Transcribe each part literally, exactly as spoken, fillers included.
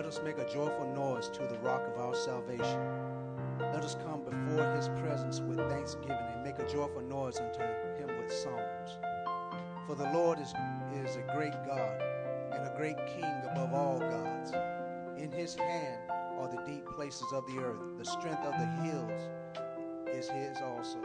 Let us make a joyful noise to the rock of our salvation. Let us come before his presence with thanksgiving and make a joyful noise unto him with psalms. For the Lord is, is a great God and a great King above all gods. In his hand are the deep places of the earth. The strength of the hills is his also.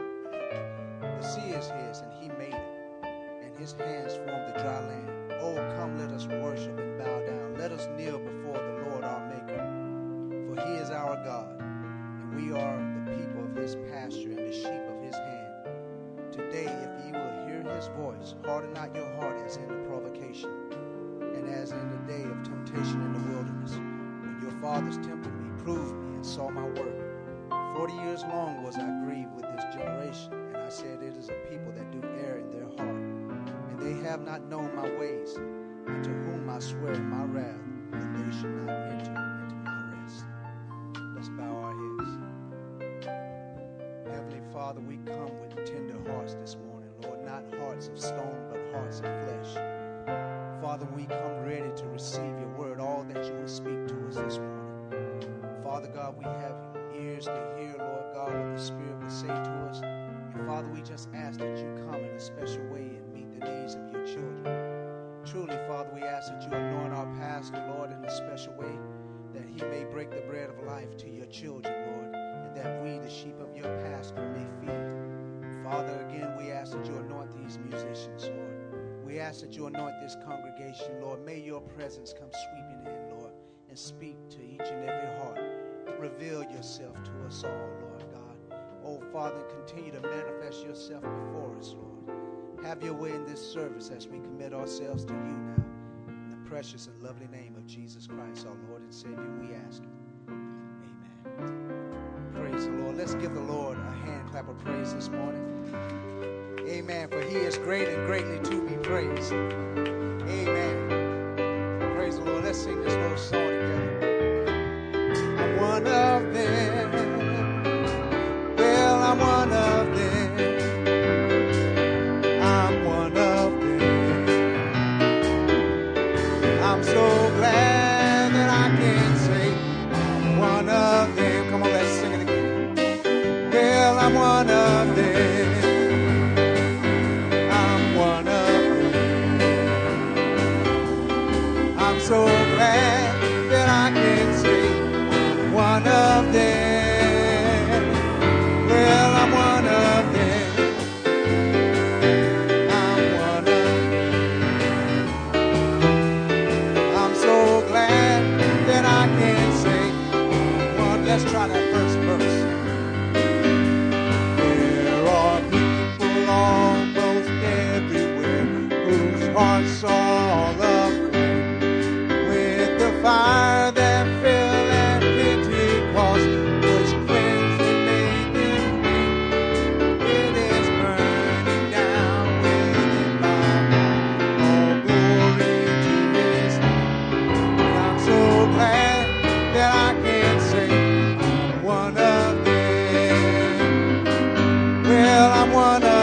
The sea is his, and he made it, and his hands formed the dry land. Oh, come, let us worship and bow down. Let us kneel before the Lord our Maker. For he is our God, and we are the people of his pasture and the sheep of his hand. Today, if ye will hear his voice, harden not your heart as in the provocation, and as in the day of temptation in the wilderness, when your fathers tempted me, proved me, and saw my work. Forty years long was I grieved with this generation, and I said, it is a people that do err in their heart, and they have not known my ways, unto whom I swear in my wrath, that they should not enter into my rest. Let's bow our heads. Heavenly Father, we come with tender hearts this morning, Lord, not hearts of stone, but hearts of flesh. Father, we come ready to receive your word, all that you will speak to us this morning. Father God, we have ears to hear, Lord God, what the Spirit will say to us. And Father, we just ask that you come in a special way and meet the needs of your children. Truly, Father, we ask that you anoint our pastor, Lord, in a special way, that he may break the bread of life to your children, Lord, and that we, the sheep of your pasture, may feed. Father, again, we ask that you anoint these musicians, Lord. We ask that you anoint this congregation, Lord. May your presence come sweeping in, Lord, and speak to each and every heart. Reveal yourself to us all, Lord God. Oh, Father, continue to manifest yourself before us, Lord. Have your way in this service as we commit ourselves to you now. In the precious and lovely name of Jesus Christ, our Lord and Savior, we ask it. Amen. Praise the Lord. Let's give the Lord a hand clap of praise this morning. Amen. For he is great and greatly to be praised. Amen. Praise the Lord. Let's sing this little song together. I'm one of them. Well, I'm one of them. I'm one of them. I'm so glad that I can say I'm one of them. Come on, let's sing it again. Well, I'm one of them. So glad that I can say one of them. Well, I'm one of them. I'm one of them. I'm so glad that I can say one. Let's try that first verse. There are people almost everywhere whose hearts are all of fire that fell at Pentecost, which cleansed and made them free. It is burning down within my heart. All glory to his name. I'm so glad that I can say I'm one of them. Well, I'm one of them.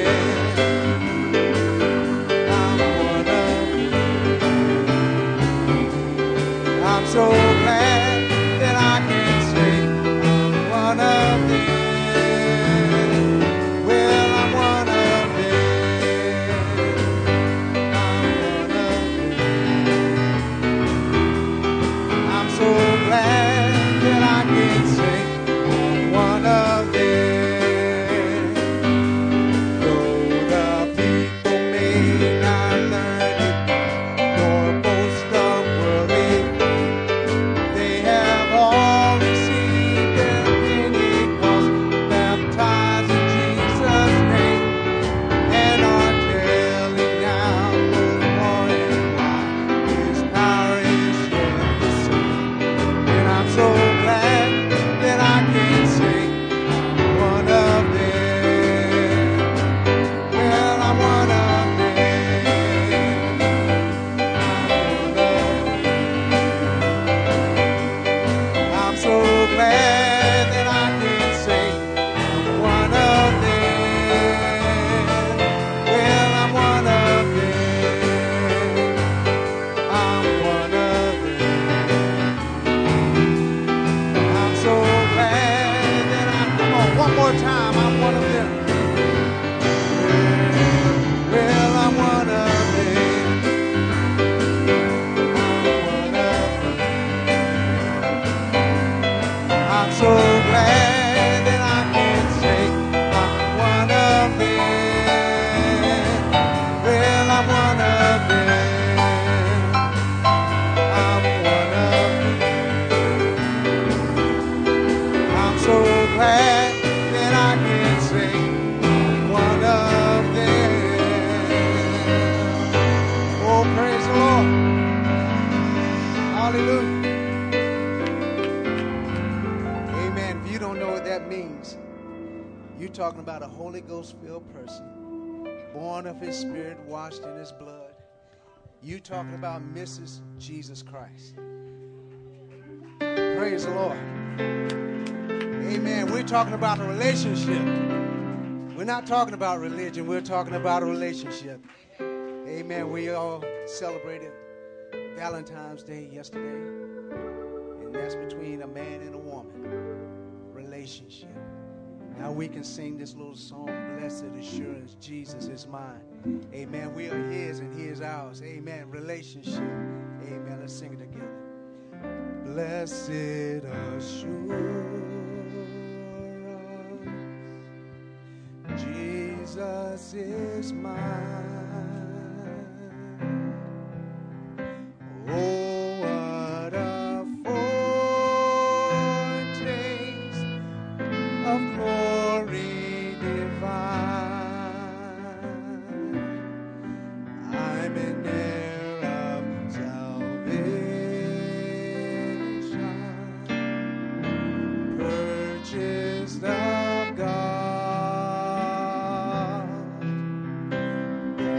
So glad that I can say I'm one of them. Well, I'm one of them. I'm one of them. I'm so glad that I can say I'm one of them. Though the people may not learn it, nor boast of worldly, so glad that I can say I'm one of them. Well, I'm one of them. I'm one of them. I'm so glad that I can say I'm one of them. Oh, praise the Lord. Hallelujah. Means you're talking about a Holy Ghost filled person, born of his Spirit, washed in his blood. You talking about Missus Jesus Christ. Praise the Lord. Amen. We're talking about a relationship. We're not talking about religion. We're talking about a relationship. Amen. We all celebrated Valentine's Day yesterday, and that's between a man and a woman. Relationship. Now we can sing this little song, Blessed Assurance, Jesus is mine. Amen. We are his and he is ours. Amen. Relationship. Amen. Let's sing it together. Blessed assurance, Jesus is mine. Oh, of glory divine, I'm an heir of salvation, purchased of God,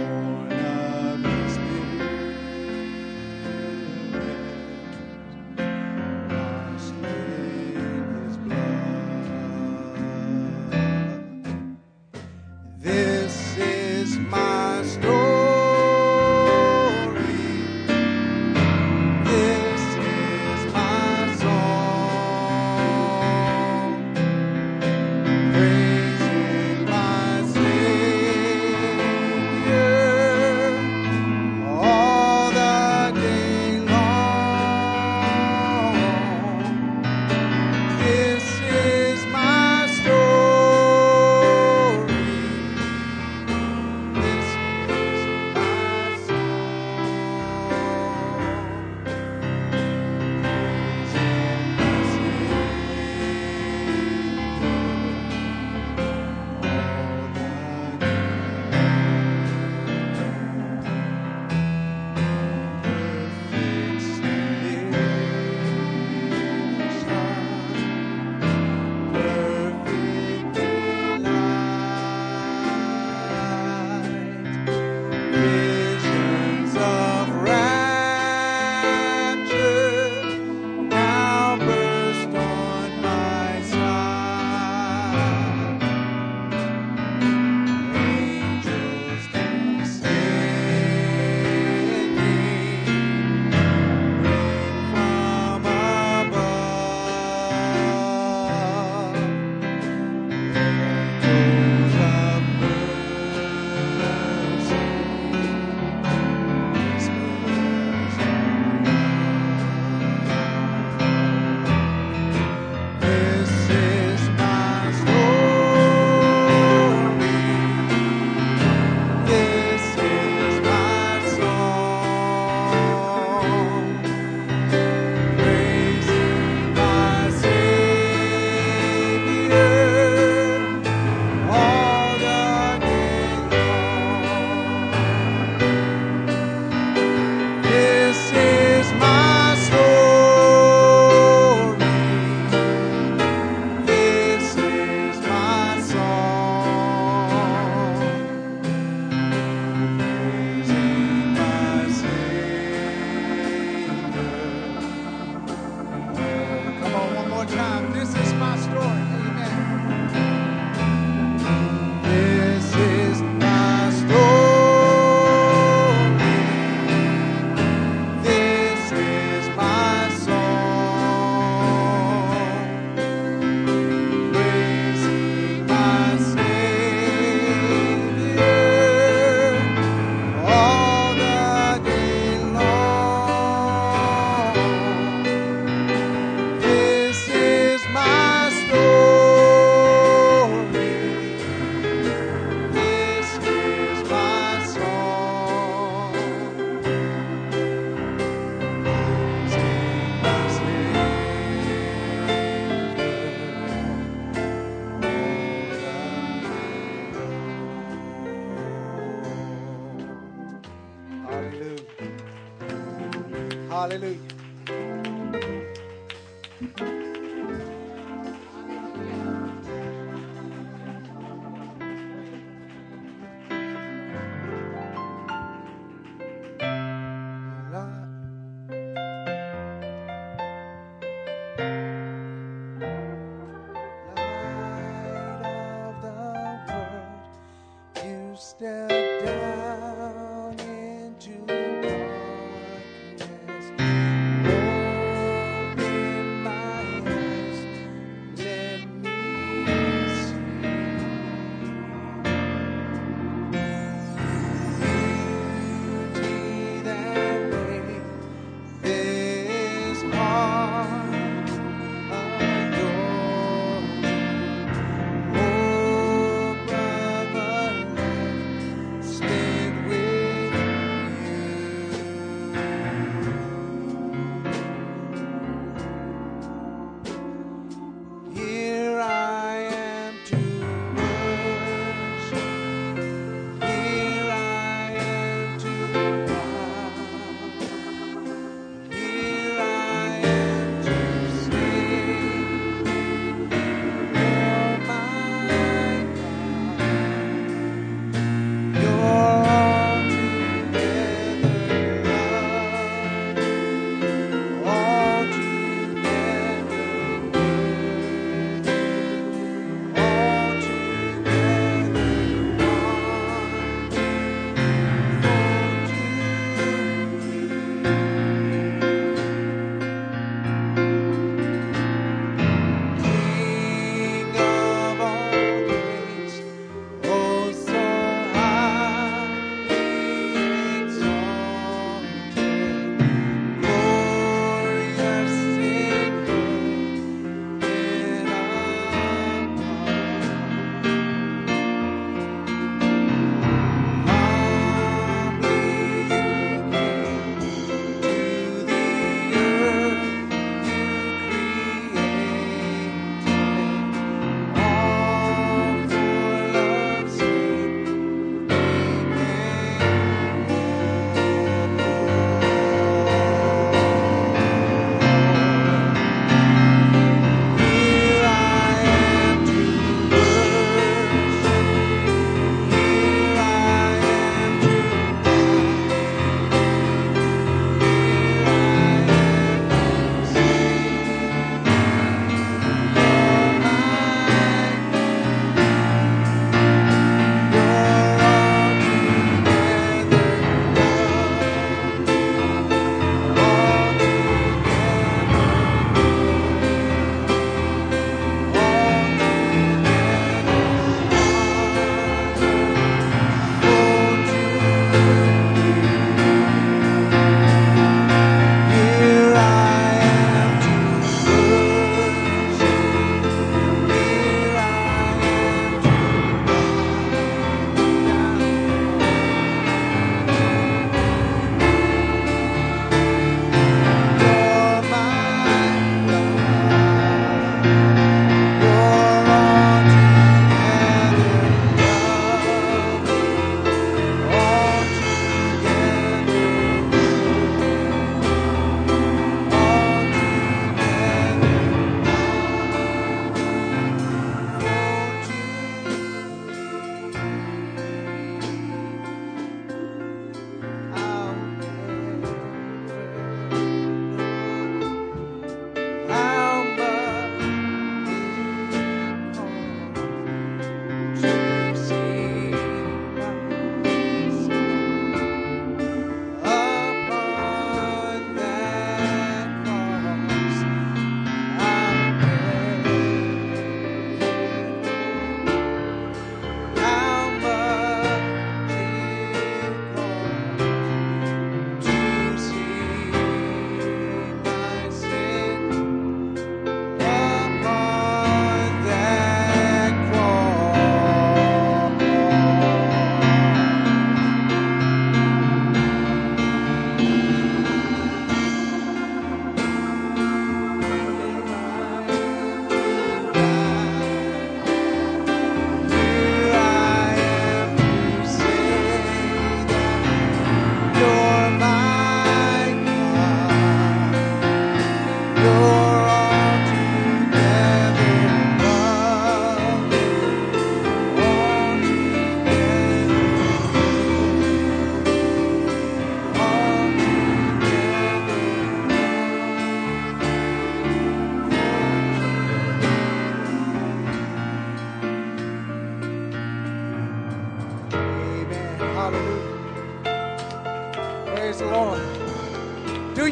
Hallelujah.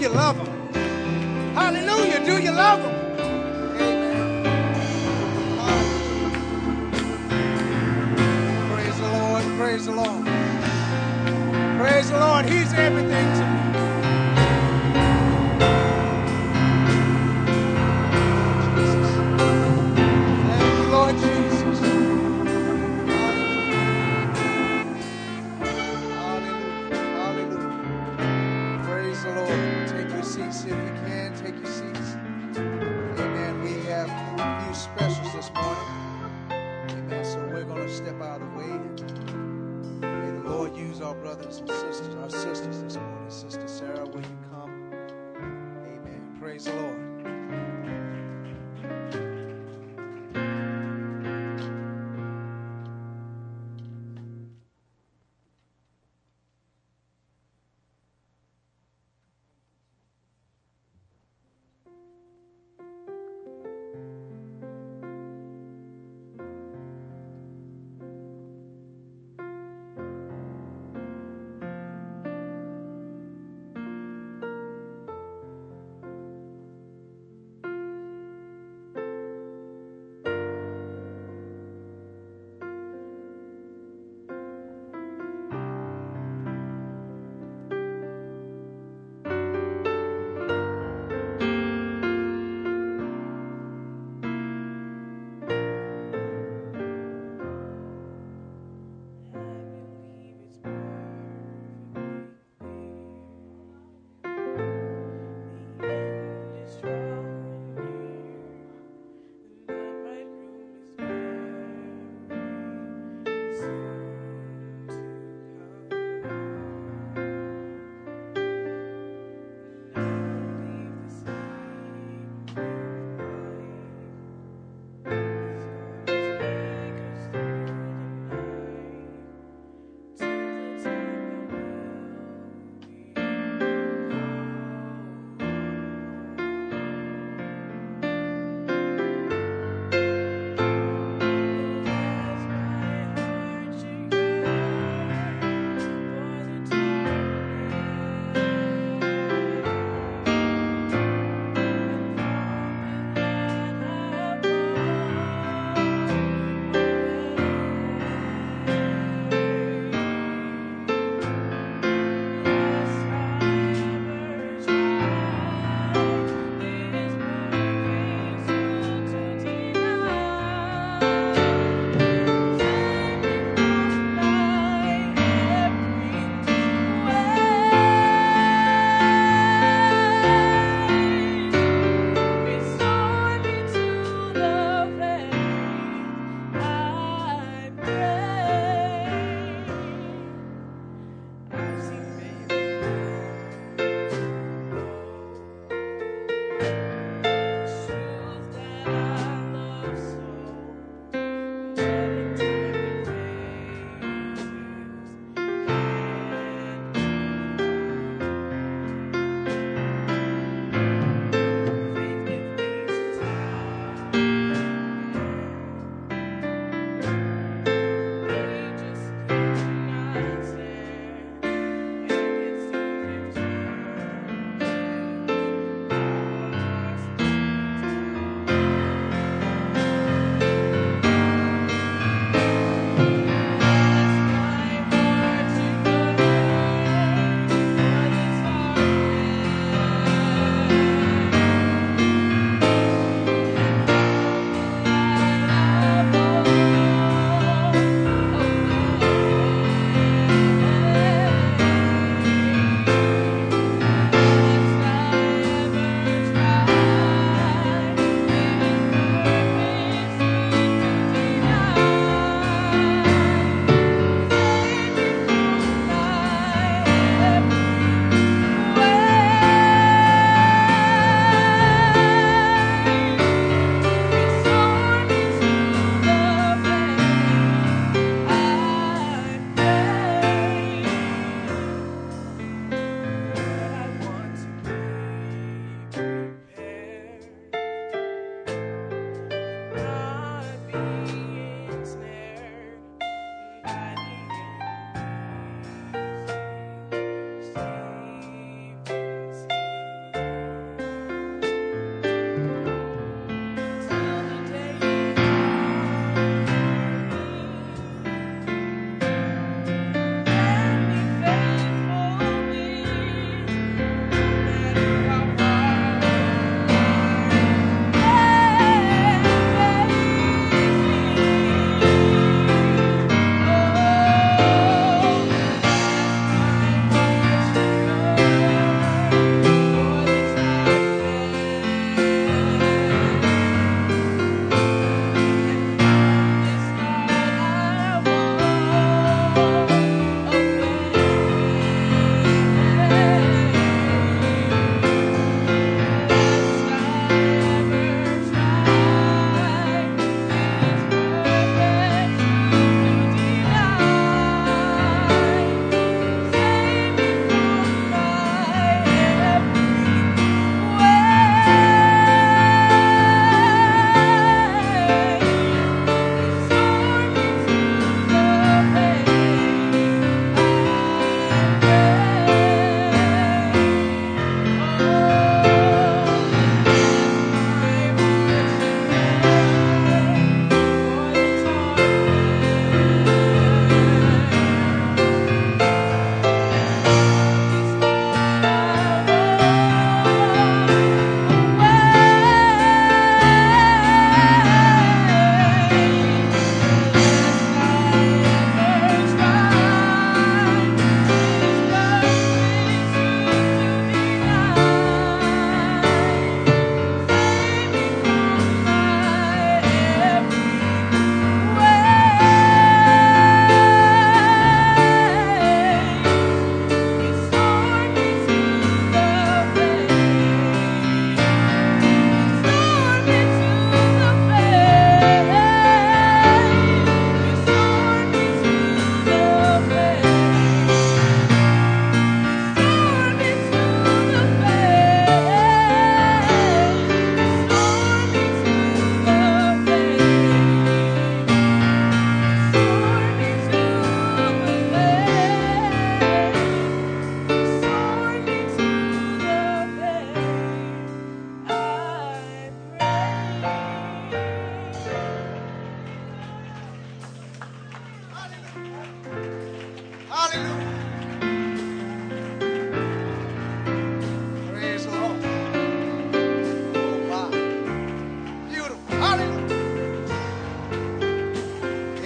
you love him? Hallelujah. Do you love him? Amen. Hallelujah. Praise the Lord. Praise the Lord. Praise the Lord. He's everything to me. Lord Jesus. Hallelujah. Hallelujah. Praise the Lord. Take your seats if you can. Take your seats.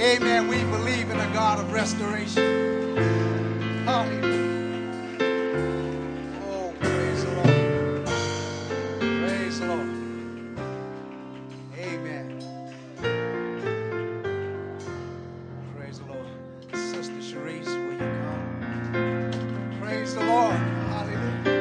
Amen. We believe in a God of restoration. Hallelujah. Oh, praise the Lord. Praise the Lord. Amen. Praise the Lord. Sister Sharice, will you come? Praise the Lord. Hallelujah.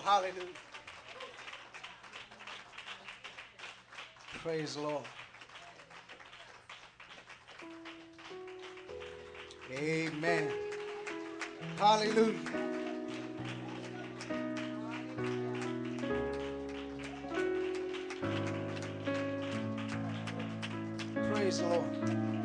Hallelujah. Praise the Lord. Amen. Hallelujah. Praise the Lord.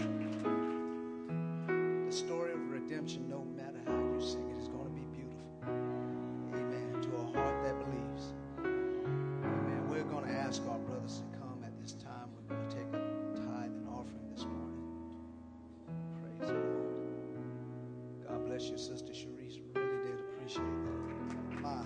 The story of redemption, no matter how you sing it, is going to be beautiful. Amen. To a heart that believes. Amen. We're going to ask our brothers to come at this time. We're going to take a tithe and offering this morning. Praise the Lord. God bless you, Sister Sharice. Really did appreciate that. My.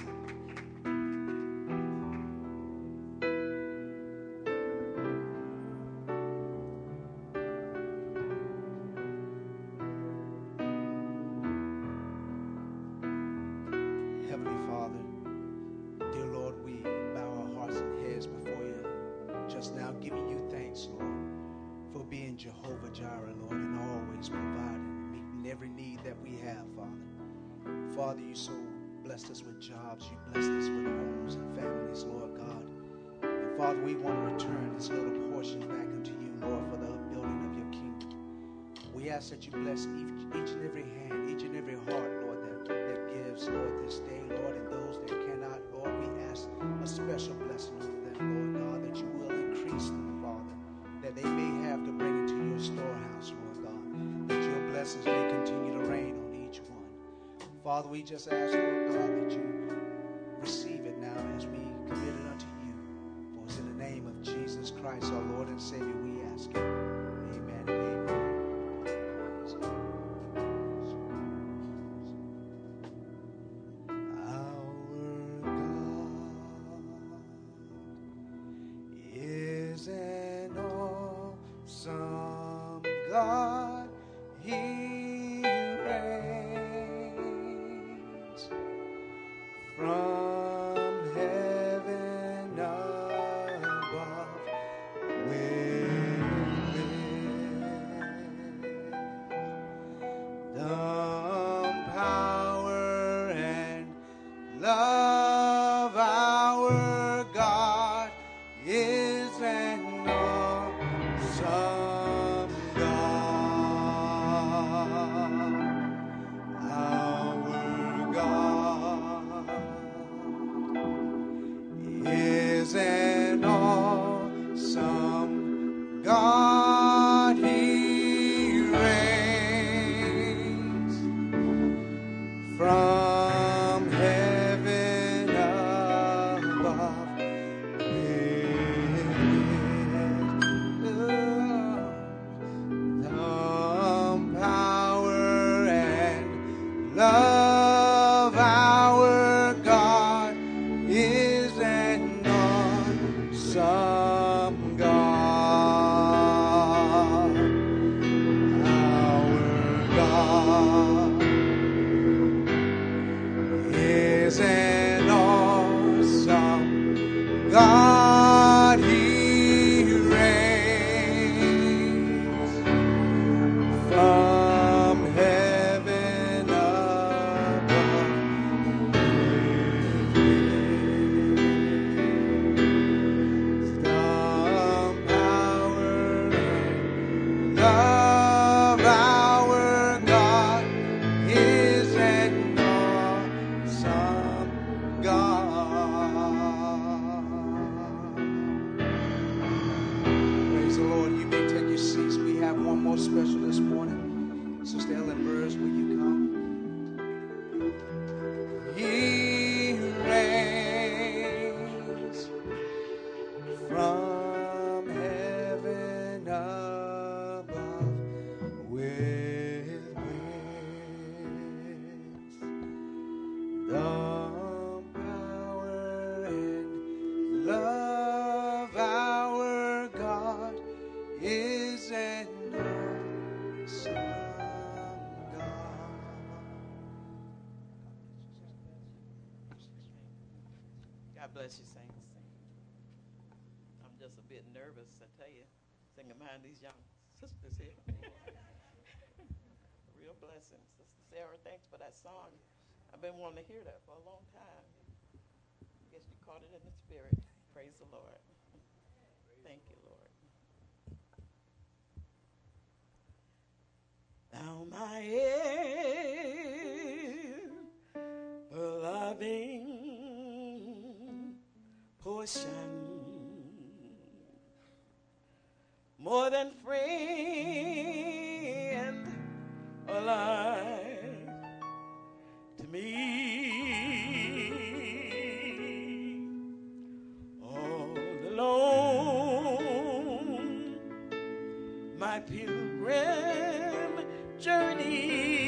Heavenly Father, dear Lord, we bow our hearts and heads before you just now, giving you thanks, Lord, for being Jehovah Jireh, Lord, and always providing, meeting every need that we have, Father. Father, you so blessed us with jobs. You blessed us with homes and families, Lord God. And Father, we want to return this little portion back unto you, Lord, for the building of your kingdom. We ask that you bless each, each and every hand, each and every heart, Lord, that, that gives, Lord, this day, Lord, and those that cannot, Lord, we ask a special blessing on them, Lord God, that you will increase them, Father, that they may have to bring into your storehouse, Lord God, that your blessings may continue to rain on each one. Father, we just ask, Lord God, that you receive it now as we commit it unto you. For it's in the name of Jesus Christ, our Lord and Savior, we ask it. Amen and amen. God, he reigns from heaven above with the power and love. Our God is an awesome is an awesome God, he reigns from heaven above with the power and love. Our God is an awesome God. Our God is an awesome God. He reigns from heaven above. Love, our God is an awesome God. Praise the Lord. You may take your seats. We have one more special this morning. Sister Ellen Burrs, will you come? He reigns from heaven above with winds, the power and love. Our God is an awesome God. God bless you, saints. I'm just a bit nervous, I tell you, singing behind these young sisters here. Real blessing. Sister Sarah, thanks for that song. I've been wanting to hear that for a long time. spirit. Praise the Lord. Thank you, Lord. Now my ever-loving portion, more than friend alive to me, all alone, my pilgrim journey,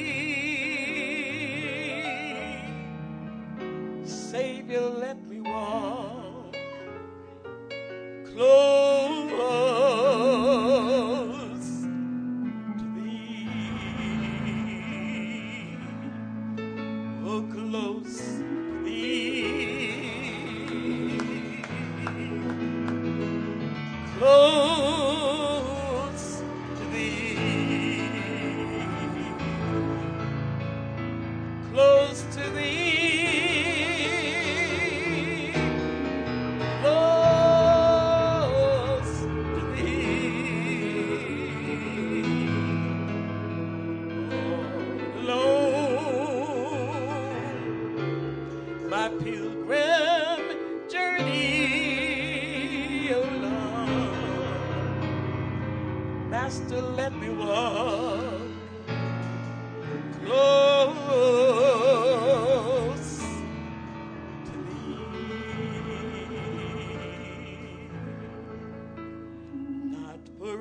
Savior, let me walk close to thee, oh, close to thee, close to thee, close to thee. Pilgrim journey, oh Lord, Master, let me walk close to thee, not for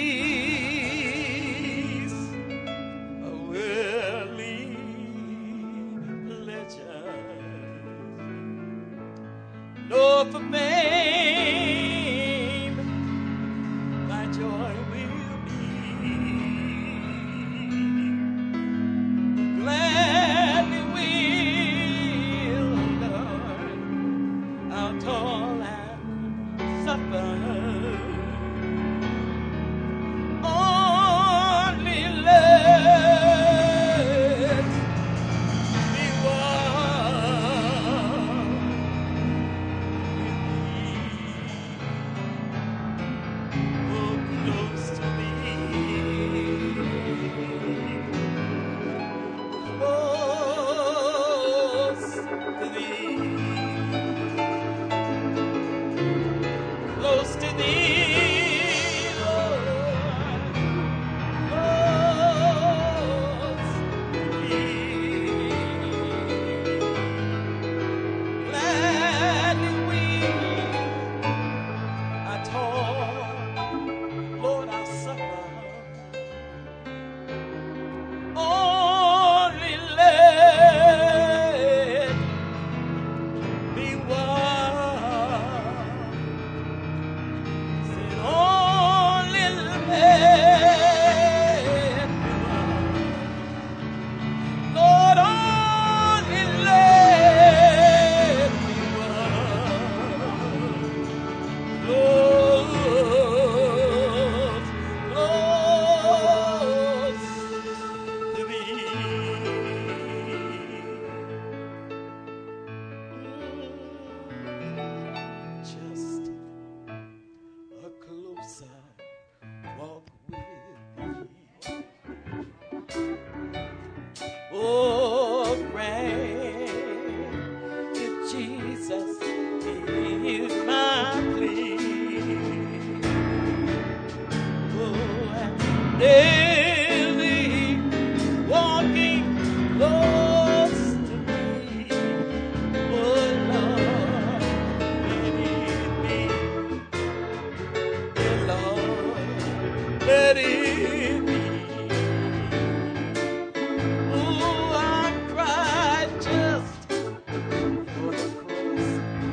ease, a worldly pleasure, nor for fame, my joy will be. Gladly will, Lord, I'll toil and suffer. Only let me walk close to thee, close to thee, close to thee, Lord, close to thee. Gladly will I toil, Lord, I'll suffer. Only let me walk. Said only let me walk. Lord, only let me walk. Close, close to thee. Just a closer walk with thee. Oh, grant if Jesus is my plea. Oh, and daily walking close to thee. Oh, Lord, let it be. Oh, Lord, let it be. Oh, I cried just for the cross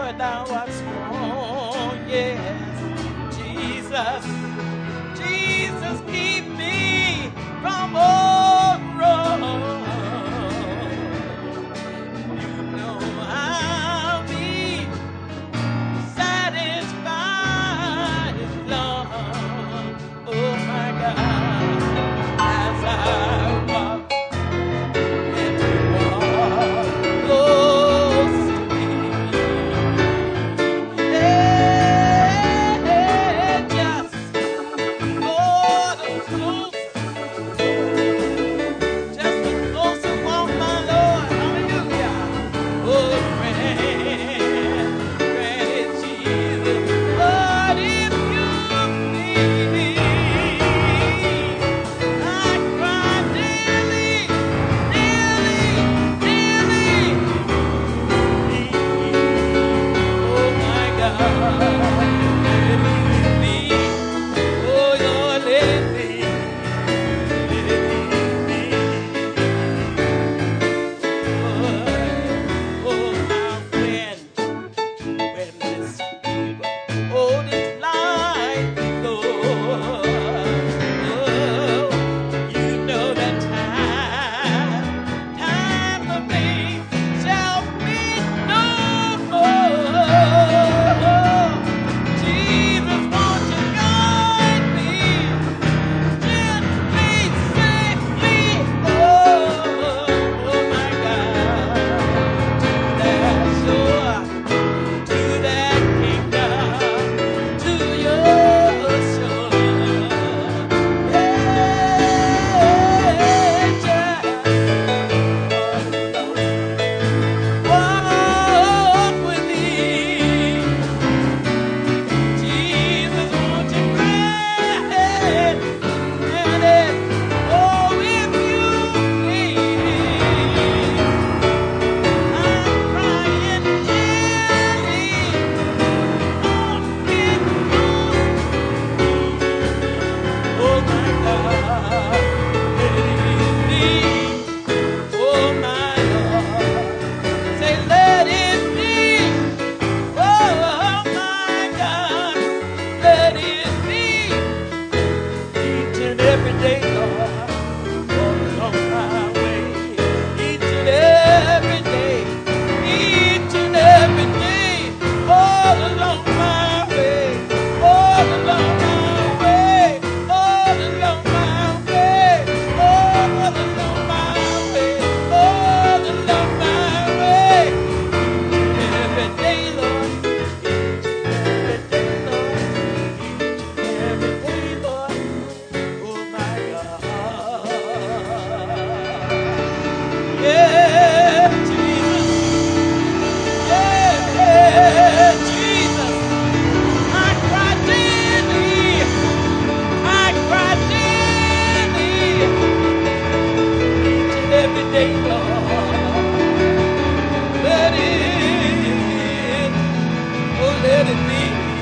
Lord, thou art strong, yes. Jesus, Jesus, keep me from all wrong. You know I'll be satisfied, Lord. Oh my God, as I walk and you walk close to me. Hey, just Lord, I'm close. Just a closer walk, my Lord. Hallelujah. Oh, grant, grant it, Jesus. Lord, if you please, I cry daily, daily, daily. Oh, my God. Let it be. Oh, Lord, let it be. Let it be. Oh, now when, when this fever, oh, this life, Lord, oh, you know that time, time for me shall be no more. Jesus, won't you guide me gently, safely, oh, oh my God, that shore, to that kingdom, to your shore. Hey, just walk with me. Jesus, won't you grant it, grant it, oh, if you please. I'm crying daily, on it oh my God, let it be, oh my Lord, say let it be, oh my God, let it be, each and every day, Lord, all along my way, each and every day, each and every day, all along my way, all along my way, all along my way, all along my way, all along my way, every day, Lord, every day, Lord, every day, Lord, oh my God, yeah, Jesus, yeah, Jesus, I cry daily, I cry daily, each and every day, Lord, let it, oh let it be,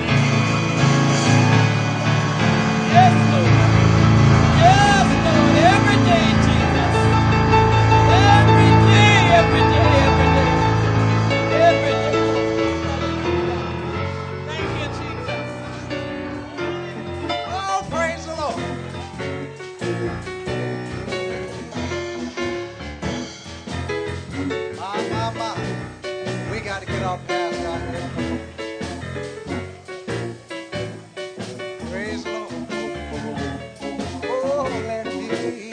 yes Lord, yes Lord, every day, Jesus, every day, every day, every day, every day, hallelujah, thank you, Jesus. Oh, praise the Lord. My, my, my. We got to get off past out here. Praise the Lord. Oh, let it be.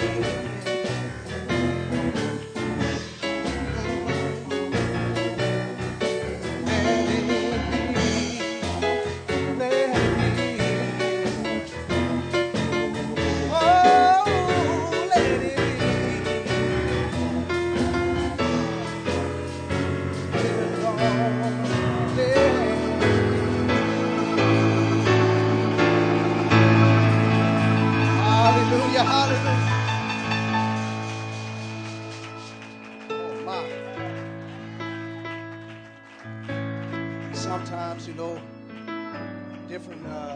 Let it be. Let it be. Oh, let it be. Hallelujah, hallelujah. Oh, my. Sometimes, you know, different uh,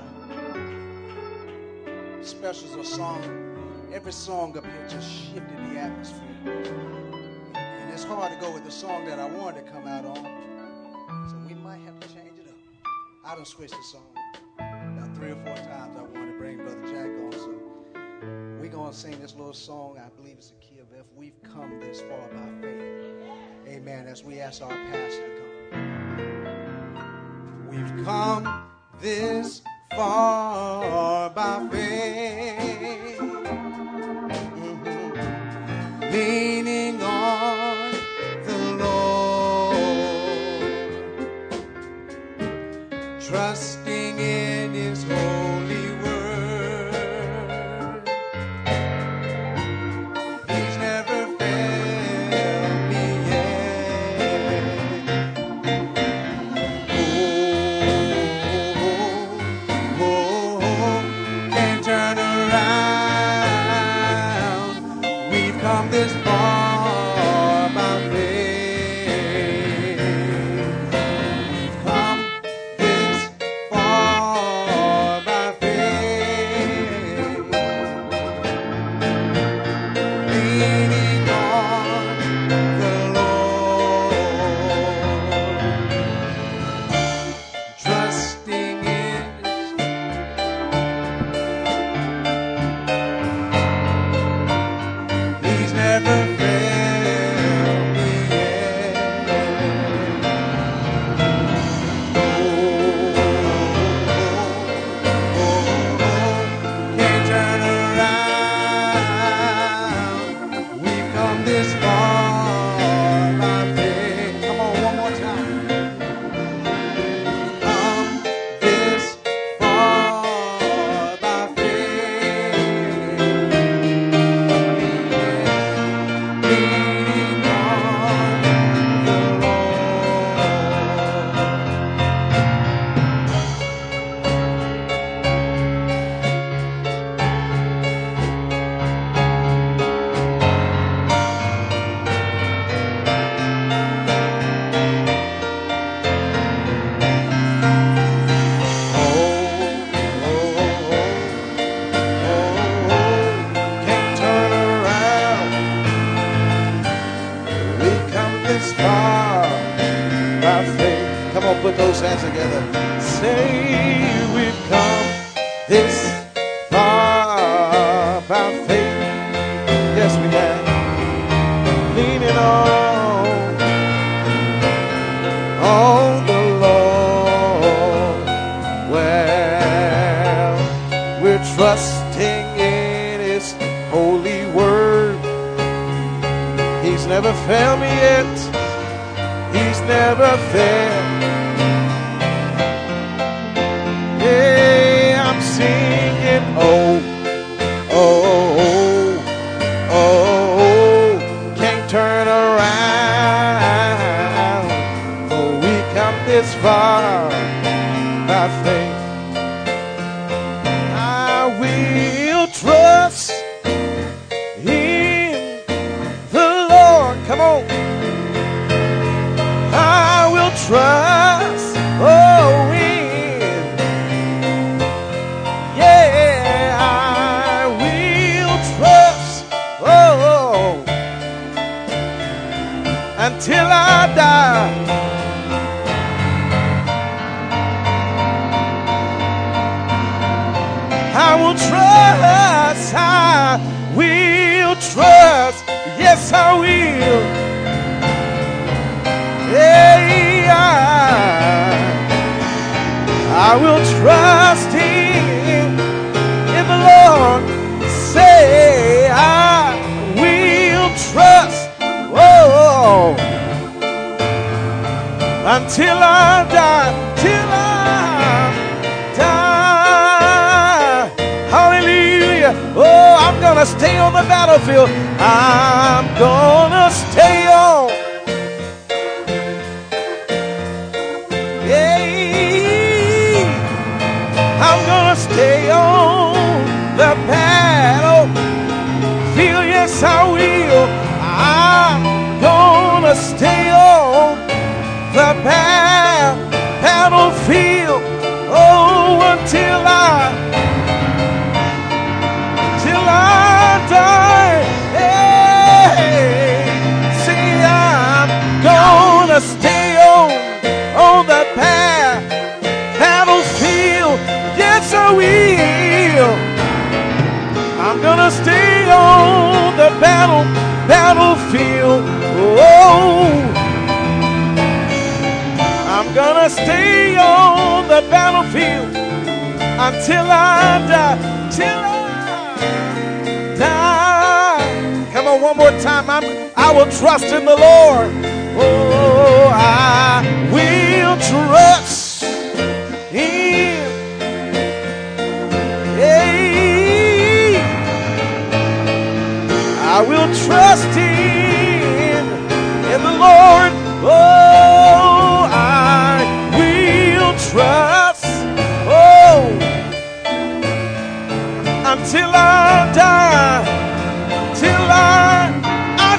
specials or song, every song up here just shifted the atmosphere. And it's hard to go with the song that I wanted to come out on. So we might have to change it up. I done switched the song about three or four times. I wanted to bring Brother Jack on, so we're going to sing this little song. I believe it's the key of F. We've come this far by faith. Amen. As we ask our pastor to come. We've come this far by faith, mm-hmm. leaning on the Lord, trusting in His holy word. He's never failed me yet. Oh, oh, oh, can't turn around. We've come this far by faith. We've come this far by faith, leaning on the Lord, trusting in His. He's never failed me yet. Oh, oh, oh, can't turn around. We've come this far by faith. Come on, one more time. Come this far by faith, leaning on the Oh, oh, oh, can't turn around. We've come this far by faith. Come on, put those hands together. Say we've come this far by faith. Yes, we have. Leaning on, on the Lord. Well, we're trusting in His holy word. He's never failed me yet. He's never failed. Yeah, I'm singing. Oh, oh, oh, oh, can't turn around. For we come this far by faith. I will trust in the Lord. Come on. I will trust, oh, in. Yeah, I will trust, oh, until I die. I will trust, I will trust, yes I will. Yeah, I will trust in, in the Lord. Say I will trust, oh, until I die, till I die. Hallelujah. Oh, I'm gonna stay on the battlefield. I'm gonna stay on. Yeah, I'm gonna stay on the battlefield. Yes, I will. I'm gonna stay on the ba- battlefield. Oh, until I, till I die. Hey, see, I'm gonna stay on, on the battlefield. stay on the battlefield until I die, till I die. Come on, one more time. I'm, I will trust in the Lord. Oh, I will trust in. Hey, I will trust in, in the Lord. Oh, I will trust. Oh, until I die, till I, I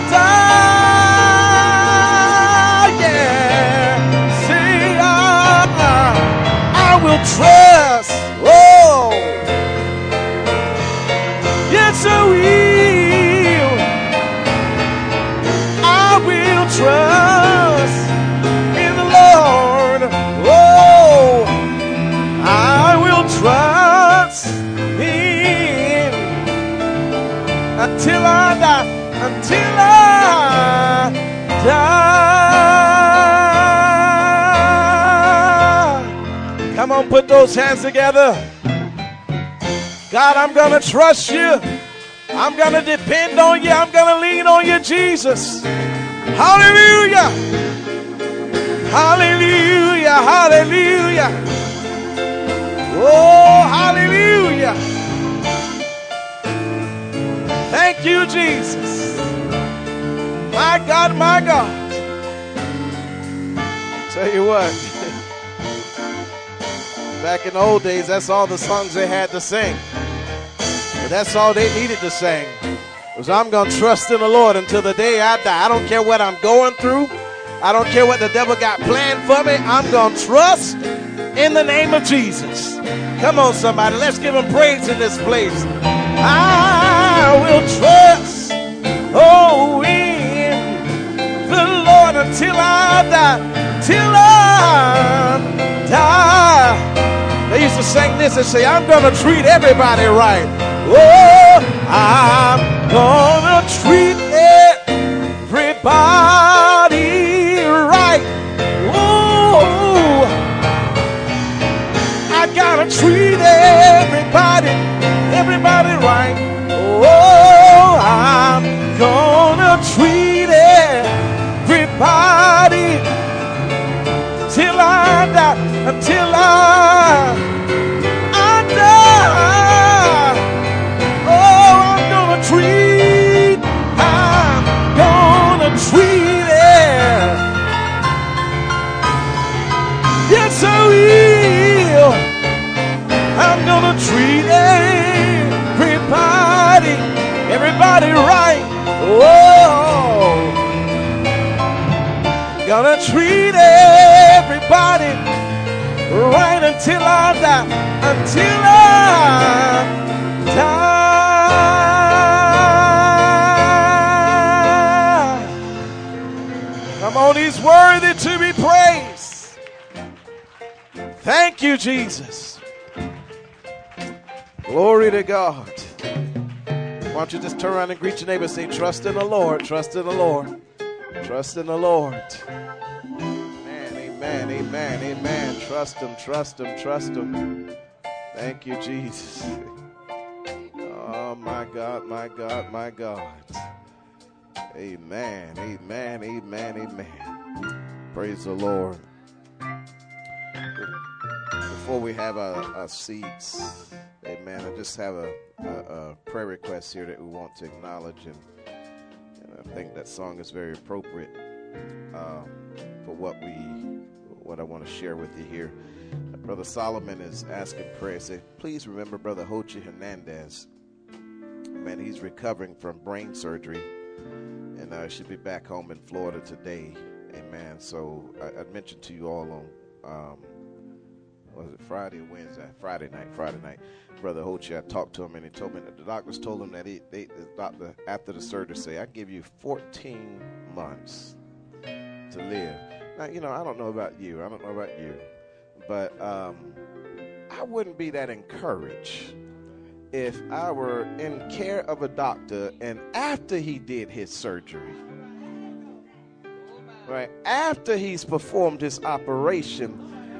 die. Yeah, say I, I will trust. Oh, yes I will. I will trust in the Lord. Oh, I will trust Him until I die, until I die. Come on, put those hands together. God, I'm going to trust you. I'm going to depend on you. I'm going to lean on you, Jesus. Hallelujah. Hallelujah. Hallelujah. Oh, hallelujah. Thank you, Jesus. My God, my God. Tell you what, back in the old days, that's all the songs they had to sing. But that's all they needed to sing. Was I'm going to trust in the Lord until the day I die. I don't care what I'm going through. I don't care what the devil got planned for me. I'm going to trust in the name of Jesus. Come on, somebody. Let's give him praise in this place. I will trust, oh, in the Lord until I die. Till I die. They used to sing this and say, I'm going to treat everybody right. Oh, I'm gonna treat everybody right. Oh, I gotta treat everybody, everybody right. Oh, I'm gonna treat everybody till I die, until I, I die. Treat, I'm gonna treat it. Yes, I will. I'm gonna treat everybody, everybody right. Oh, gonna treat everybody right until I die, until I die. Come on, he's worthy to be praised. Thank you, Jesus. Glory to God. Why don't you just turn around and greet your neighbor and say, trust in the Lord, trust in the Lord, trust in the Lord. Amen, amen, amen, amen. Trust him, trust him, trust him. Thank you, Jesus. Oh, my God, my God, my God. Amen, amen, amen, amen. Praise the Lord. Before we have our, our seats, amen, I just have a, a, a prayer request here that we want to acknowledge, and, and I think that song is very appropriate um, for what we, what I want to share with you here. Brother Solomon is asking prayer. Say, please remember Brother Hochi Hernandez. Man, he's recovering from brain surgery, and uh, should be back home in Florida today. Amen. So I, I mentioned to you all on, um, was it Friday or Wednesday? Friday night, Friday night. Brother Hochi, I talked to him, and he told me that the doctors told him that he, they, the doctor, after the surgery, say, I give you fourteen months to live. Now, you know, I don't know about you. I don't know about you. But um, I wouldn't be that encouraged if I were in care of a doctor and after he did his surgery, right, after he's performed his operation,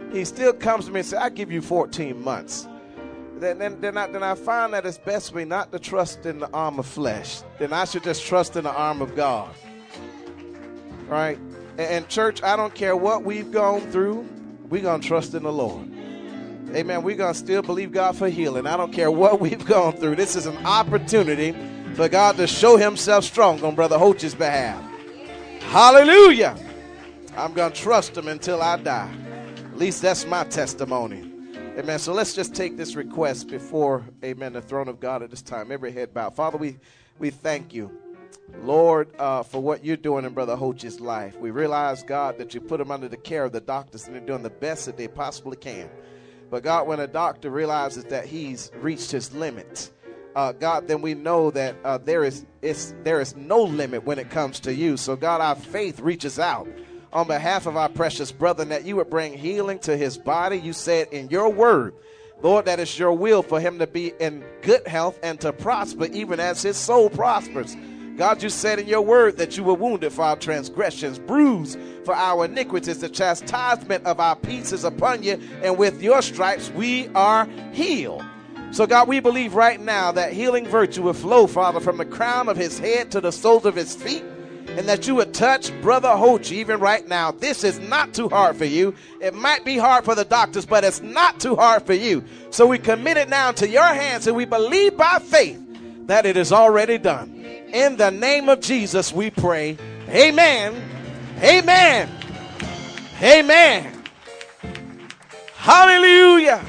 he still comes to me and says, I give you fourteen months. Then, then, then, I, then I find that it's best for me not to trust in the arm of flesh. Then I should just trust in the arm of God. Right? And, and church, I don't care what we've gone through. We're going to trust in the Lord. Amen. We're going to still believe God for healing. I don't care what we've gone through. This is an opportunity for God to show himself strong on Brother Hoach's behalf. Hallelujah. I'm going to trust him until I die. At least that's my testimony. Amen. So let's just take this request before, amen, the throne of God at this time. Every head bowed. Father, we, we thank you, Lord, uh, for what you're doing in Brother Hoach's life. We realize, God, that you put him under the care of the doctors and they're doing the best that they possibly can. But, God, when a doctor realizes that he's reached his limit, uh, God, then we know that uh, there is it's, there is no limit when it comes to you. So, God, our faith reaches out on behalf of our precious brother, and that you would bring healing to his body. You said in your word, Lord, that it's your will for him to be in good health and to prosper even as his soul prospers. God, you said in your word that you were wounded for our transgressions, bruised for our iniquities. The chastisement of our peace is upon you, and with your stripes we are healed. So, God, we believe right now that healing virtue will flow, Father, from the crown of his head to the soles of his feet, and that you would touch Brother Hoach even right now. This is not too hard for you. It might be hard for the doctors, but it's not too hard for you. So we commit it now to your hands, and we believe by faith that it is already done. In the name of Jesus, we pray. Amen. Amen. Amen. Hallelujah.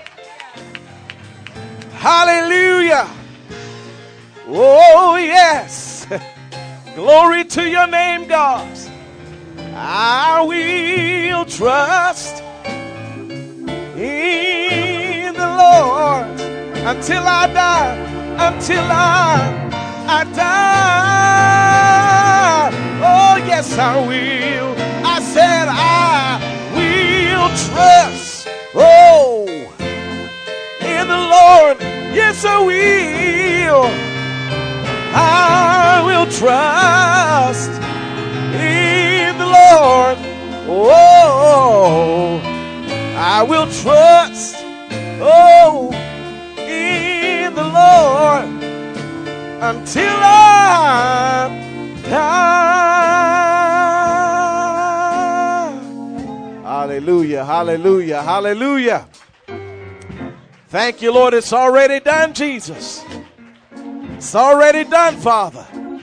Hallelujah. Oh, yes. Glory to your name, God. I will trust in the Lord until I die, until I, I die. Oh, yes, I will. I said I will trust, oh, in the Lord. Yes, I will. I will trust in the Lord. Oh, I will trust, oh, in the Lord until I die. Hallelujah, hallelujah, hallelujah. Thank you, Lord. It's already done, Jesus. It's already done, Father.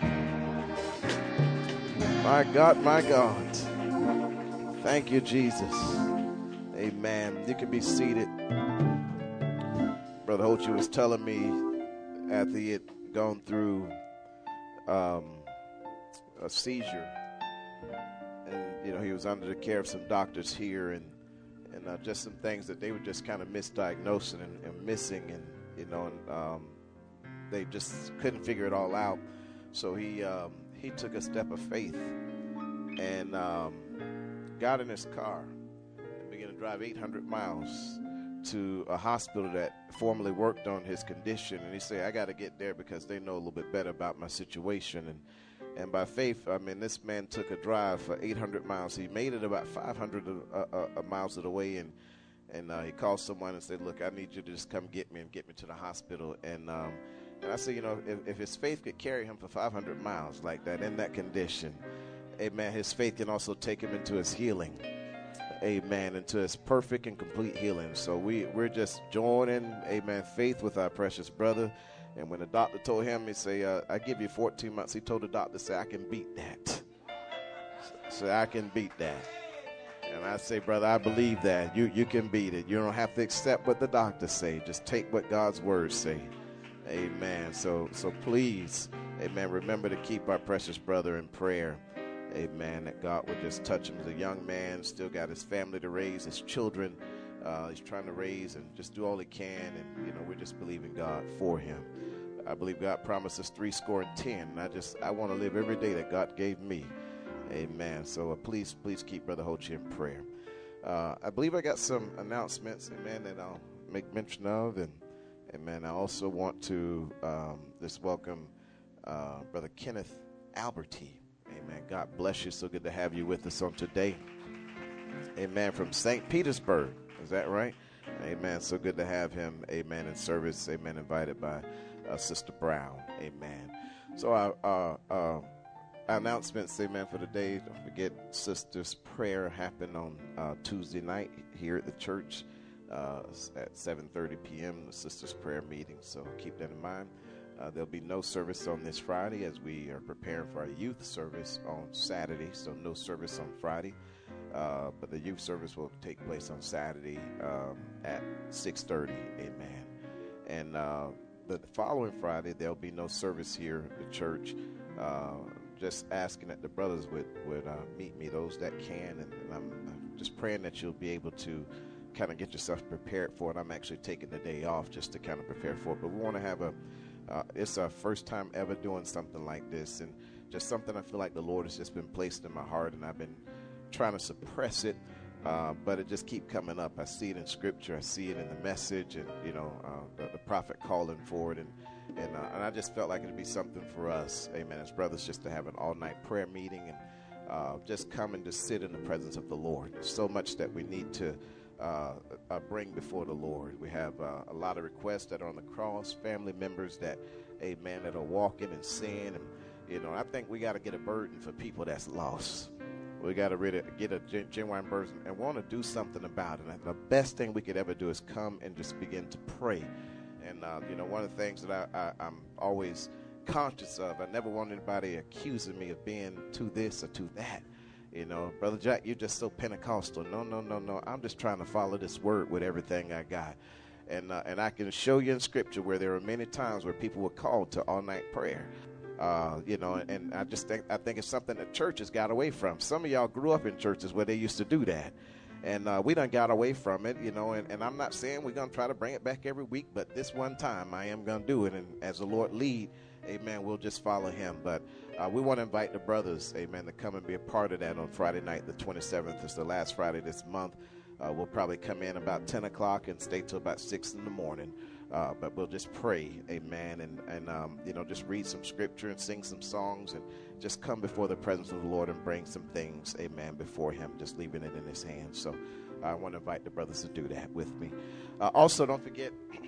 My God, my God. Thank you, Jesus. Amen. You can be seated. Brother Hoach was telling me after he had gone through um, a seizure, and you know he was under the care of some doctors here, and and uh, just some things that they were just kind of misdiagnosing and, and missing, and you know, and um, they just couldn't figure it all out. So he um, he took a step of faith and um, got in his car and began to drive eight hundred miles to a hospital that formerly worked on his condition. And he said, I got to get there because they know a little bit better about my situation. And and by faith, I mean, this man took a drive for eight hundred miles. He made it about five hundred uh, uh, miles of the way, and and uh, he called someone and said, look, I need you to just come get me and get me to the hospital. And um, and I said, you know, if, if his faith could carry him for five hundred miles like that in that condition, amen, his faith can also take him into his healing. Amen, into his perfect and complete healing. So we, we're just joining, amen, faith with our precious brother. And when the doctor told him, he say, uh, I give you fourteen months, he told the doctor, say, I can beat that. So I can beat that. And I say, brother, I believe that. You you can beat it. You don't have to accept what the doctors say. Just take what God's words say. Amen. So so please, amen, remember to keep our precious brother in prayer. Amen. That God would just touch him as a young man, still got his family to raise, his children. Uh, he's trying to raise and just do all he can. And, you know, we're just believing God for him. I believe God promised us three score and ten. And I just, I want to live every day that God gave me. Amen. So uh, please, please keep Brother Hoach in prayer. Uh, I believe I got some announcements, amen, that I'll make mention of. And, amen, I also want to um, just welcome uh, Brother Kenneth Alberti. Amen. God bless you. So good to have you with us on today. Amen. From Saint Petersburg. Is that right? Amen. So good to have him. Amen. In service. Amen. Invited by uh, Sister Brown. Amen. So our, our, our announcements, amen, for the day. Don't forget Sister's prayer happened on uh, Tuesday night here at the church uh, at seven thirty p.m. The Sister's prayer meeting. So keep that in mind. Uh, there'll be no service on this Friday as we are preparing for our youth service on Saturday. So no service on Friday. Uh, but the youth service will take place on Saturday um, at six thirty. Amen. And uh, the following Friday, there'll be no service here at the church. Uh, just asking that the brothers would, would uh, meet me, those that can. And, and I'm, I'm just praying that you'll be able to kind of get yourself prepared for it. I'm actually taking the day off just to kind of prepare for it. But we want to have a, uh, it's our first time ever doing something like this. And just something I feel like the Lord has just been placed in my heart. And I've been trying to suppress it, uh, but it just keep coming up. I see it in Scripture. I see it in the message, and you know, uh, the, the prophet calling for it, and and uh, and I just felt like it'd be something for us, amen, as brothers, just to have an all-night prayer meeting and uh, just come and just sit in the presence of the Lord. There's so much that we need to uh, uh, bring before the Lord. We have uh, a lot of requests that are on the cross, family members that, amen, that are walking in sin, and you know, I think we got to get a burden for people that's lost. We got to really get a gen- genuine person and want to do something about it. And the best thing we could ever do is come and just begin to pray. And, uh, you know, one of the things that I, I, I'm always conscious of, I never want anybody accusing me of being to this or to that. You know, Brother Jack, you're just so Pentecostal. No, no, no, no. I'm just trying to follow this word with everything I got. And, uh, and I can show you in Scripture where there are many times where people were called to all-night prayer. Uh, you know, and I just think I think it's something that churches got away from. Some of y'all grew up in churches where they used to do that, and uh, we done got away from it, you know. And, and I'm not saying we're gonna try to bring it back every week, but this one time I am gonna do it, and as the Lord lead, amen, we'll just follow Him. But uh, we want to invite the brothers, amen, to come and be a part of that on Friday night, the twenty-seventh. It's the last Friday this month. Uh, we'll probably come in about ten o'clock and stay till about six in the morning. Uh, but we'll just pray, amen, and, and um, you know, just read some Scripture and sing some songs and just come before the presence of the Lord and bring some things, amen, before Him, just leaving it in His hands. So I want to invite the brothers to do that with me. Uh, also, don't forget,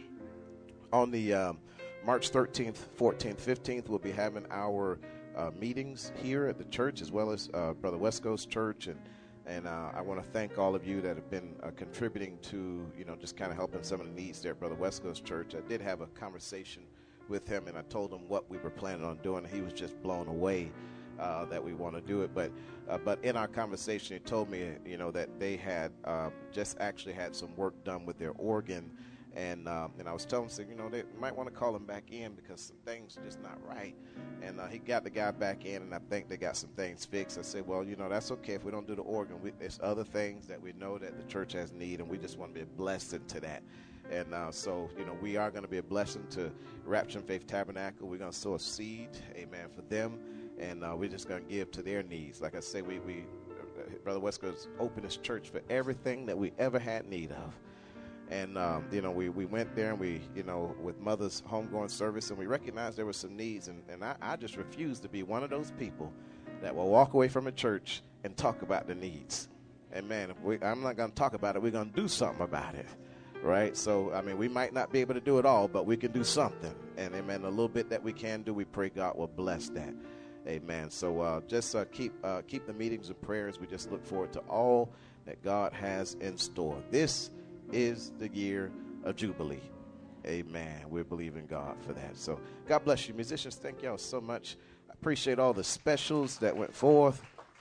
on the um, March thirteenth, fourteenth, fifteenth, we'll be having our uh, meetings here at the church, as well as uh, Brother Wesco's church. And And uh, I want to thank all of you that have been uh, contributing to, you know, just kind of helping some of the needs there at Brother Wesco's church. I did have a conversation with him, and I told him what we were planning on doing. He was just blown away uh, that we want to do it. But uh, but in our conversation, he told me, you know, that they had uh, just actually had some work done with their organ. And um, and I was telling him, you know, they might want to call him back in because some things are just not right. And uh, he got the guy back in, and I think they got some things fixed. I said, well, you know, that's okay if we don't do the organ. We, there's other things that we know that the church has need, and we just want to be a blessing to that. And uh, so, you know, we are going to be a blessing to Rapture and Faith Tabernacle. We're going to sow a seed, amen, for them, and uh, we're just going to give to their needs. Like I say, we, we uh, Brother Wesco's opened his church for everything that we ever had need of. And, um, you know, we, we went there and we, you know, with Mother's homegoing service, and we recognized there were some needs. And, and I, I just refuse to be one of those people that will walk away from a church and talk about the needs. And, man, if we, I'm not going to talk about it. We're going to do something about it, right? So, I mean, we might not be able to do it all, but we can do something. And, amen, a little bit that we can do, we pray God will bless that. Amen. So uh, just uh, keep uh, keep the meetings and prayers. We just look forward to all that God has in store. This is the year of Jubilee. Amen. We believe in God for that. So God bless you. Musicians, thank y'all so much. I appreciate all the specials that went forth.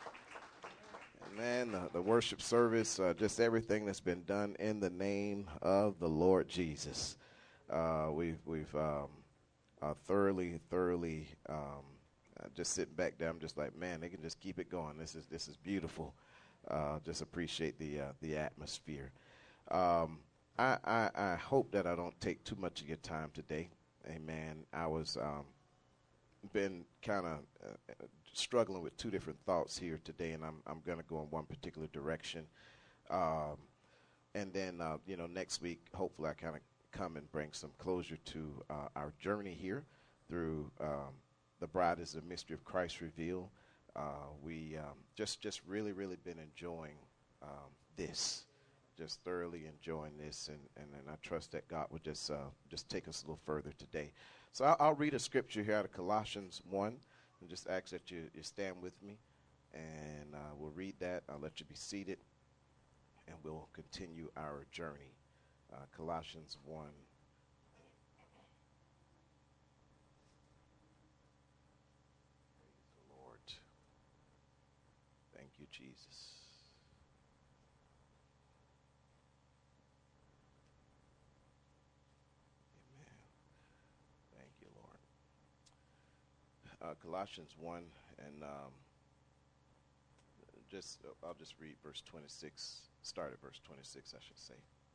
Amen. The, the worship service, uh, just everything that's been done in the name of the Lord Jesus. Uh, we've we've um, uh, thoroughly, thoroughly um, uh, just sitting back there. I'm just like, man, they can just keep it going. This is this is beautiful. Uh, just appreciate the uh, the atmosphere. Um, I, I, I hope that I don't take too much of your time today. Amen. I was um, been kind of uh, struggling with two different thoughts here today, and I'm I'm going to go in one particular direction. Um, and then, uh, you know, next week, hopefully I kind of come and bring some closure to uh, our journey here through um, The Bride is the Mystery of Christ Revealed. Uh, we um, just, just really, really been enjoying um, this, just thoroughly enjoying this, and, and, and I trust that God would just uh, just take us a little further today. So I'll, I'll read a scripture here out of Colossians one, and just ask that you, you stand with me, and uh, we'll read that. I'll let you be seated, and we'll continue our journey. Uh, Colossians one. Praise the Lord. Thank you, Jesus. Amen. Thank you, Lord. Uh, Colossians one, and um, just uh, I'll just read verse twenty-six. Start at verse twenty-six, I should say.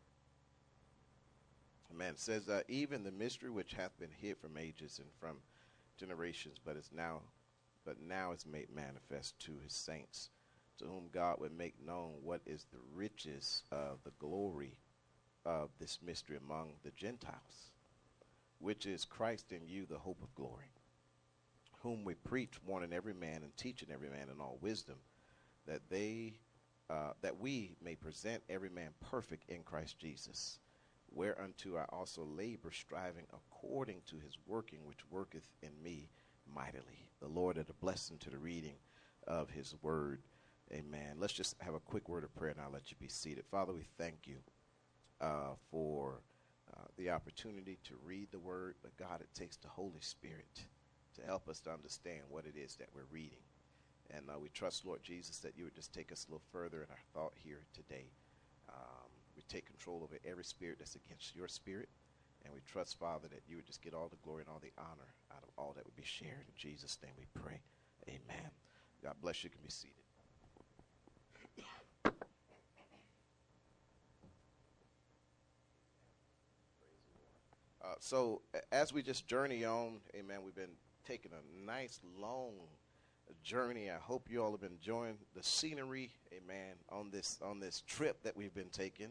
Amen. It says, uh, even the mystery which hath been hid from ages and from generations, but is now, but now is made manifest to his saints, to whom God would make known what is the riches of the glory of this mystery among the Gentiles, which is Christ in you, the hope of glory, whom we preach, warning every man and teaching every man in all wisdom, that they, uh, that we may present every man perfect in Christ Jesus. Whereunto I also labor, striving according to his working, which worketh in me mightily. The Lord add a blessing to the reading of his word. Amen. Let's just have a quick word of prayer, and I'll let you be seated. Father, we thank you uh, for uh, the opportunity to read the word, but God, it takes the Holy Spirit to help us to understand what it is that we're reading. And uh, we trust, Lord Jesus, that you would just take us a little further in our thought here today. Um, we take control over every spirit that's against your spirit. And we trust, Father, that you would just get all the glory and all the honor out of all that would be shared. In Jesus' name we pray. Amen. God bless you. You can be seated. Uh, so as we just journey on, amen, we've been taking a nice, long journey. I hope you all have been enjoying the scenery, amen, on this on this trip that we've been taking.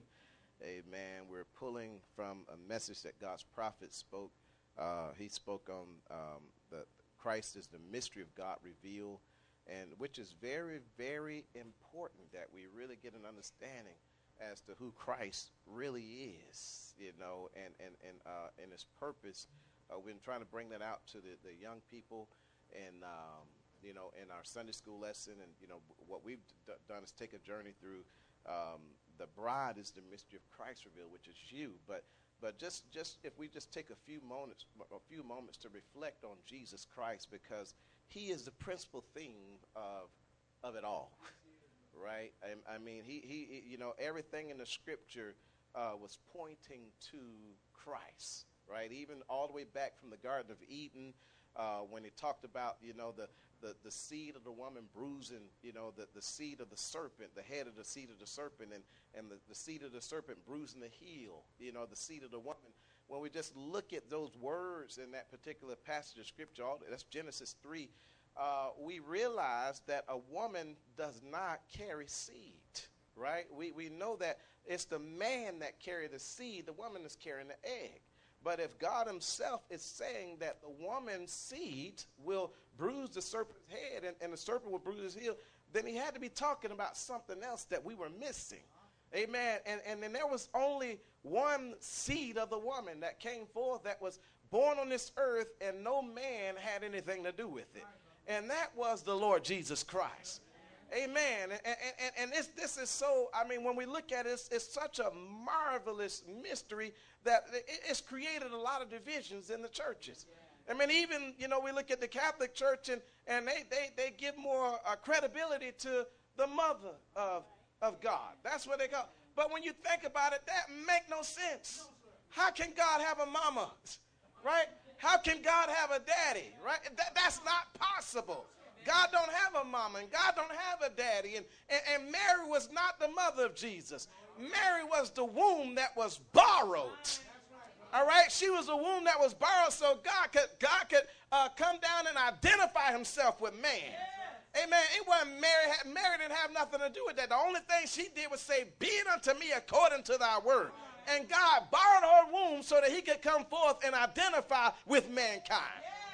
Amen. We're pulling from a message that God's prophet spoke. Uh, he spoke on um, the Christ is the mystery of God revealed, and which is very, very important that we really get an understanding as to who Christ really is, you know, and and and uh, and his purpose. Uh, we've been trying to bring that out to the, the young people, and um, you know, in our Sunday school lesson, and you know, what we've d- done is take a journey through. Um, the bride is the mystery of Christ revealed, which is you. But but just just if we just take a few moments, a few moments to reflect on Jesus Christ, because he is the principal theme of of it all. Right? I, I mean, he, he, you know, everything in the scripture uh, was pointing to Christ, right? Even all the way back from the Garden of Eden, uh, when he talked about, you know, the, the, the seed of the woman bruising, you know, the, the seed of the serpent, the head of the seed of the serpent, and, and the, the seed of the serpent bruising the heel, you know, the seed of the woman. When we just look at those words in that particular passage of scripture, all, that's Genesis three, Uh, we realize that a woman does not carry seed, right? We we know that it's the man that carries the seed. The woman is carrying the egg. But if God himself is saying that the woman's seed will bruise the serpent's head and, and the serpent will bruise his heel, then he had to be talking about something else that we were missing. Amen. And, and then there was only one seed of the woman that came forth that was born on this earth, and no man had anything to do with it. And that was the Lord Jesus Christ. Amen. And, and, and this, this is so, I mean, when we look at it, it's, it's such a marvelous mystery that it, it's created a lot of divisions in the churches. I mean, even, you know, we look at the Catholic Church, and, and they, they, they give more uh, credibility to the mother of, of God. That's what they call. But when you think about it, that make no sense. How can God have a mama? Right? How can God have a daddy, right? That, that's not possible. God don't have a mama, and God don't have a daddy. And, and, and Mary was not the mother of Jesus. Mary was the womb that was borrowed. All right? She was the womb that was borrowed so God could, God could uh, come down and identify himself with man. Amen. It wasn't Mary. Mary didn't have nothing to do with that. The only thing she did was say, be it unto me according to thy word. And God borrowed her womb so that he could come forth and identify with mankind.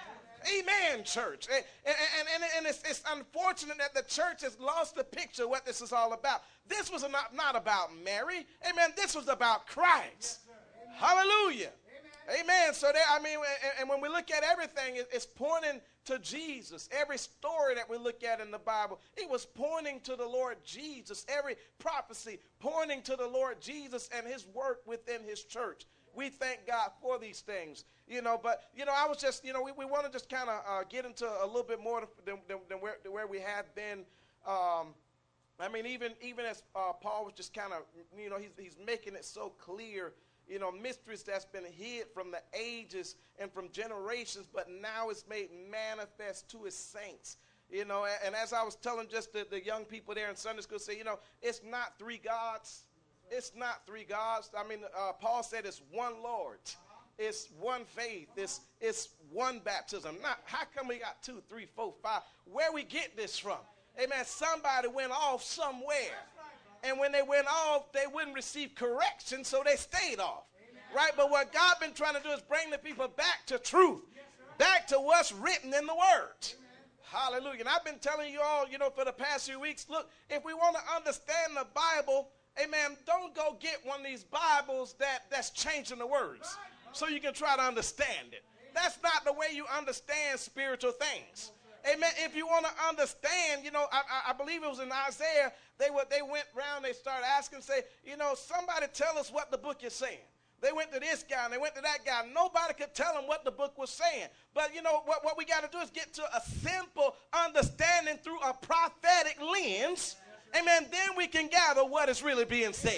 Amen, church. And, and, and, and it's, it's unfortunate that the church has lost the picture of what this is all about. This was not, not about Mary. Amen. This was about Christ. Yes, hallelujah. Amen. Amen. So there, I mean, and, and when we look at everything, it, it's pointing to Jesus. Every story that we look at in the Bible, it was pointing to the Lord Jesus. Every prophecy pointing to the Lord Jesus and his work within his church. We thank God for these things, you know, but, you know, I was just, you know, we, we want to just kind of uh, get into a little bit more than, than, than where, where we have been. Um, I mean, even even as uh, Paul was just kind of, you know, he's, he's making it so clear, you know, mysteries that's been hid from the ages and from generations, but now it's made manifest to his saints. You know, and, and as I was telling just the, the young people there in Sunday school, say, you know, it's not three gods. It's not three gods. I mean, uh, Paul said it's one Lord. It's one faith. It's, it's one baptism. Not, how come we got two, three, four, five? Where we get this from? Amen. Somebody went off somewhere. And when they went off, they wouldn't receive correction, so they stayed off. Right? But what God been trying to do is bring the people back to truth. Back to what's written in the Word. Hallelujah. And I've been telling you all, you know, for the past few weeks, look, if we want to understand the Bible, amen, don't go get one of these Bibles that, that's changing the words so you can try to understand it. That's not the way you understand spiritual things. Amen. If you want to understand, you know, I, I believe it was in Isaiah, they were, they went around, they started asking, say, you know, somebody tell us what the book is saying. They went to this guy and they went to that guy. Nobody could tell them what the book was saying. But, you know, what, what we got to do is get to a simple understanding through a prophetic lens. Amen. Then we can gather what is really being said.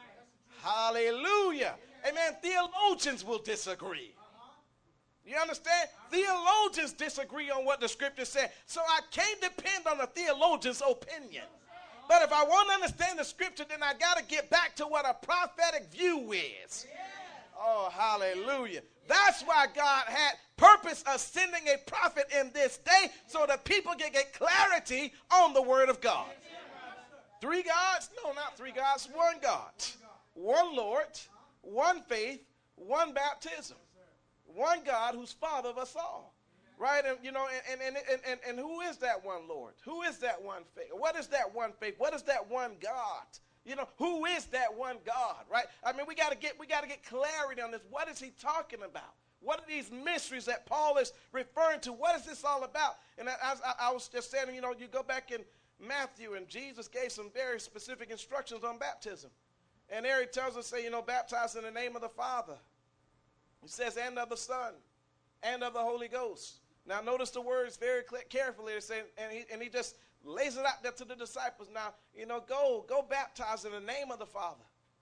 Hallelujah. Amen. Theologians will disagree. You understand? Theologians disagree on what the scripture said. So I can't depend on a theologian's opinion. But if I want to understand the scripture, then I got to get back to what a prophetic view is. Oh, hallelujah. That's why God had purpose of sending a prophet in this day so that people can get clarity on the word of God. Three gods? No, not three gods. One God. One Lord. One faith. One baptism. One God who's Father of us all. Right? And, you know, and, and, and, and, and who is that one Lord? Who is that one faith? What is that one faith? What is that one God? You know, who is that one God? Right? I mean, we got to get we got to get clarity on this. What is he talking about? What are these mysteries that Paul is referring to? What is this all about? And I, I, I was just saying, you know, you go back in Matthew, and Jesus gave some very specific instructions on baptism. And there he tells us, say, you know, baptize in the name of the Father. He says, and of the Son, and of the Holy Ghost. Now, notice the words very carefully. Saying, and, he, and he just lays it out there to the disciples. Now, you know, go, go baptize in the name of the Father,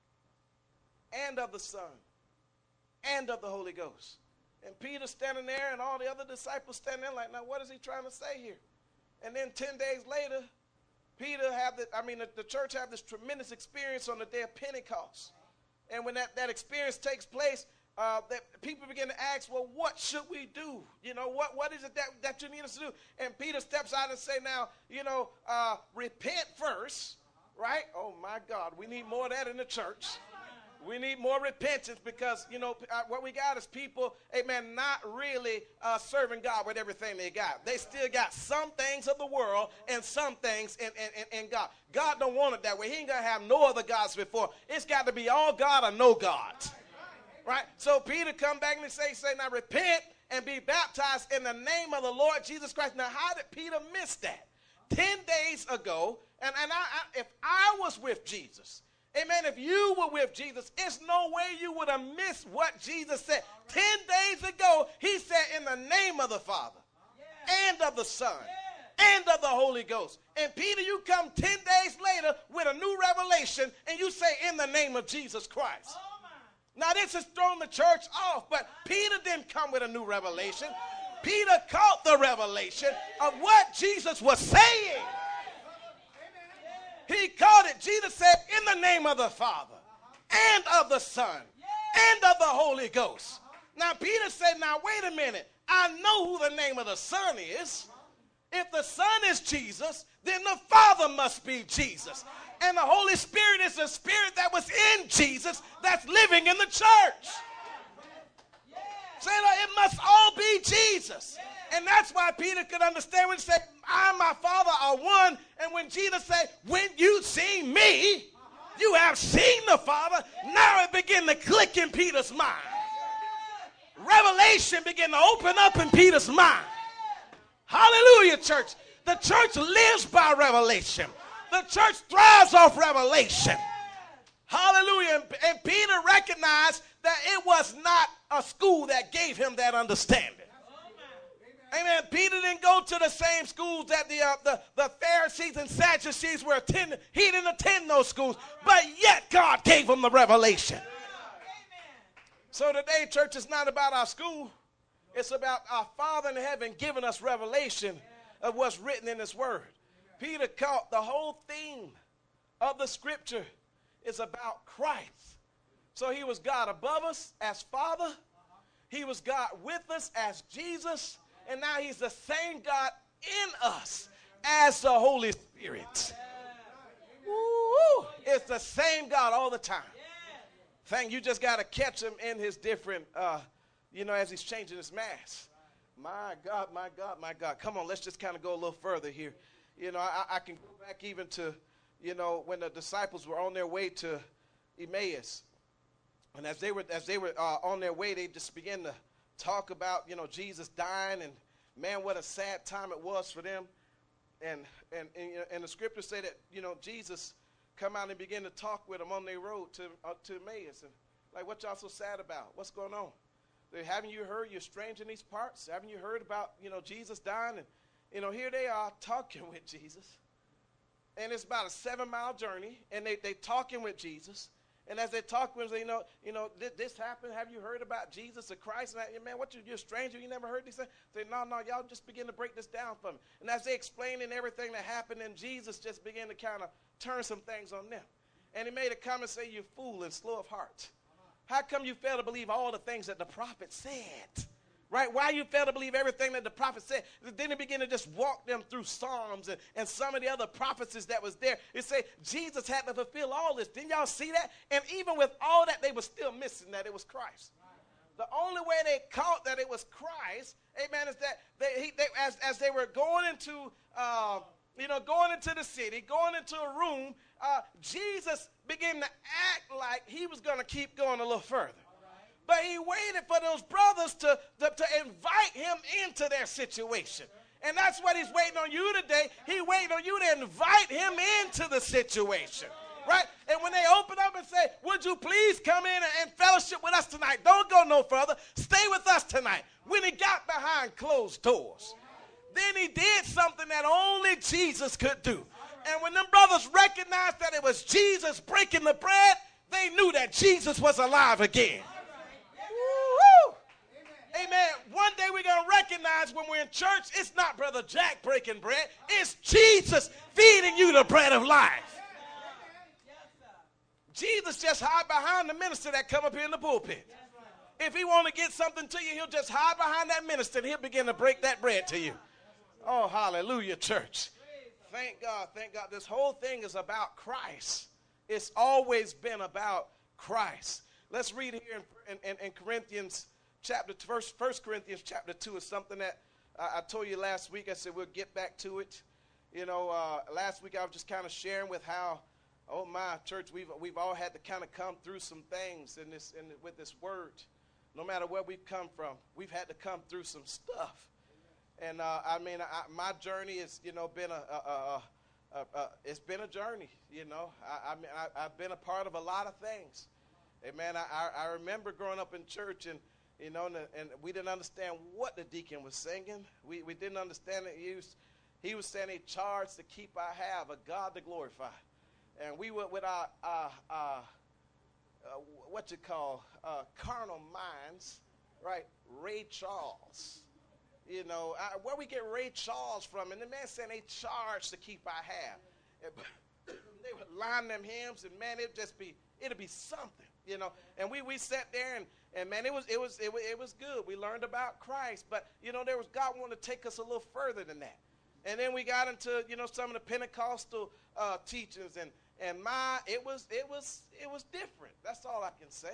and of the Son, and of the Holy Ghost. And Peter standing there, and all the other disciples standing there like, now, what is he trying to say here? And then ten days later, Peter have the, I mean, the, the church have this tremendous experience on the day of Pentecost. And when that, that experience takes place, uh, that people begin to ask, well, what should we do? You know, what, what is it that, that you need us to do? And Peter steps out and say, now, you know, uh, repent first, right? Oh, my God, we need more of that in the church. We need more repentance because, you know, uh, what we got is people, amen, not really uh, serving God with everything they got. They still got some things of the world and some things in, in, in, in God. God don't want it that way. He ain't going to have no other gods before. It's got to be all God or no God. Right? So Peter come back and say, say, now repent and be baptized in the name of the Lord Jesus Christ. Now, how did Peter miss that? Ten days ago, and, and I, I, if I was with Jesus, amen, if you were with Jesus, it's no way you would have missed what Jesus said. Ten days ago, he said in the name of the Father, yeah, and of the Son, yeah, and of the Holy Ghost. And Peter, you come ten days later with a new revelation, and you say in the name of Jesus Christ. Oh, now, this has thrown the church off, but Peter didn't come with a new revelation. Peter caught the revelation of what Jesus was saying. He called it. Jesus said, in the name of the Father, and of the Son, and of the Holy Ghost. Now, Peter said, now, wait a minute. I know who the name of the Son is. If the Son is Jesus, then the Father must be Jesus. And the Holy Spirit is the Spirit that was in Jesus that's living in the church. Say, no, it must all be Jesus. And that's why Peter could understand when he said, I and my Father are one. And when Jesus said, when you see me, you have seen the Father. Now it began to click in Peter's mind. Revelation began to open up in Peter's mind. Hallelujah, church. The church lives by revelation. The church thrives off revelation. Hallelujah. And, and Peter recognized that it was not a school that gave him that understanding. Amen. Peter didn't go to the same schools that the, uh, the, the Pharisees and Sadducees were attending. He didn't attend those schools, but yet God gave him the revelation. So today, church, is not about our school. It's about our Father in heaven giving us revelation of what's written in his word. Peter caught the whole theme of the scripture is about Christ. So he was God above us as Father. He was God with us as Jesus. And now he's the same God in us as the Holy Spirit. Woo! It's the same God all the time. Thing you just got to catch him in his different, uh, you know, as he's changing his mask. My God, my God, my God. Come on, let's just kind of go a little further here. You know, I, I can go back even to, you know, when the disciples were on their way to Emmaus. And as they were as they were uh, on their way, they just began to talk about, you know, Jesus dying, and man, what a sad time it was for them. And and and, you know, and the scriptures say that, you know, Jesus come out and begin to talk with them on their road to uh, to Emmaus. And like, what y'all so sad about? What's going on? They, haven't you heard? You're strange in these parts. Haven't you heard about, you know, Jesus dying? And you know, here they are talking with Jesus, and it's about a seven mile journey, and they they talking with Jesus. And as they talk with him, you know, you know, this, this happened. Have you heard about Jesus or Christ? And I, man, what you, you're a stranger. You never heard these things? Say, no, no, y'all just begin to break this down for me. And as they explaining everything that happened, and Jesus just began to kind of turn some things on them. And he made a comment, say, you fool and slow of heart. How come you fail to believe all the things that the prophet said? Right? Why you fail to believe everything that the prophet said? Then he began to just walk them through Psalms and, and some of the other prophecies that was there. It say Jesus had to fulfill all this. Didn't y'all see that? And even with all that, they were still missing that it was Christ. The only way they caught that it was Christ, amen, is that they, he, they, as, as they were going into, uh, you know, going into the city, going into a room, uh, Jesus began to act like he was going to keep going a little further. But he waited for those brothers to, to, to invite him into their situation. And that's what he's waiting on you today. He waiting on you to invite him into the situation. Right? And when they open up and say, would you please come in and, and fellowship with us tonight? Don't go no further. Stay with us tonight. When he got behind closed doors, then he did something that only Jesus could do. And when them brothers recognized that it was Jesus breaking the bread, they knew that Jesus was alive again. Amen. One day we're going to recognize when we're in church, it's not Brother Jack breaking bread. It's Jesus feeding you the bread of life. Jesus just hide behind the minister that come up here in the pulpit. If he want to get something to you, he'll just hide behind that minister and he'll begin to break that bread to you. Oh, hallelujah, church. Thank God, thank God. This whole thing is about Christ. It's always been about Christ. Let's read here in, in, in Corinthians chapter, first, First Corinthians chapter two is something that uh, I told you last week. I said we'll get back to it. You know, uh, last week I was just kind of sharing with how, oh my church, we've we've all had to kind of come through some things in this in with this word. No matter where we've come from, we've had to come through some stuff. And uh, I mean, I, my journey has, you know, been a, a, a, a, a it's been a journey. You know, I, I mean, I, I've been a part of a lot of things. Amen. I, I, I remember growing up in church, and you know, and, and we didn't understand what the deacon was singing. We we didn't understand it. He was, he was saying a charge to keep I have a God to glorify, and we were with our uh, uh, uh, what you call uh, carnal minds, right? Ray Charles. You know, I, where we get Ray Charles from, and the man saying a charge to keep I have. And, they would line them hymns, and man, it'd just be, it'd be something, you know. And we, we sat there, and, and man, it was it was it was it was good. We learned about Christ, but you know, there was God wanted to take us a little further than that. And then we got into, you know, some of the Pentecostal uh, teachings, and and my it was it was it was different. That's all I can say.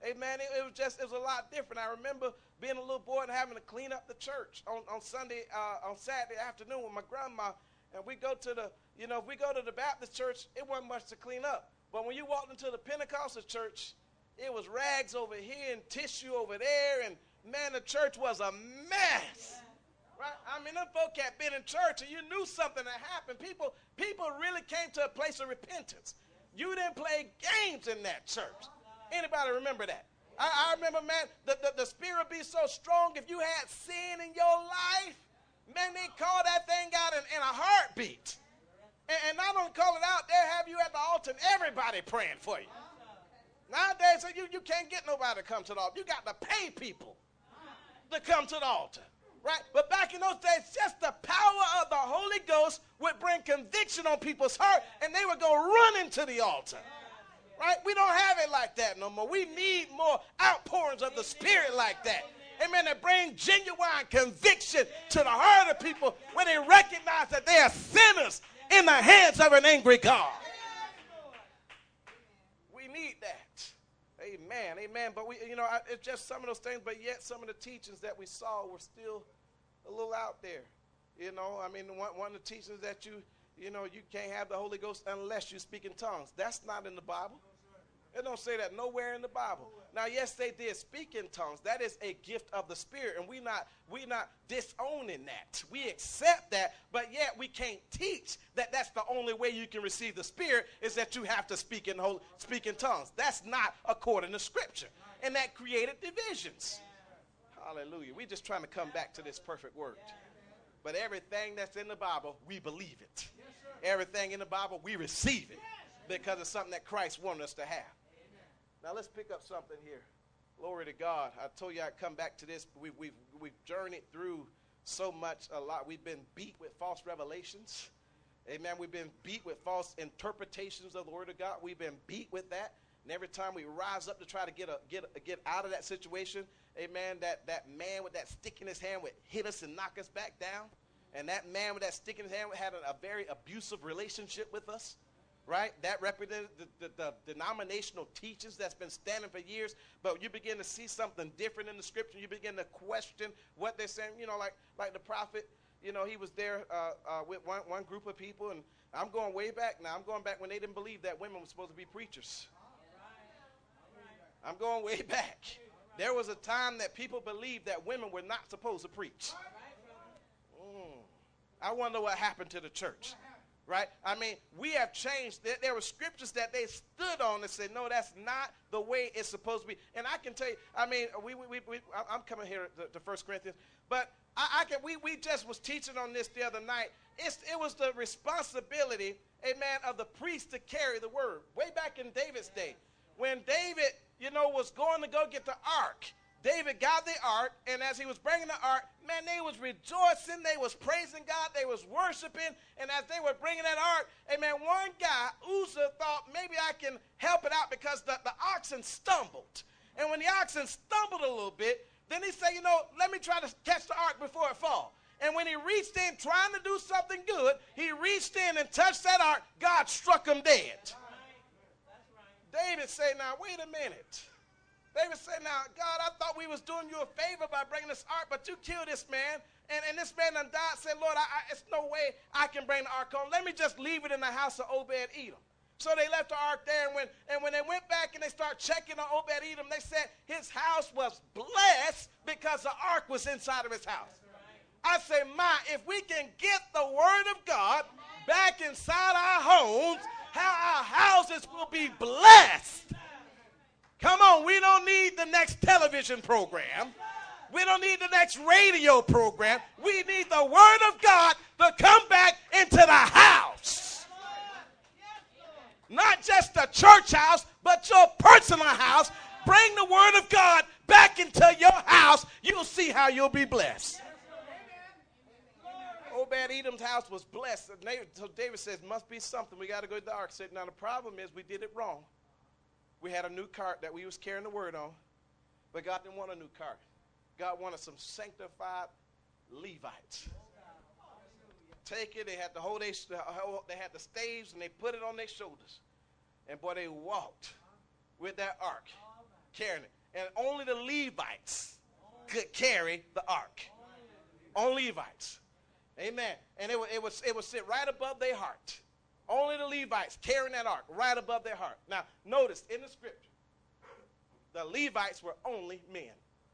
Amen. It, it was just, it was a lot different. I remember being a little boy and having to clean up the church on, on Sunday, uh, on Saturday afternoon with my grandma. And we go to the, you know, if we go to the Baptist church, it wasn't much to clean up. But when you walked into the Pentecostal church, it was rags over here and tissue over there. And, man, the church was a mess. Right? I mean, them folk had been in church and you knew something had happened. People, people really came to a place of repentance. You didn't play games in that church. Anybody remember that? I, I remember, man, the, the, the spirit be so strong. If you had sin in your life, man, they call that thing out in, in a heartbeat. And, and not only call it out, they'll have you at the altar and everybody praying for you. Nowadays, you, you can't get nobody to come to the altar. You got to pay people to come to the altar. Right? But back in those days, just the power of the Holy Ghost would bring conviction on people's heart, and they would go running to the altar. Right? We don't have it like that no more. We need more outpourings of the Spirit like that. Amen. That bring genuine conviction to the heart of people when they recognize that they are sinners in the hands of an angry God. We need that. Amen. Amen. But we, you know, it's just some of those things, but yet some of the teachings that we saw were still a little out there. You know, I mean, one, one of the teachings that you, you know, you can't have the Holy Ghost unless you speak in tongues. That's not in the Bible. It don't say that nowhere in the Bible. Now, yes, they did speak in tongues. That is a gift of the Spirit, and we not we not disowning that. We accept that, but yet we can't teach that that's the only way you can receive the Spirit is that you have to speak in holy, speak in tongues. That's not according to Scripture, and that created divisions. Hallelujah. We're just trying to come back to this perfect word. But everything that's in the Bible, we believe it. Everything in the Bible, we receive it because it's something that Christ wanted us to have. Now let's pick up something here. Glory to God. I told you I'd come back to this. We've, we've, we've journeyed through so much, a lot. We've been beat with false revelations. Amen. We've been beat with false interpretations of the Word of God. We've been beat with that. And every time we rise up to try to get a, get a, get out of that situation, amen, that, that man with that stick in his hand would hit us and knock us back down. And that man with that stick in his hand had a, a very abusive relationship with us. Right? That represented the, the, the denominational teachings that's been standing for years, but you begin to see something different in the Scripture. You begin to question what they're saying. You know, like like the prophet, you know, he was there uh, uh, with one, one group of people, and I'm going way back now. I'm going back when they didn't believe that women were supposed to be preachers. I'm going way back. There was a time that people believed that women were not supposed to preach. Mm. I wonder what happened to the church. Right? I mean, we have changed. There, there were scriptures that they stood on and said, no, that's not the way it's supposed to be. And I can tell you, I mean, we, we, we, I'm coming here to, to First Corinthians, but I, I can, we, we just was teaching on this the other night. It's, it was the responsibility, amen, of the priest to carry the word. Way back in David's day, when David, you know, was going to go get the ark, David got the ark, and as he was bringing the ark, man, they was rejoicing, they was praising God, they was worshiping, and as they were bringing that ark, amen, one guy, Uzzah, thought maybe I can help it out because the, the oxen stumbled. And when the oxen stumbled a little bit, then he said, you know, let me try to catch the ark before it falls. And when he reached in trying to do something good, he reached in and touched that ark, God struck him dead. That's right. That's right. David said, now, wait a minute. David said, now, God, I thought we was doing you a favor by bringing this ark, but you killed this man, and, and this man done died. Said, Lord, I, I, it's no way I can bring the ark home. Let me just leave it in the house of Obed-Edom. So they left the ark there, and when, and when they went back and they started checking on Obed-Edom, they said his house was blessed because the ark was inside of his house. I say, my, if we can get the word of God back inside our homes, how our houses will be blessed. Come on, we don't need the next television program. We don't need the next radio program. We need the word of God to come back into the house. Not just the church house, but your personal house. Bring the word of God back into your house. You'll see how you'll be blessed. Obed-Edom's house was blessed. So David says, must be something. We got to go to the ark. Said, now the problem is we did it wrong. We had a new cart that we was carrying the word on, but God didn't want a new cart. God wanted some sanctified Levites. Take it. They had the whole they, they had the staves and they put it on their shoulders, and boy, they walked with that ark. carrying it. And only the Levites could carry the ark. Only Levites. Amen. And it would, it would, it would sit right above their heart. Only the Levites carrying that ark right above their heart. Now, notice in the scripture, the Levites were only men.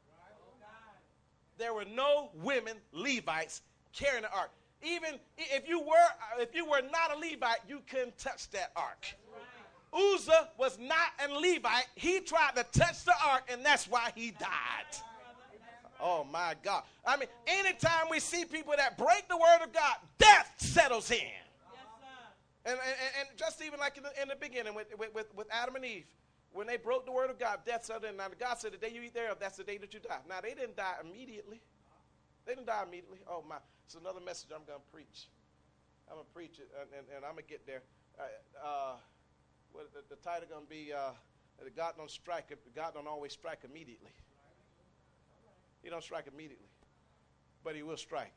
There were no women Levites carrying the ark. Even if you were, if you were not a Levite, you couldn't touch that ark. Uzzah was not a Levite. He tried to touch the ark, and that's why he died. Oh, my God. I mean, anytime we see people that break the word of God, death settles in. And, and, and just even like in the, in the beginning with, with, with Adam and Eve, when they broke the word of God, death settled in. Now, God said, the day you eat thereof, that's the day that you die. Now, they didn't die immediately. They didn't die immediately. Oh, my. It's another message I'm going to preach. I'm going to preach it, and, and, and I'm going to get there. Uh, uh, what, the, the title going to be, uh, God don't strike, God don't always strike immediately. He don't strike immediately, but he will strike.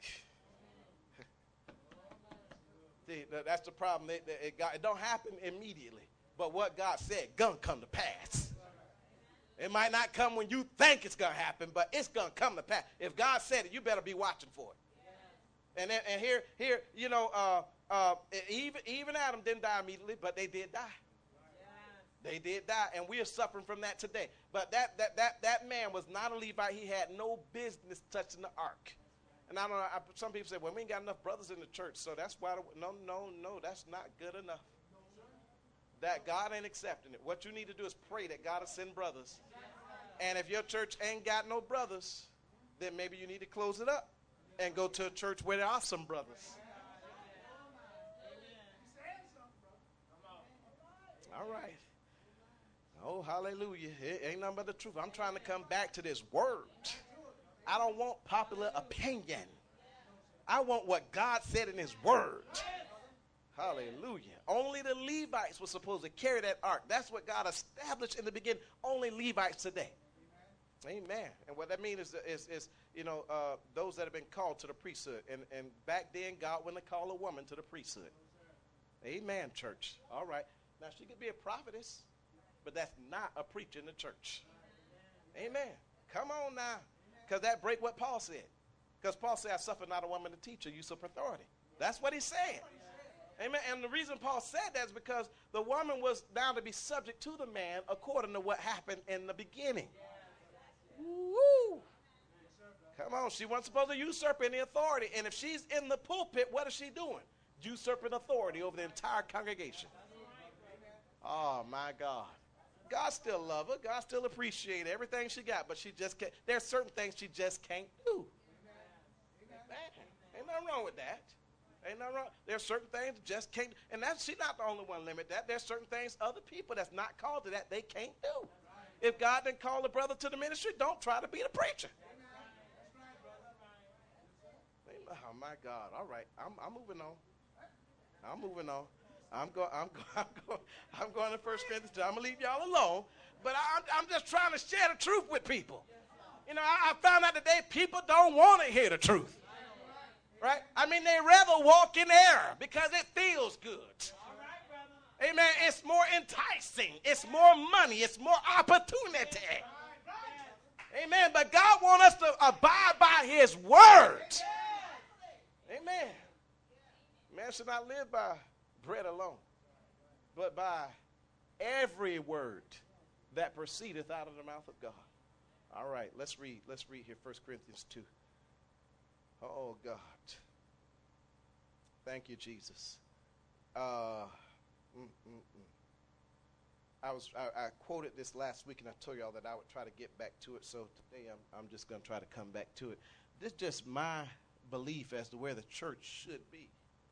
See, that's the problem. It, it, it don't happen immediately, but what God said gonna come to pass. It might not come when you think it's gonna happen, but it's gonna come to pass. If God said it, you better be watching for it. And then, and here, here, you know, uh, uh, even even Adam didn't die immediately, but they did die. They did die, and we are suffering from that today. But that that that that man was not a Levite. He had no business touching the ark. And I don't know. I, some people say, "Well, we ain't got enough brothers in the church, so that's why." The, no, no, no, that's not good enough. That God ain't accepting it. What you need to do is pray that God will send brothers. And if your church ain't got no brothers, then maybe you need to close it up and go to a church where there are some brothers. All right. Oh, hallelujah. It ain't nothing but the truth. I'm trying to come back to this word. I don't want popular opinion. I want what God said in his word. Hallelujah. Only the Levites were supposed to carry that ark. That's what God established in the beginning. Only Levites today. Amen. And what that means is, is, is you know, uh, those that have been called to the priesthood. And, and back then, God wouldn't call a woman to the priesthood. Amen, church. All right. Now, she could be a prophetess, but that's not a preacher in the church. Amen. Come on now. Because that break what Paul said. Because Paul said, I suffer not a woman to teach or usurp authority. That's what he said. Amen. And the reason Paul said that is because the woman was now to be subject to the man according to what happened in the beginning. Woo. Come on. She wasn't supposed to usurp any authority. And if she's in the pulpit, what is she doing? Usurping authority over the entire congregation. Oh, my God. God still love her. God still appreciate everything she got, but she just can't. There's certain things she just can't do. Amen. Ain't nothing wrong with that. Ain't nothing wrong. There's certain things just can't. And that's she's not the only one limit that. There's certain things other people that's not called to that they can't do. If God didn't call a brother to the ministry, don't try to be the preacher. Oh my God! All right, I'm, I'm moving on. I'm moving on. I'm going. I'm going. I'm going. I'm going to First Corinthians. I'm gonna leave y'all alone. But I, I'm, I'm just trying to share the truth with people. You know, I, I found out today people don't want to hear the truth. Right? I mean, they rather walk in error because it feels good. Amen. It's more enticing. It's more money. It's more opportunity. Amen. But God wants us to abide by his word. Amen. Man should not live by bread alone, but by every word that proceedeth out of the mouth of God. All right, let's read. Let's read here First Corinthians two. Oh, God. Thank you, Jesus. Uh, mm, mm, mm. I was I, I quoted this last week, and I told y'all that I would try to get back to it. So today I'm, I'm just going to try to come back to it. This is just my belief as to where the church should be.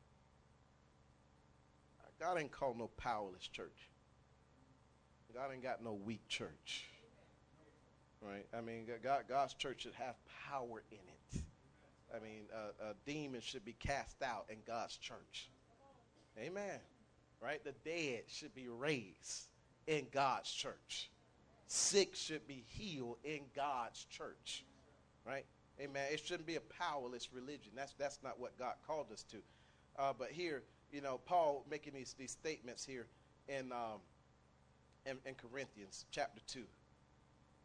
God ain't called no powerless church. God ain't got no weak church. Right? I mean, God, God's church should have power in it. I mean, uh, uh, demons should be cast out in God's church. Amen. Right? The dead should be raised in God's church. Sick should be healed in God's church. Right? Amen. It shouldn't be a powerless religion. That's that's not what God called us to. Uh, but here, you know, Paul making these these statements here in um, in, in Corinthians chapter two.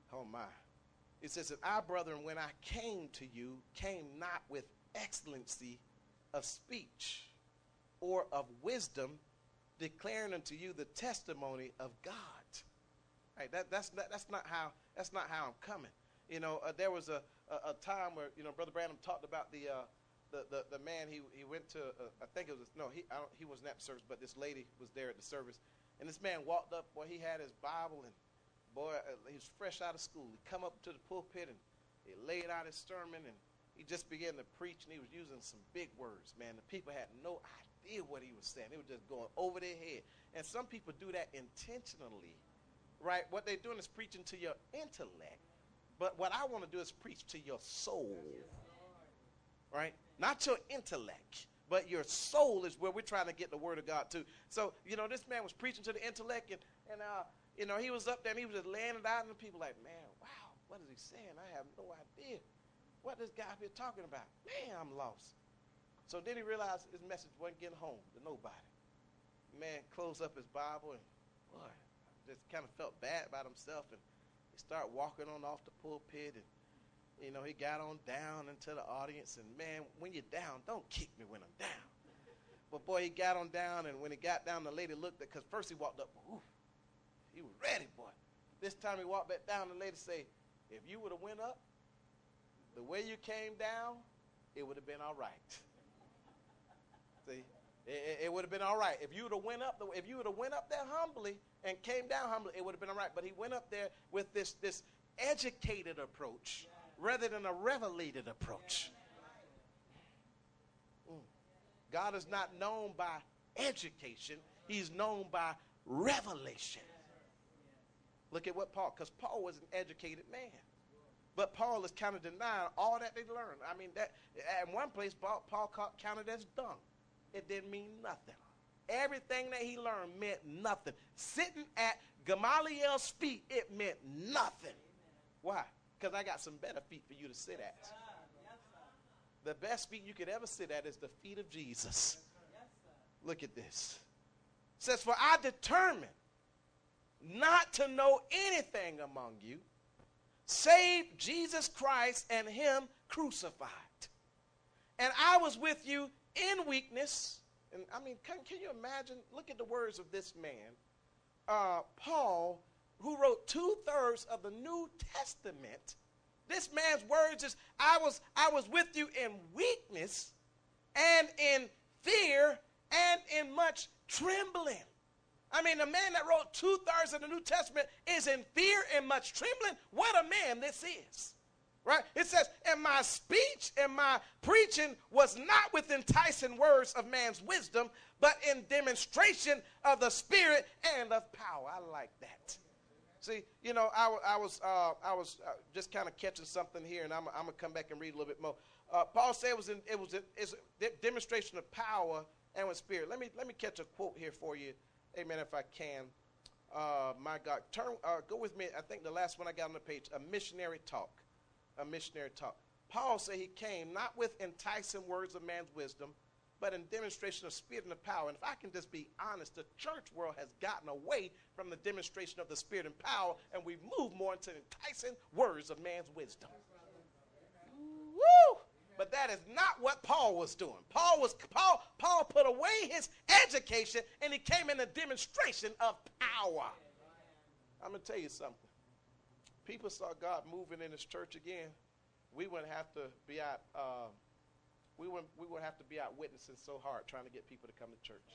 Oh my. It says that I, brethren, when I came to you, came not with excellency of speech or of wisdom, declaring unto you the testimony of God. Right, that, that's, that, that's, not how, that's not how I'm coming. You know, uh, there was a, a, a time where, you know, Brother Branham talked about the uh, the, the, the man he, he went to, uh, I think it was, no, he, I don't, he wasn't at the service, but this lady was there at the service. And this man walked up, boy, he had his Bible, and boy, uh, he was fresh out of school. He come up to the pulpit, and he laid out his sermon, and he just began to preach, and he was using some big words, man. The people had no idea what he was saying. They were just going over their head. And some people do that intentionally, right? What they're doing is preaching to your intellect. But what I want to do is preach to your soul, right? Not your intellect, but your soul is where we're trying to get the word of God to. So, you know, this man was preaching to the intellect, and, and uh, you know, he was up there, and he was just laying it out, and the people like, man, wow, what is he saying? I have no idea what this guy up here talking about. Man, I'm lost. So then he realized his message wasn't getting home to nobody. Man closed up his Bible, and boy, just kind of felt bad about himself, and he started walking on off the pulpit, and you know, he got on down into the audience, and man, when you're down, don't kick me when I'm down. But boy, he got on down, and when he got down, the lady looked at, because first he walked up, ooh, he was ready, boy. This time he walked back down, the lady say, if you would have went up, the way you came down, it would have been all right. See, it, it would have been all right. If you would have went up, the, if you would have went up there humbly and came down humbly, it would have been all right. But he went up there with this, this educated approach, rather than a revelated approach. Mm. God is not known by education. He's known by revelation. Look at what Paul, because Paul was an educated man. But Paul is kind of denying all that they learned. I mean, that at one place, Paul, Paul counted as dung. It didn't mean nothing. Everything that he learned meant nothing. Sitting at Gamaliel's feet, it meant nothing. Why? Because I got some better feet for you to sit at. The best feet you could ever sit at is the feet of Jesus. Look at this. It says, for I determined not to know anything among you save Jesus Christ and him crucified. And I was with you in weakness. And I mean, can, can you imagine? Look at the words of this man, uh, Paul, who wrote two-thirds of the New Testament. This man's words is, I was, I was with you in weakness and in fear and in much trembling. I mean, the man that wrote two-thirds of the New Testament is in fear and much trembling. What a man this is, right? It says, and my speech and my preaching was not with enticing words of man's wisdom, but in demonstration of the Spirit and of power. I like that. See, you know, I, I was uh, I was uh, just kind of catching something here, and I'm, I'm going to come back and read a little bit more. Uh, Paul said it was, in, it was a, it's a demonstration of power and with spirit. Let me let me catch a quote here for you, amen, if I can. Uh, my God, turn uh, go with me. I think the last one I got on the page, a missionary talk, a missionary talk. Paul said he came not with enticing words of man's wisdom, but in demonstration of spirit and of power. And if I can just be honest, the church world has gotten away from the demonstration of the spirit and power, and we've moved more into enticing words of man's wisdom. Woo! But that is not what Paul was doing. Paul was Paul. Paul put away his education, and he came in a demonstration of power. I'm gonna tell you something. People saw God moving in His church again. We wouldn't have to be out. Uh, We wouldn't, we would have to be out witnessing so hard trying to get people to come to church.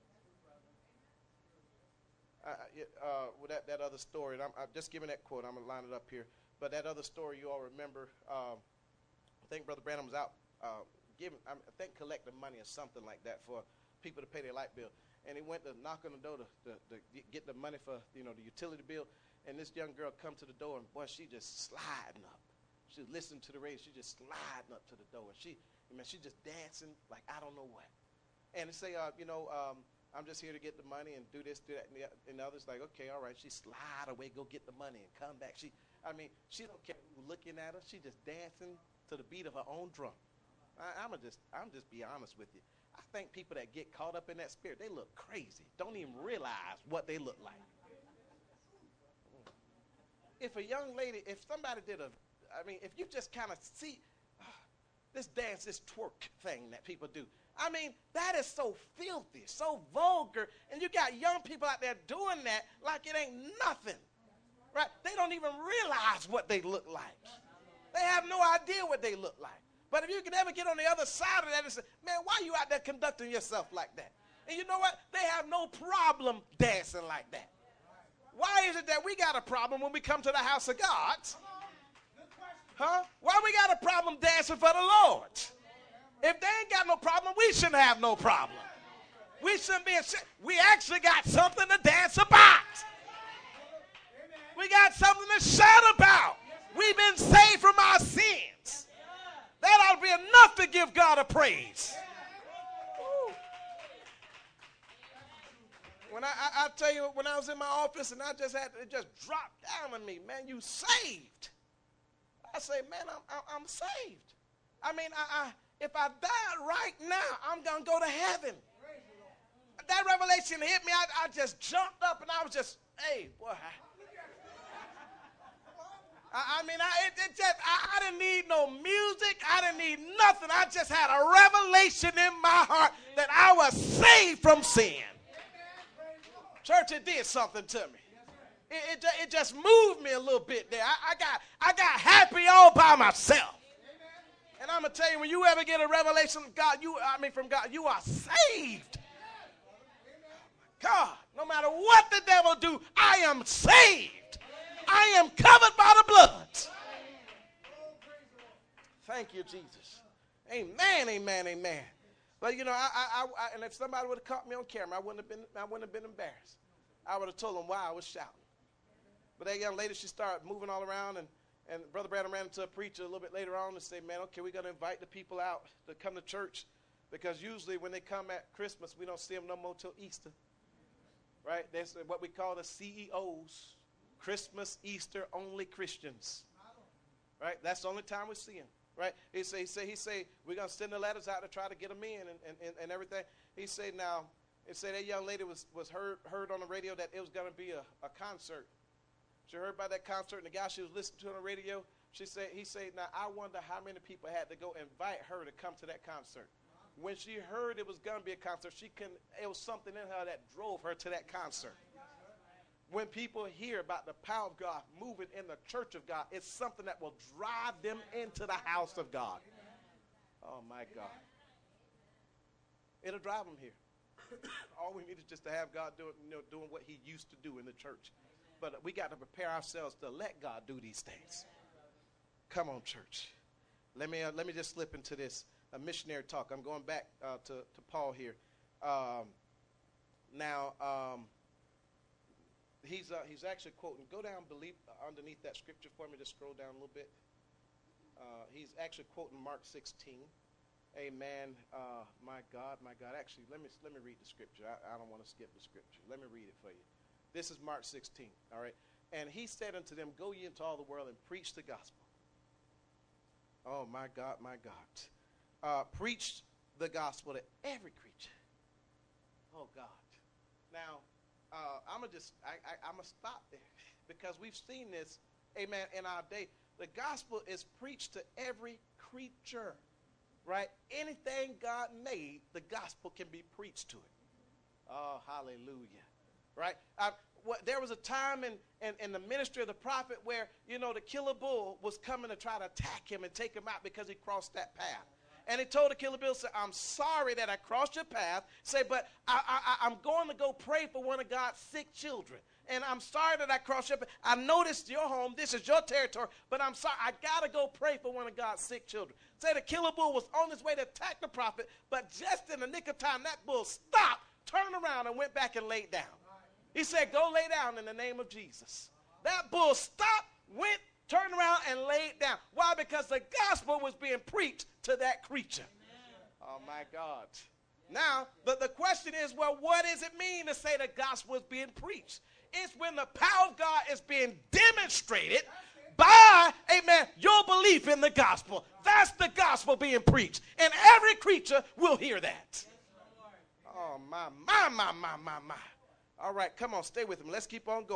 Uh, uh, with that, that other story, and I'm, I'm just giving that quote. I'm going to line it up here. But that other story you all remember, um, I think Brother Branham was out uh, giving, I think collecting money or something like that for people to pay their light bill. And he went to knock on the door to, to, to get the money for, you know, the utility bill. And this young girl come to the door, and boy, she just sliding up. She was listening to the radio. She just sliding up to the door. And she, I mean, she just dancing like I don't know what. And they say, uh, you know, um, I'm just here to get the money and do this, do that, and the, and the others like, okay, all right. She slide away, go get the money and come back. She, I mean, she don't care who's looking at her. She just dancing to the beat of her own drum. I, I'm just, I'm just be honest with you. I think people that get caught up in that spirit, they look crazy. Don't even realize what they look like. if a young lady, if somebody did a, I mean, if you just kind of see uh, this dance, this twerk thing that people do, I mean, that is so filthy, so vulgar, and you got young people out there doing that like it ain't nothing, right? They don't even realize what they look like. They have no idea what they look like. But if you can ever get on the other side of that and say, man, why are you out there conducting yourself like that? And you know what? They have no problem dancing like that. Why is it that we got a problem when we come to the house of God? Huh? Why we got a problem dancing for the Lord? If they ain't got no problem, we shouldn't have no problem. We shouldn't be ashamed. We actually got something to dance about. We got something to shout about. We've been saved from our sins. That ought to be enough to give God a praise. Woo. When I, I, I tell you, when I was in my office and I just had to, it just dropped down on me, man, you saved. I say, man, I'm, I'm, I'm saved. I mean, I, I, if I died right now, I'm going to go to heaven. That revelation hit me. I, I just jumped up and I was just, hey, boy. I, I mean, I, it, it just, I, I didn't need no music. I didn't need nothing. I just had a revelation in my heart that I was saved from sin. Church, it did something to me. It, it, it just moved me a little bit there. I, I got I got happy all by myself. And I'm going to tell you, when you ever get a revelation of God, you I mean from God, you are saved. God, no matter what the devil do, I am saved. I am covered by the blood. Thank you, Jesus. Amen, amen, amen. But you know, I, I, I and if somebody would have caught me on camera, I wouldn't have been, I wouldn't have been embarrassed. I would have told them why I was shouting. But that young lady, she started moving all around, and, and Brother Branham ran into a preacher a little bit later on and said, man, okay, we're going to invite the people out to come to church, because usually when they come at Christmas, we don't see them no more till Easter. Right? That's what we call the C E Os, Christmas, Easter, only Christians. Right? That's the only time we see them. Right? He say, he say, he say, we're going to send the letters out to try to get them in and, and, and, and everything. He said, now, he said that young lady was, was heard, heard on the radio that it was going to be a, a concert. She heard about that concert, and the guy she was listening to on the radio, she said, he said, now, I wonder how many people had to go invite her to come to that concert. When she heard it was going to be a concert, she couldn't, it was something in her that drove her to that concert. When people hear about the power of God moving in the church of God, it's something that will drive them into the house of God. Oh, my God. It'll drive them here. All we need is just to have God doing, you know, doing what he used to do in the church. But we got to prepare ourselves to let God do these things. Come on, church. Let me uh, let me just slip into this a missionary talk. I'm going back uh, to, to Paul here. Um, now, um, he's uh, he's actually quoting. Go down believe, uh, underneath that scripture for me. Just scroll down a little bit. Uh, he's actually quoting Mark sixteen. Amen. Uh, my God, my God. Actually, let me let me read the scripture. I, I don't want to skip the scripture. Let me read it for you. This is Mark sixteen, all right? And he said unto them, go ye into all the world and preach the gospel. Oh, my God, my God. Uh, preach the gospel to every creature. Oh, God. Now, uh, I'm going to just, I, I, I'm going to stop there because we've seen this, amen, in our day. The gospel is preached to every creature, right? Anything God made, the gospel can be preached to it. Oh, hallelujah. Right? Uh, what, there was a time in, in, in the ministry of the prophet where, you know, the killer bull was coming to try to attack him and take him out because he crossed that path. And he told the killer bull, say, I'm sorry that I crossed your path. Say, but I, I, I'm going to go pray for one of God's sick children. And I'm sorry that I crossed your path. I noticed your home. This is your territory. But I'm sorry. I got to go pray for one of God's sick children. Say the killer bull was on his way to attack the prophet. But just in the nick of time, that bull stopped, turned around, and went back and laid down. He said, go lay down in the name of Jesus. That bull stopped, went, turned around, and laid down. Why? Because the gospel was being preached to that creature. Amen. Oh, my God. Now, the, the question is, well, what does it mean to say the gospel is being preached? It's when the power of God is being demonstrated by, amen, your belief in the gospel. That's the gospel being preached. And every creature will hear that. Oh, my, my, my, my, my, my. All right, come on, stay with him. Let's keep on going.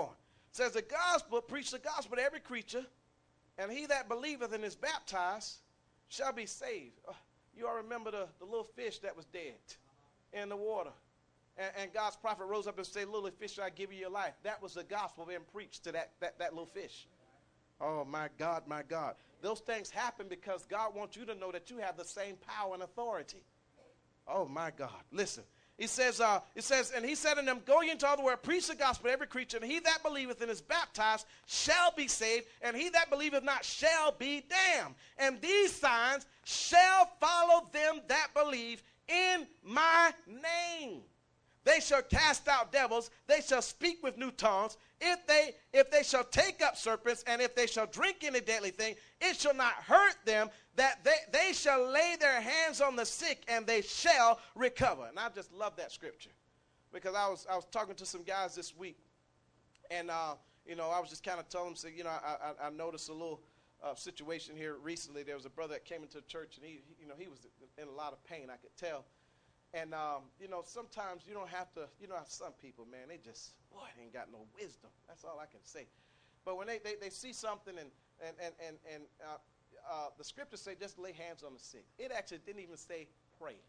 It says the gospel, preach the gospel to every creature, and he that believeth and is baptized shall be saved. Uh, you all remember the, the little fish that was dead in the water. And, and God's prophet rose up and said, little fish, I give you your life. That was the gospel being preached to that, that, that little fish. Oh, my God, my God. Those things happen because God wants you to know that you have the same power and authority. Oh, my God. Listen. He says, uh, it says, and he said unto them, go ye into all the world, preach the gospel to every creature, and he that believeth and is baptized shall be saved, and he that believeth not shall be damned. And these signs shall follow them that believe in my name. They shall cast out devils, they shall speak with new tongues. If they if they shall take up serpents, and if they shall drink any deadly thing, it shall not hurt them. That they, they shall lay their hands on the sick, and they shall recover. And I just love that scripture, because I was I was talking to some guys this week, and uh, you know I was just kind of telling them, so, you know I, I, I noticed a little uh, situation here recently. There was a brother that came into the church, and he, he you know he was in a lot of pain, I could tell. And, um, you know, sometimes you don't have to, you know, some people, man, they just, boy, they ain't got no wisdom. That's all I can say. But when they, they, they see something, and, and, and, and, and uh, uh, the scriptures say just lay hands on the sick. It actually didn't even say pray.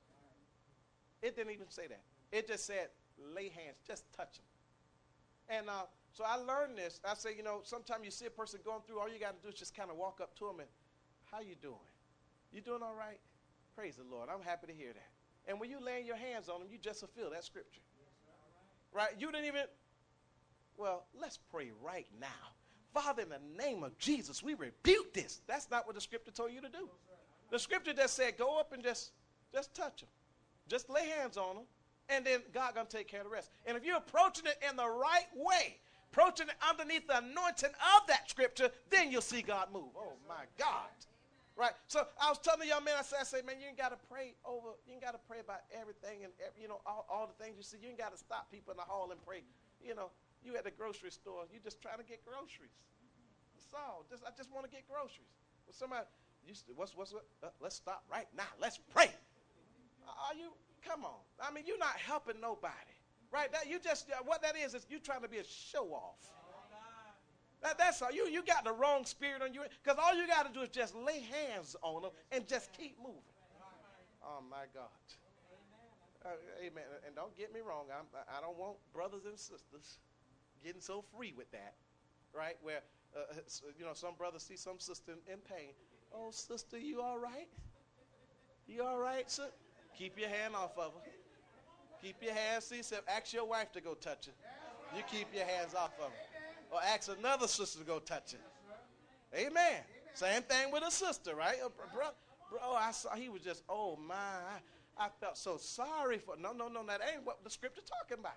It didn't even say that. It just said lay hands, just touch them. And uh, so I learned this. I say, you know, sometimes you see a person going through, all you got to do is just kind of walk up to them and, how you doing? You doing all right? Praise the Lord. I'm happy to hear that. And when you laying your hands on them, you just fulfill that scripture. Right? You didn't even, well, let's pray right now. Father, in the name of Jesus, we rebuke this. That's not what the scripture told you to do. The scripture just said, go up and just, just touch them. Just lay hands on them, and then God going to take care of the rest. And if you're approaching it in the right way, approaching it underneath the anointing of that scripture, then you'll see God move. Oh, my God. Right, so I was telling the young man, I said, I said, man, you ain't got to pray over, you ain't got to pray about everything and, every, you know, all, all the things you see. You ain't got to stop people in the hall and pray. You know, you at the grocery store, you just trying to get groceries. That's all. Just, I just want to get groceries. Well, somebody, you, what's, what's, what? Uh, let's stop right now. Let's pray. Are you, come on. I mean, you're not helping nobody. Right, that, you just, what that is, is you trying to be a show-off. That, that's all. You, you got the wrong spirit on you. Because all you got to do is just lay hands on them and just keep moving. Oh, my God. Uh, amen. And don't get me wrong. I'm, I don't want brothers and sisters getting so free with that. Right? Where, uh, you know, some brothers see some sister in, in pain. Oh, sister, you all right? You all right, sir? Keep your hand off of her. Keep your hands. See, so ask your wife to go touch her. You keep your hands off of her. Or ask another sister to go touch it. Amen. Same thing with a sister, right? Bro, bro, I saw he was just, oh my, I, I felt so sorry for. No, no, no, that ain't what the scripture's talking about.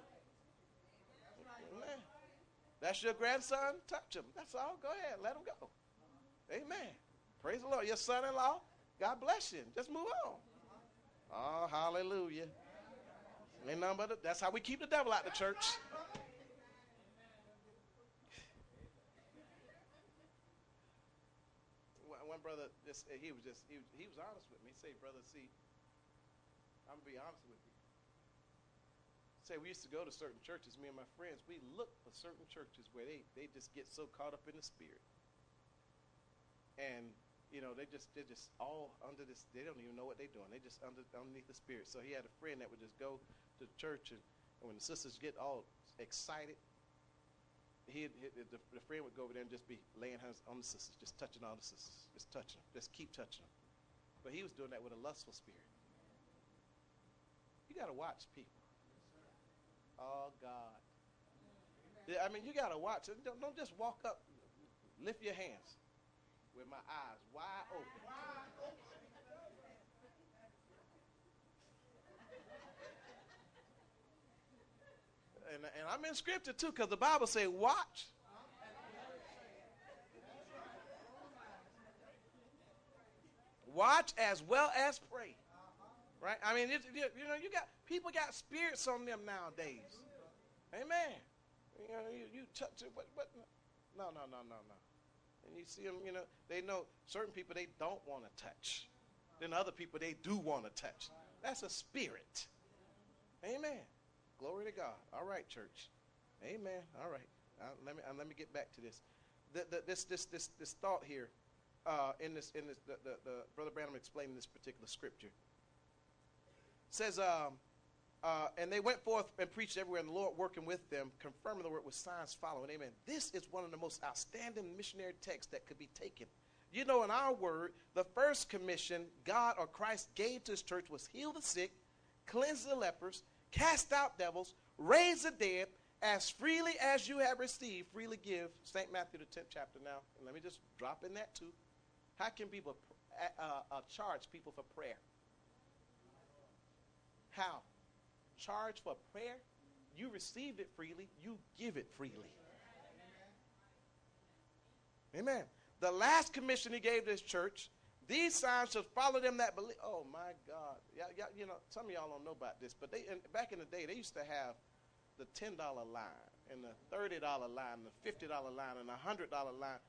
Amen. That's your grandson. Touch him. That's all. Go ahead, let him go. Amen. Praise the Lord. Your son-in-law. God bless you. Just move on. Oh, hallelujah. Ain't nothing but that's how we keep the devil out of the church. One brother, just he was just he was, he was honest with me. He said, brother, see, I'm gonna be honest with you. Say we used to go to certain churches, me and my friends, we look for certain churches where they, they just get so caught up in the spirit. And, you know, they just they're just all under this, they don't even know what they're doing. They just under underneath the spirit. So he had a friend that would just go to church, and, and when the sisters get all excited, He, he the, the friend would go over there and just be laying hands on the sisters, just touching all the sisters, just touching them, just keep touching them. But he was doing that with a lustful spirit. You got to watch people. Oh, God. Yeah, I mean, you got to watch. Don't, don't just walk up, lift your hands with my eyes wide open. And, and I'm in scripture too, because the Bible says, watch. Watch as well as pray. Right? I mean, it, you, you know, you got people got spirits on them nowadays. Amen. You know, you, you touch it, but, but no, no, no, no, no. And you see them, you know, they know certain people they don't want to touch. Then other people they do want to touch. That's a spirit. Amen. Glory to God. All right, church. Amen. All right. Uh, let me uh, let me get back to this. The, the, this this this this thought here, uh, in this in this the, the, the Brother Branham explaining this particular scripture. Says, um, uh, and they went forth and preached everywhere, and the Lord working with them, confirming the word with signs following. Amen. This is one of the most outstanding missionary texts that could be taken. You know, in our word, the first commission God or Christ gave to his church was heal the sick, cleanse the lepers, cast out devils, raise the dead, as freely as you have received, freely give. Saint Matthew, the tenth chapter now. And let me just drop in that too. How can people uh, uh, charge people for prayer? How? Charge for prayer? You received it freely. You give it freely. Amen. The last commission he gave to his church, these signs shall follow them that believe. Oh, my God. Yeah, yeah, you know, some of y'all don't know about this, but they in, back in the day, they used to have the ten dollar line and the thirty dollar line and the fifty dollar line and the one hundred dollar line.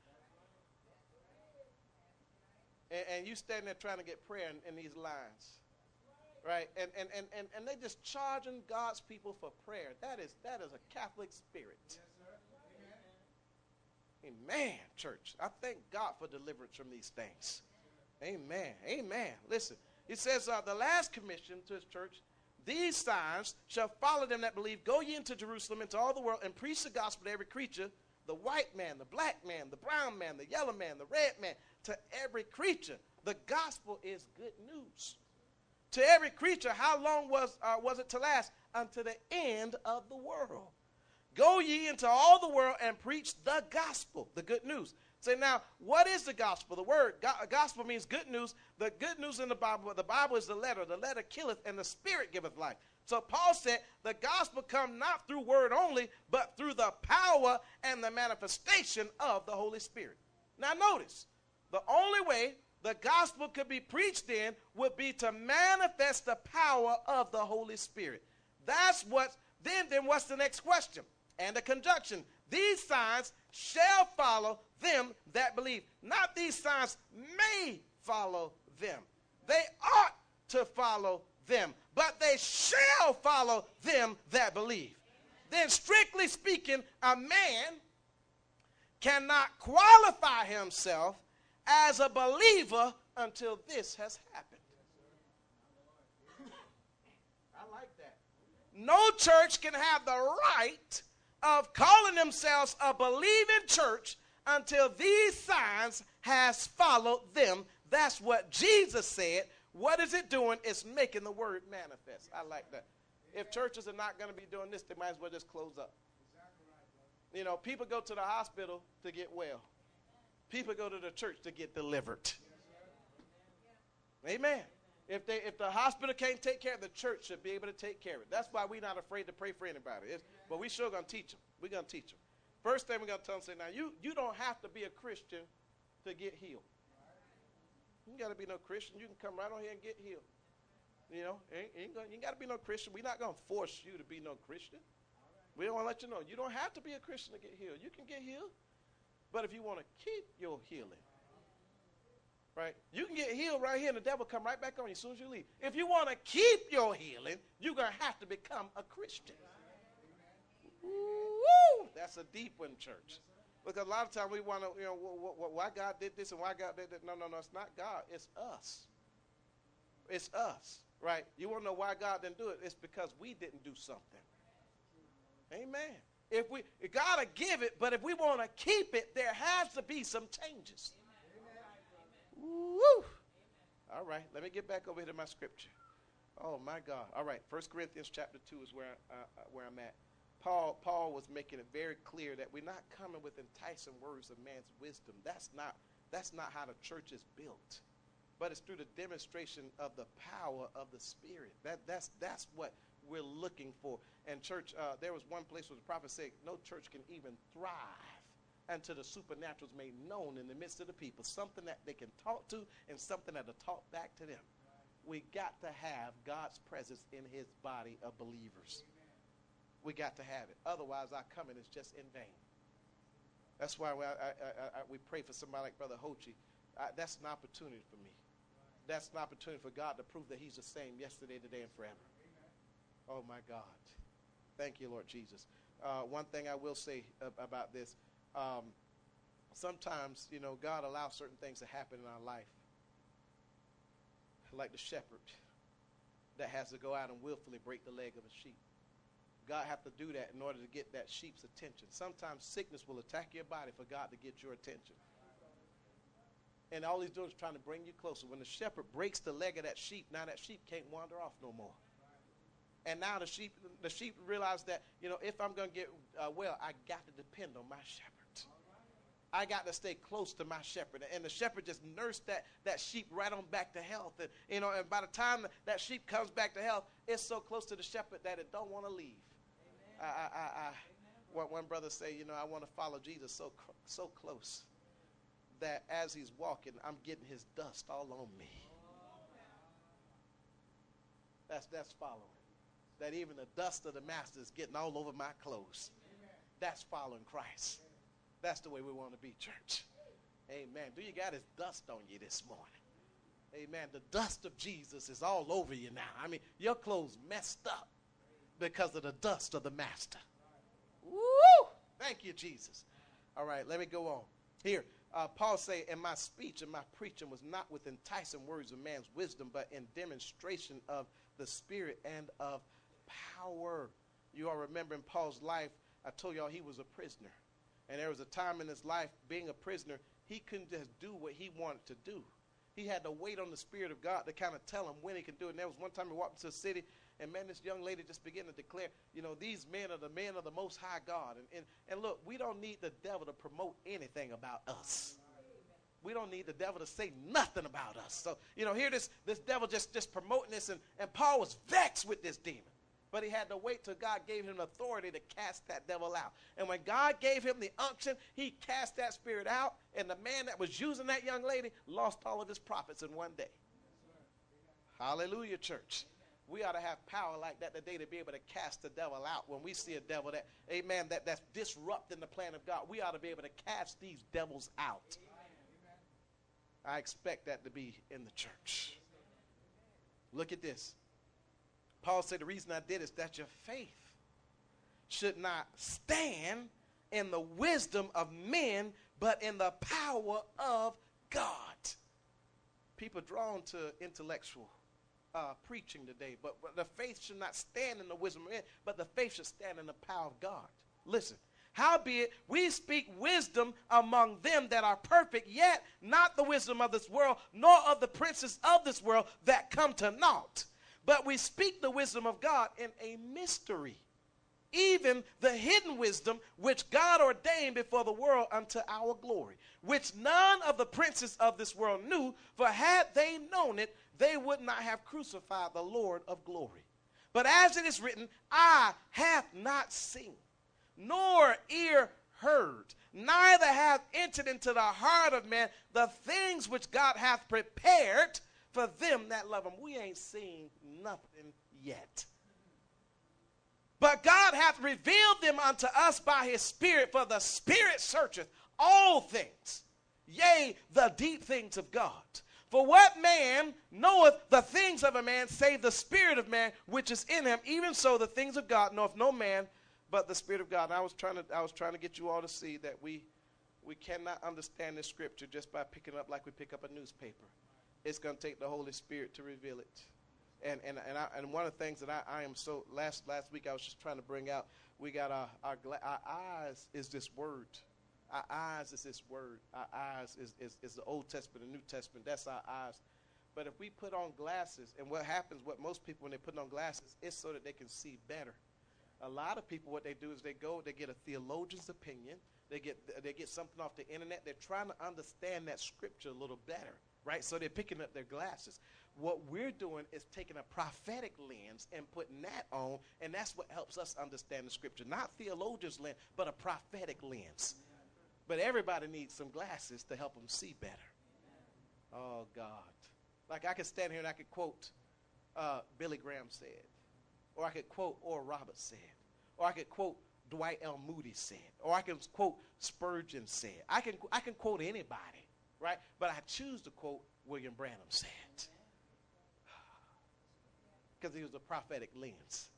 And, and you standing there trying to get prayer in, in these lines. Right? And, and, and, and, and they just charging God's people for prayer. That is, that is a Catholic spirit. Yes, sir. Amen. Amen, church. I thank God for deliverance from these things. Amen. Amen. Listen, he says uh, the last commission to his church, these signs shall follow them that believe. Go ye into Jerusalem, into all the world, and preach the gospel to every creature, the white man, the black man, the brown man, the yellow man, the red man, to every creature. The gospel is good news. To every creature, how long was, uh, was it to last? Unto the end of the world. Go ye into all the world and preach the gospel, the good news. Say now, what is the gospel? The word go- gospel means good news. The good news in the Bible, the Bible is the letter. The letter killeth and the spirit giveth life. So Paul said the gospel come not through word only, but through the power and the manifestation of the Holy Spirit. Now notice, the only way the gospel could be preached in would be to manifest the power of the Holy Spirit. That's what, then, then what's the next question? And the conjunction. These signs shall follow them that believe. Not these signs may follow them. They ought to follow them. But they shall follow them that believe. Then strictly speaking, a man cannot qualify himself as a believer until this has happened. I like that. No church can have the right of calling themselves a believing church until these signs has followed them. That's what Jesus said. What is it doing? It's making the word manifest. I like that. If churches are not going to be doing this, they might as well just close up. You know, people go to the hospital to get well. People go to the church to get delivered. Amen. If they, if the hospital can't take care of it, the church should be able to take care of it. That's why we're not afraid to pray for anybody. It's, but we sure going to teach them. We're going to teach them. First thing we're going to tell them, say, now, you, you don't have to be a Christian to get healed. You got to be no Christian. You can come right on here and get healed. You know, ain't, ain't gonna, you ain't got to be no Christian. We're not going to force you to be no Christian. We don't want to let you know. You don't have to be a Christian to get healed. You can get healed. But if you want to keep your healing, right, you can get healed right here and the devil come right back on you as soon as you leave. If you want to keep your healing, you're going to have to become a Christian. Woo! That's a deep one, church. Because a lot of times we want to, you know, wh- wh- why God did this and why God did that. No, no, no, it's not God. It's us. It's us, right? You want to know why God didn't do it? It's because we didn't do something. Amen. If we, God will give it, but if we want to keep it, there has to be some changes. Amen. Woo! All right, let me get back over here to my scripture. Oh, my God. All right, First Corinthians chapter two is where, I, uh, where I'm at. Paul, Paul was making it very clear that we're not coming with enticing words of man's wisdom. That's not, that's not how the church is built. But it's through the demonstration of the power of the Spirit. That, that's, that's what we're looking for. And church, uh, there was one place where the prophet said, no church can even thrive until the supernatural is made known in the midst of the people. Something that they can talk to and something that will talk back to them. We got to have God's presence in his body of believers. We got to have it. Otherwise, our coming is just in vain. That's why we, I, I, I, we pray for somebody like Brother Hochi. I, that's an opportunity for me. That's an opportunity for God to prove that he's the same yesterday, today, and forever. Oh, my God. Thank you, Lord Jesus. Uh, one thing I will say ab- about this, um, sometimes, you know, God allows certain things to happen in our life. Like the shepherd that has to go out and willfully break the leg of a sheep. God have to do that in order to get that sheep's attention. Sometimes sickness will attack your body for God to get your attention. And all he's doing is trying to bring you closer. When the shepherd breaks the leg of that sheep, now that sheep can't wander off no more. And now the sheep, the sheep realize that, you know, if I'm going to get uh, well, I got to depend on my shepherd. I got to stay close to my shepherd. And the shepherd just nursed that, that sheep right on back to health. And, you know, and by the time that sheep comes back to health, it's so close to the shepherd that it don't want to leave. I, I, I, I, one, one brother say, you know, I want to follow Jesus so, so close that as he's walking, I'm getting his dust all on me. That's, that's following. That even the dust of the master is getting all over my clothes. That's following Christ. That's the way we want to be, church. Amen. Do you got his dust on you this morning? Amen. The dust of Jesus is all over you now. I mean, your clothes messed up because of the dust of the master. Woo! Thank you, Jesus. All right, let me go on. Here, uh, Paul say, and my speech and my preaching was not with enticing words of man's wisdom, but in demonstration of the Spirit and of power. You all remember in Paul's life, I told y'all he was a prisoner. And there was a time in his life, being a prisoner, he couldn't just do what he wanted to do. He had to wait on the Spirit of God to kind of tell him when he can do it. And there was one time he walked into a city, and man, this young lady just began to declare, you know, these men are the men of the Most High God. And, and, and look, we don't need the devil to promote anything about us. We don't need the devil to say nothing about us. So, you know, here this, this devil just, just promoting this, and, and Paul was vexed with this demon. But he had to wait till God gave him authority to cast that devil out. And when God gave him the unction, he cast that spirit out, and the man that was using that young lady lost all of his profits in one day. Hallelujah, church. We ought to have power like that today to be able to cast the devil out. When we see a devil that, amen, that, that's disrupting the plan of God, we ought to be able to cast these devils out. I expect that to be in the church. Look at this. Paul said the reason I did is that your faith should not stand in the wisdom of men, but in the power of God. People drawn to intellectual uh, preaching today, but, but the faith should not stand in the wisdom of men, but the faith should stand in the power of God. Listen. Howbeit, we speak wisdom among them that are perfect, yet not the wisdom of this world, nor of the princes of this world that come to naught. But we speak the wisdom of God in a mystery, even the hidden wisdom which God ordained before the world unto our glory, which none of the princes of this world knew, for had they known it, they would not have crucified the Lord of glory. But as it is written, eye hath not seen, nor ear heard, neither hath entered into the heart of man the things which God hath prepared for them that love him. We ain't seen nothing yet. But God hath revealed them unto us by his Spirit, for the Spirit searcheth all things, yea, the deep things of God. For what man knoweth the things of a man, save the Spirit of man which is in him? Even so the things of God knoweth no man but the Spirit of God. And I was trying to I was trying to get you all to see that we we cannot understand this scripture just by picking up like we pick up a newspaper. It's going to take the Holy Spirit to reveal it. And and and, I, and one of the things that I, I am so, last last week I was just trying to bring out, we got our, our, our eyes is this word. Our eyes is this word. Our eyes is, is, is the Old Testament and New Testament. That's our eyes. But if we put on glasses, and what happens, what most people when they put on glasses, is so that they can see better. A lot of people, what they do is they go, they get a theologian's opinion. They get they get something off the internet. They're trying to understand that scripture a little better. Right? So they're picking up their glasses. What we're doing is taking a prophetic lens and putting that on, and that's what helps us understand the scripture. Not theologian's lens, but a prophetic lens. But everybody needs some glasses to help them see better. Oh, God. Like I could stand here and I could quote uh, Billy Graham said, or I could quote Oral Roberts said, or I could quote Dwight L. Moody said, or I can quote Spurgeon said. I can, I can quote anybody. Right? But I choose to quote William Branham said. Because he was a prophetic lens.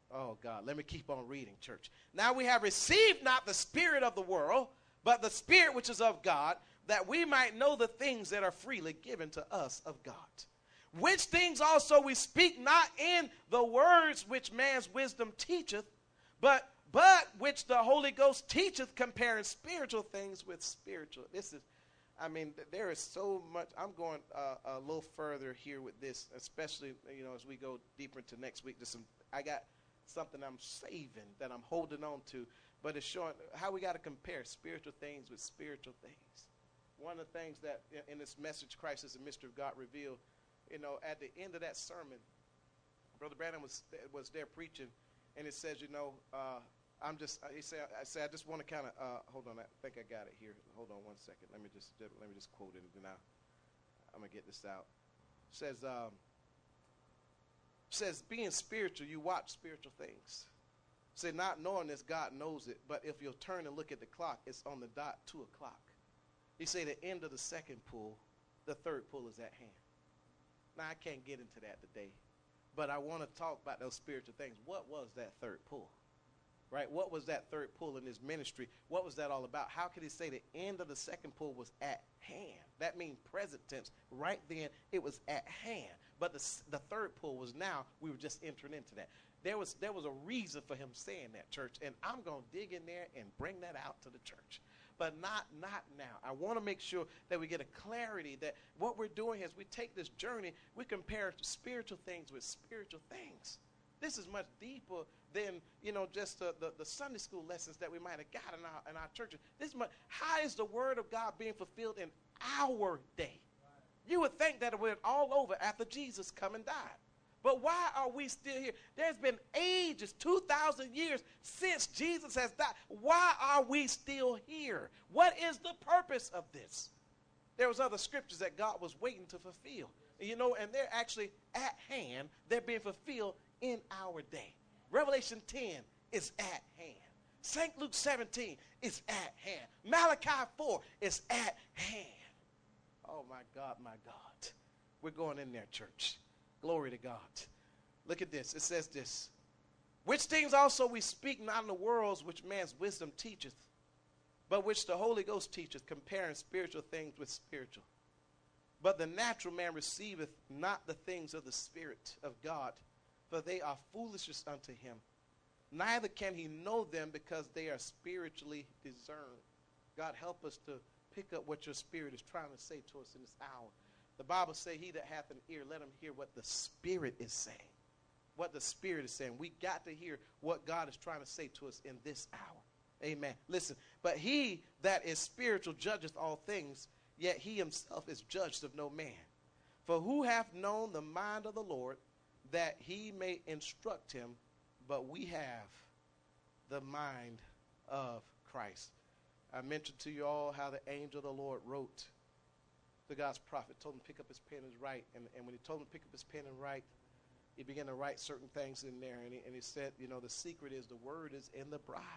Oh, God, let me keep on reading, church. Now we have received not the spirit of the world, but the Spirit which is of God, that we might know the things that are freely given to us of God. Which things also we speak not in the words which man's wisdom teacheth, but but which the Holy Ghost teacheth, comparing spiritual things with spiritual. This is, I mean, th- there is so much. I'm going uh, a little further here with this, especially, you know, as we go deeper into next week. There's some, I got something I'm saving that I'm holding on to, but it's showing how we got to compare spiritual things with spiritual things. One of the things that in, in this message, Christ is a Mystery of God revealed, you know, at the end of that sermon, Brother Brandon was was there preaching, and it says, you know, uh, I'm just, he said, I said, I just want to kind of, uh, hold on, I think I got it here. Hold on one second. Let me just, let me just quote it, and then I, I'm going to get this out. It says, um, says, being spiritual, you watch spiritual things. Say, not knowing this, God knows it, but if you'll turn and look at the clock, it's on the dot two o'clock. He say the end of the second pull, the third pull is at hand. Now, I can't get into that today, but I want to talk about those spiritual things. What was that third pull? Right? What was that third pull in his ministry? What was that all about? How could he say the end of the second pull was at hand? That means present tense. Right then, it was at hand. But the, the third pull was now, we were just entering into that. There was, there was a reason for him saying that, church, and I'm going to dig in there and bring that out to the church. But not, not now. I want to make sure that we get a clarity that what we're doing as we take this journey, we compare spiritual things with spiritual things. This is much deeper than, you know, just the, the, the Sunday school lessons that we might have got in our, in our churches. This is much, how is the word of God being fulfilled in our day? You would think that it went all over after Jesus come and died. But why are we still here? There's been ages, two thousand years since Jesus has died. Why are we still here? What is the purpose of this? There was other scriptures that God was waiting to fulfill. You know, and they're actually at hand. They're being fulfilled in our day. Revelation ten is at hand. Saint Luke seventeen is at hand. Malachi four is at hand. Oh, my God, my God. We're going in there, church. Glory to God. Look at this. It says this. Which things also we speak not in the worlds which man's wisdom teacheth, but which the Holy Ghost teacheth, comparing spiritual things with spiritual. But the natural man receiveth not the things of the Spirit of God, for they are foolishness unto him. Neither can he know them, because they are spiritually discerned. God, help us to pick up what your Spirit is trying to say to us in this hour. The Bible says, he that hath an ear, let him hear what the Spirit is saying. What the Spirit is saying. We got to hear what God is trying to say to us in this hour. Amen. Listen, but he that is spiritual judgeth all things, yet he himself is judged of no man. For who hath known the mind of the Lord, that he may instruct him? But we have the mind of Christ. I mentioned to you all how the angel of the Lord wrote to God's prophet, told him to pick up his pen and write. And, and when he told him to pick up his pen and write, he began to write certain things in there. And he, and he said, you know, the secret is the word is in the bride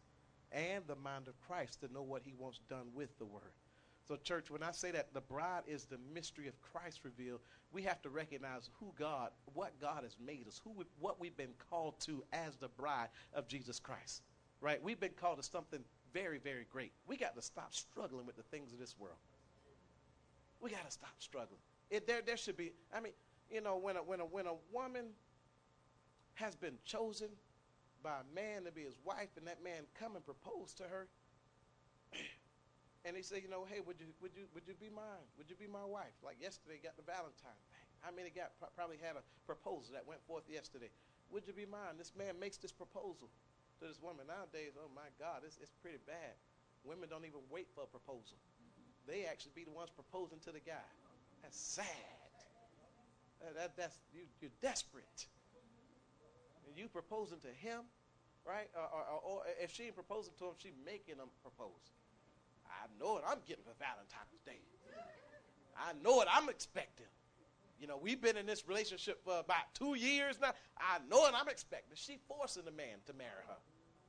and the mind of Christ to know what he wants done with the word. So, church, when I say that the bride is the mystery of Christ revealed, we have to recognize who God, what God has made us, who we, what we've been called to as the bride of Jesus Christ, right? We've been called to something very, very great. We got to stop struggling with the things of this world. We got to stop struggling. It, there, there should be, I mean, you know, when a, when a, when a woman has been chosen by a man to be his wife, and that man come and propose to her, and he said, you know, hey, would you would you would you be mine? Would you be my wife? Like yesterday, got the Valentine thing. How many got probably had a proposal that went forth yesterday? Would you be mine? This man makes this proposal to this woman. Nowadays, oh my God, it's it's pretty bad. Women don't even wait for a proposal. They actually be the ones proposing to the guy. That's sad. That, that that's you, you're desperate. And you proposing to him, right? Or, or, or if she ain't proposing to him, she making him propose. I know what I'm getting for Valentine's Day. I know what I'm expecting. You know, we've been in this relationship for about two years now. I know what I'm expecting. She forcing the man to marry her.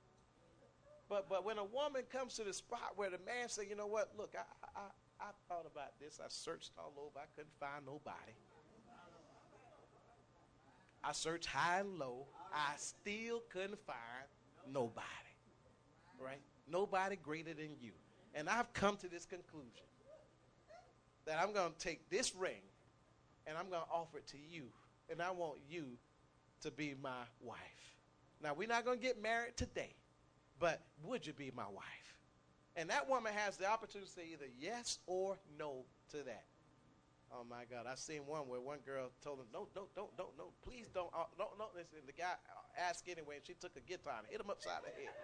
But but when a woman comes to the spot where the man says, you know what, look, I, I, I thought about this. I searched all over. I couldn't find nobody. I searched high and low. I still couldn't find nobody. Right? Nobody greater than you. And I've come to this conclusion that I'm going to take this ring and I'm going to offer it to you. And I want you to be my wife. Now, we're not going to get married today, but would you be my wife? And that woman has the opportunity to say either yes or no to that. Oh, my God. I seen one where one girl told him, no, no, don't, don't, no, please don't, uh, no, no. Listen, the guy asked anyway, and she took a guitar and hit him upside the head.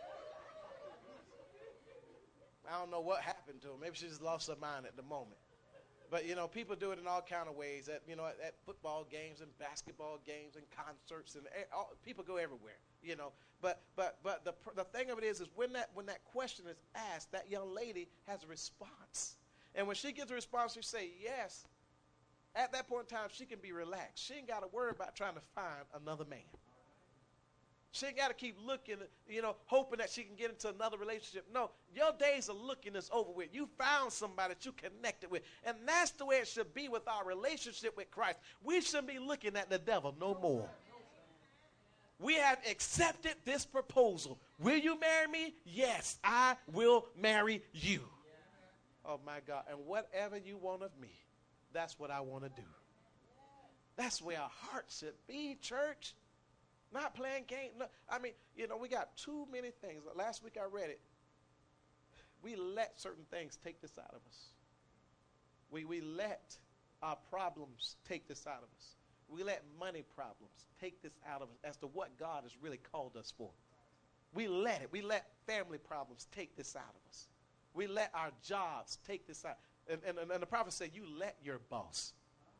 I don't know what happened to her. Maybe she just lost her mind at the moment. But, you know, people do it in all kind of ways. At, you know, at, at football games and basketball games and concerts. and all, People go everywhere, you know. But but but the the thing of it is, is when that, when that question is asked, that young lady has a response. And when she gets a response, she say yes. At that point in time, she can be relaxed. She ain't got to worry about trying to find another man. She ain't got to keep looking, you know, hoping that she can get into another relationship. No, your days of looking is over with. You found somebody that you connected with. And that's the way it should be with our relationship with Christ. We shouldn't be looking at the devil no more. We have accepted this proposal. Will you marry me? Yes, I will marry you. Oh, my God. And whatever you want of me, that's what I want to do. That's where our heart should be, church. Not playing games. No, I mean, you know, we got too many things. Last week I read it. We let certain things take this out of us. We, we let our problems take this out of us. We let money problems take this out of us as to what God has really called us for. We let it. We let family problems take this out of us. We let our jobs take this out. And, and, and the prophet said, you let your boss.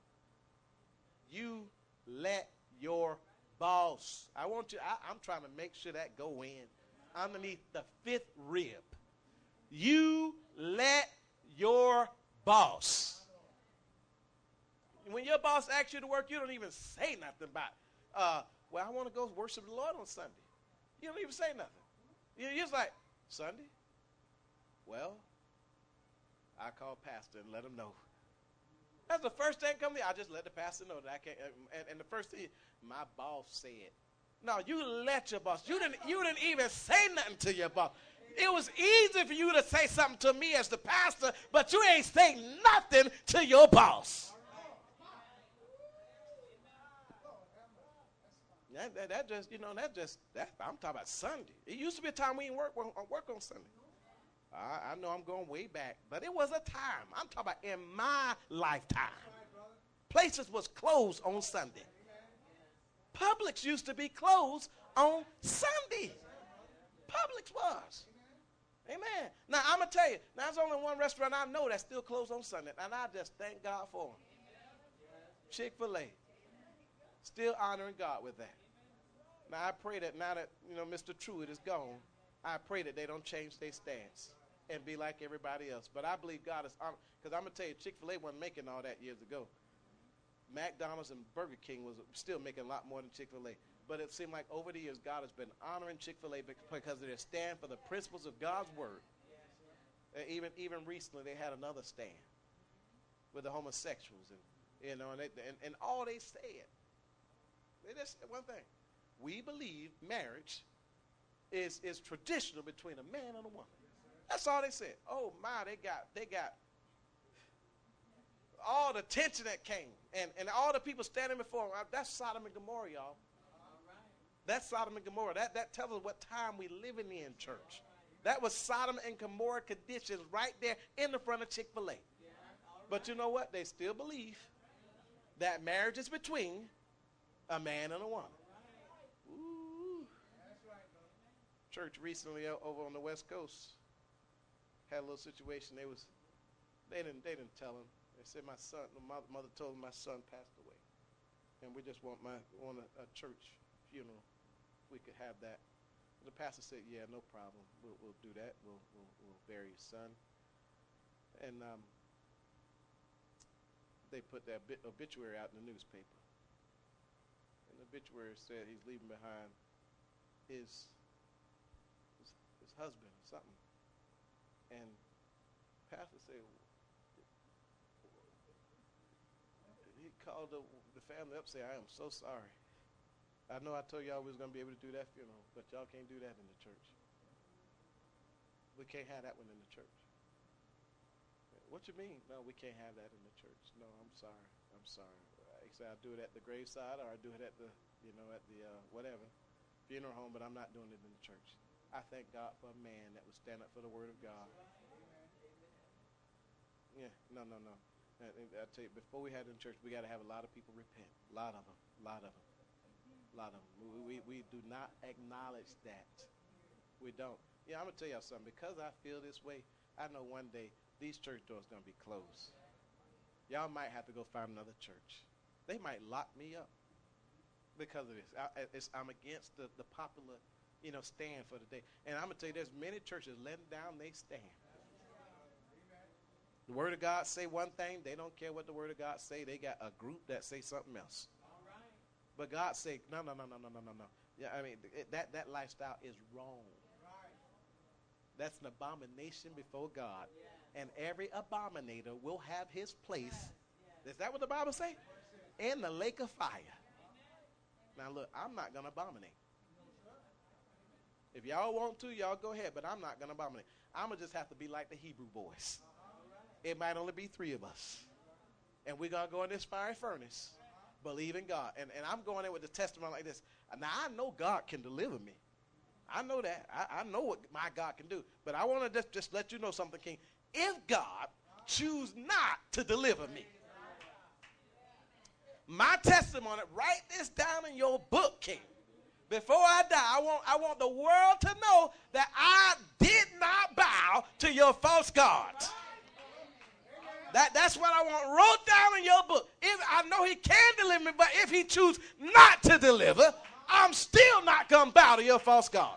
You let your boss. I want you, I, I'm trying to make sure that go in underneath the fifth rib. You let your boss. When your boss asks you to work, you don't even say nothing about, uh, well, I want to go worship the Lord on Sunday. You don't even say nothing. You're just like, Sunday? Well, I call pastor and let him know. That's the first thing come to me. I just let the pastor know that I can't. And, and the first thing, my boss said. No, you let your boss. You didn't. You didn't even say nothing to your boss. It was easy for you to say something to me as the pastor, but you ain't saying nothing to your boss. That, that, that just, you know, that just. That I'm talking about Sunday. It used to be a time we didn't work on work on Sunday. I, I know I'm going way back, but it was a time. I'm talking about in my lifetime. Places was closed on Sunday. Publix used to be closed on Sunday. Publix was. Amen. Now, I'm going to tell you, now there's only one restaurant I know that's still closed on Sunday, and I just thank God for them. Chick-fil-A. Still honoring God with that. Now, I pray that now that, you know, Mister Truitt is gone, I pray that they don't change their stance and be like everybody else. But I believe God is honored. Because I'm going to tell you, Chick-fil-A wasn't making all that years ago. McDonald's and Burger King was still making a lot more than Chick-fil-A. But it seemed like over the years, God has been honoring Chick-fil-A because they stand for the principles of God's word. Uh, even even recently, they had another stand with the homosexuals. And, you know, and, they, and, and all they said, they just said one thing. We believe marriage is, is traditional between a man and a woman. That's all they said. Oh my, they got they got all the tension that came, and, and all the people standing before them. That's Sodom and Gomorrah, y'all. That's Sodom and Gomorrah. That that tells us what time we living in, church. That was Sodom and Gomorrah conditions right there in the front of Chick-fil-A. But you know what? They still believe that marriage is between a man and a woman. Ooh. Church recently over on the West Coast had a little situation. They was, they didn't, they didn't tell him. They said my son, the mother, mother told him my son passed away, and we just want my want a, a church funeral. If we could have that. The pastor said, "Yeah, no problem. We'll we'll do that. We'll we'll, we'll bury your son." And um, they put that bit obituary out in the newspaper, and the obituary said he's leaving behind his his, his husband or something. And pastor said, he called the, the family up and said, I am so sorry. I know I told y'all we was going to be able to do that funeral, but y'all can't do that in the church. We can't have that one in the church. What you mean? No, we can't have that in the church. No, I'm sorry. I'm sorry. I say I do it at the graveside, or I do it at the, you know, at the uh, whatever funeral home, but I'm not doing it in the church. I thank God for a man that would stand up for the word of God. Yeah, no, no, no. I, I tell you, before we had it in church, we got to have a lot of people repent. A lot of them. A lot of them. A lot of them. We, we, we do not acknowledge that. We don't. Yeah, I'm going to tell y'all something. Because I feel this way, I know one day these church doors going to be closed. Y'all might have to go find another church. They might lock me up because of this. I, it's, I'm against the, the popular, you know, stand for the day. And I'm going to tell you, there's many churches letting down they stand. The Word of God say one thing. They don't care what the Word of God say. They got a group that say something else. But God say, no, no, no, no, no, no, no, no. Yeah, I mean, it, that, that lifestyle is wrong. That's an abomination before God. And every abominator will have his place. Is that what the Bible say? In the lake of fire. Now look, I'm not going to abominate. If y'all want to, y'all go ahead, but I'm not going to abominate. I'm going to just have to be like the Hebrew boys. It might only be three of us. And we're going to go in this fiery furnace, believe in God. And, and I'm going in with the testimony like this. Now, I know God can deliver me. I know that. I, I know what my God can do. But I want to just, just let you know something, King. If God choose not to deliver me, my testimony, write this down in your book, King. Before I die, I want, I want the world to know that I did not bow to your false gods. That, that's what I want wrote down in your book. If I know he can deliver me, but if he choose not to deliver, I'm still not going to bow to your false God.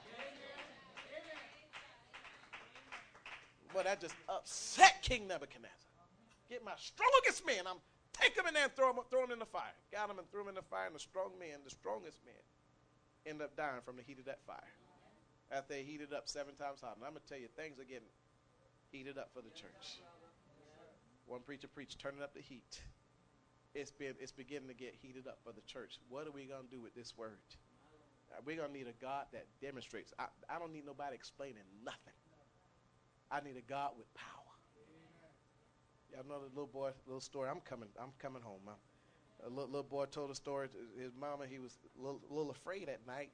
Boy, that just upset King Nebuchadnezzar. Get my strongest men, I'm take them in there and throw them, throw them in the fire. Got them and threw them in the fire, and the strong men, the strongest men, end up dying from the heat of that fire. After they heated up seven times hotter. And I'm going to tell you, things are getting heated up for the church. One preacher preached, turning up the heat. It's been, it's beginning to get heated up for the church. What are we going to do with this word? Uh, we're going to need a God that demonstrates. I, I don't need nobody explaining nothing. I need a God with power. Y'all know the little boy, little story. I'm coming, I'm coming home. I'm, a little, little boy told a story to his mama. He was a little, little afraid at night.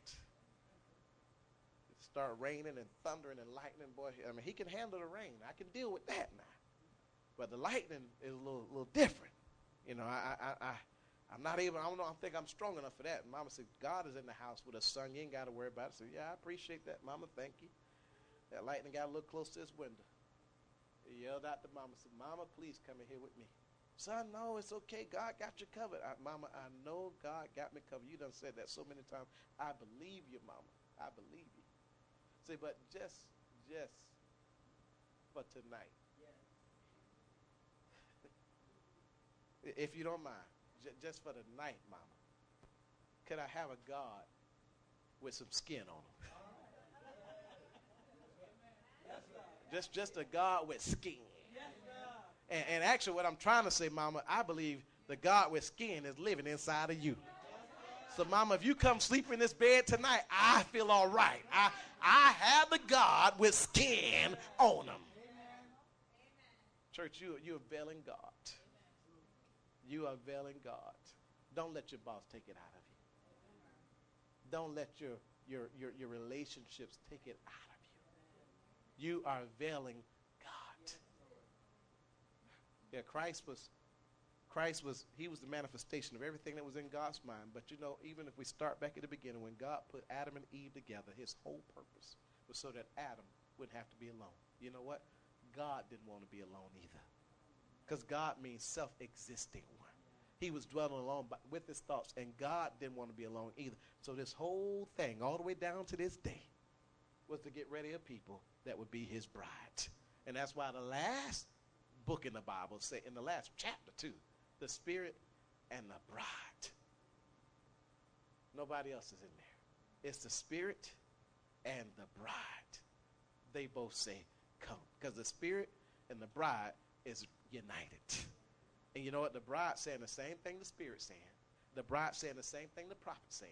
It started raining and thundering and lightning. Boy, I mean, he can handle the rain. I can deal with that now. But the lightning is a little, little different. You know, I, I, I, I'm not even. I don't know. I think I'm strong enough for that. And Mama said, God is in the house with us, son. You ain't got to worry about it. I said, yeah, I appreciate that, Mama. Thank you. That lightning got a little close to his window. He yelled out to Mama, said, Mama, please come in here with me. Son, no, it's okay. God got you covered. I, Mama, I know God got me covered. You done said that so many times. I believe you, Mama. I believe you. See, but just, just for tonight. If you don't mind, j- just for the night, Mama, could I have a God with some skin on him? Just, just a God with skin. And, and actually what I'm trying to say, Mama, I believe the God with skin is living inside of you. So, Mama, if you come sleep in this bed tonight, I feel all right. I, I have the God with skin on him. Church, you, you're veiling God. You are veiling God. Don't let your boss take it out of you. Don't let your, your, your, your relationships take it out of you. You are veiling God. Yeah, Christ was, Christ was, he was the manifestation of everything that was in God's mind. But you know, even if we start back at the beginning, when God put Adam and Eve together, his whole purpose was so that Adam wouldn't have to be alone. You know what? God didn't want to be alone either. Because God means self-existing one. He was dwelling alone by, with his thoughts, and God didn't want to be alone either. So this whole thing, all the way down to this day, was to get ready a people that would be his bride. And that's why the last book in the Bible, say in the last chapter too, the Spirit and the bride. Nobody else is in there. It's the Spirit and the bride. They both say, come. Because the Spirit and the bride is united. And you know what? The bride saying the same thing the Spirit saying. The bride saying the same thing the prophet saying.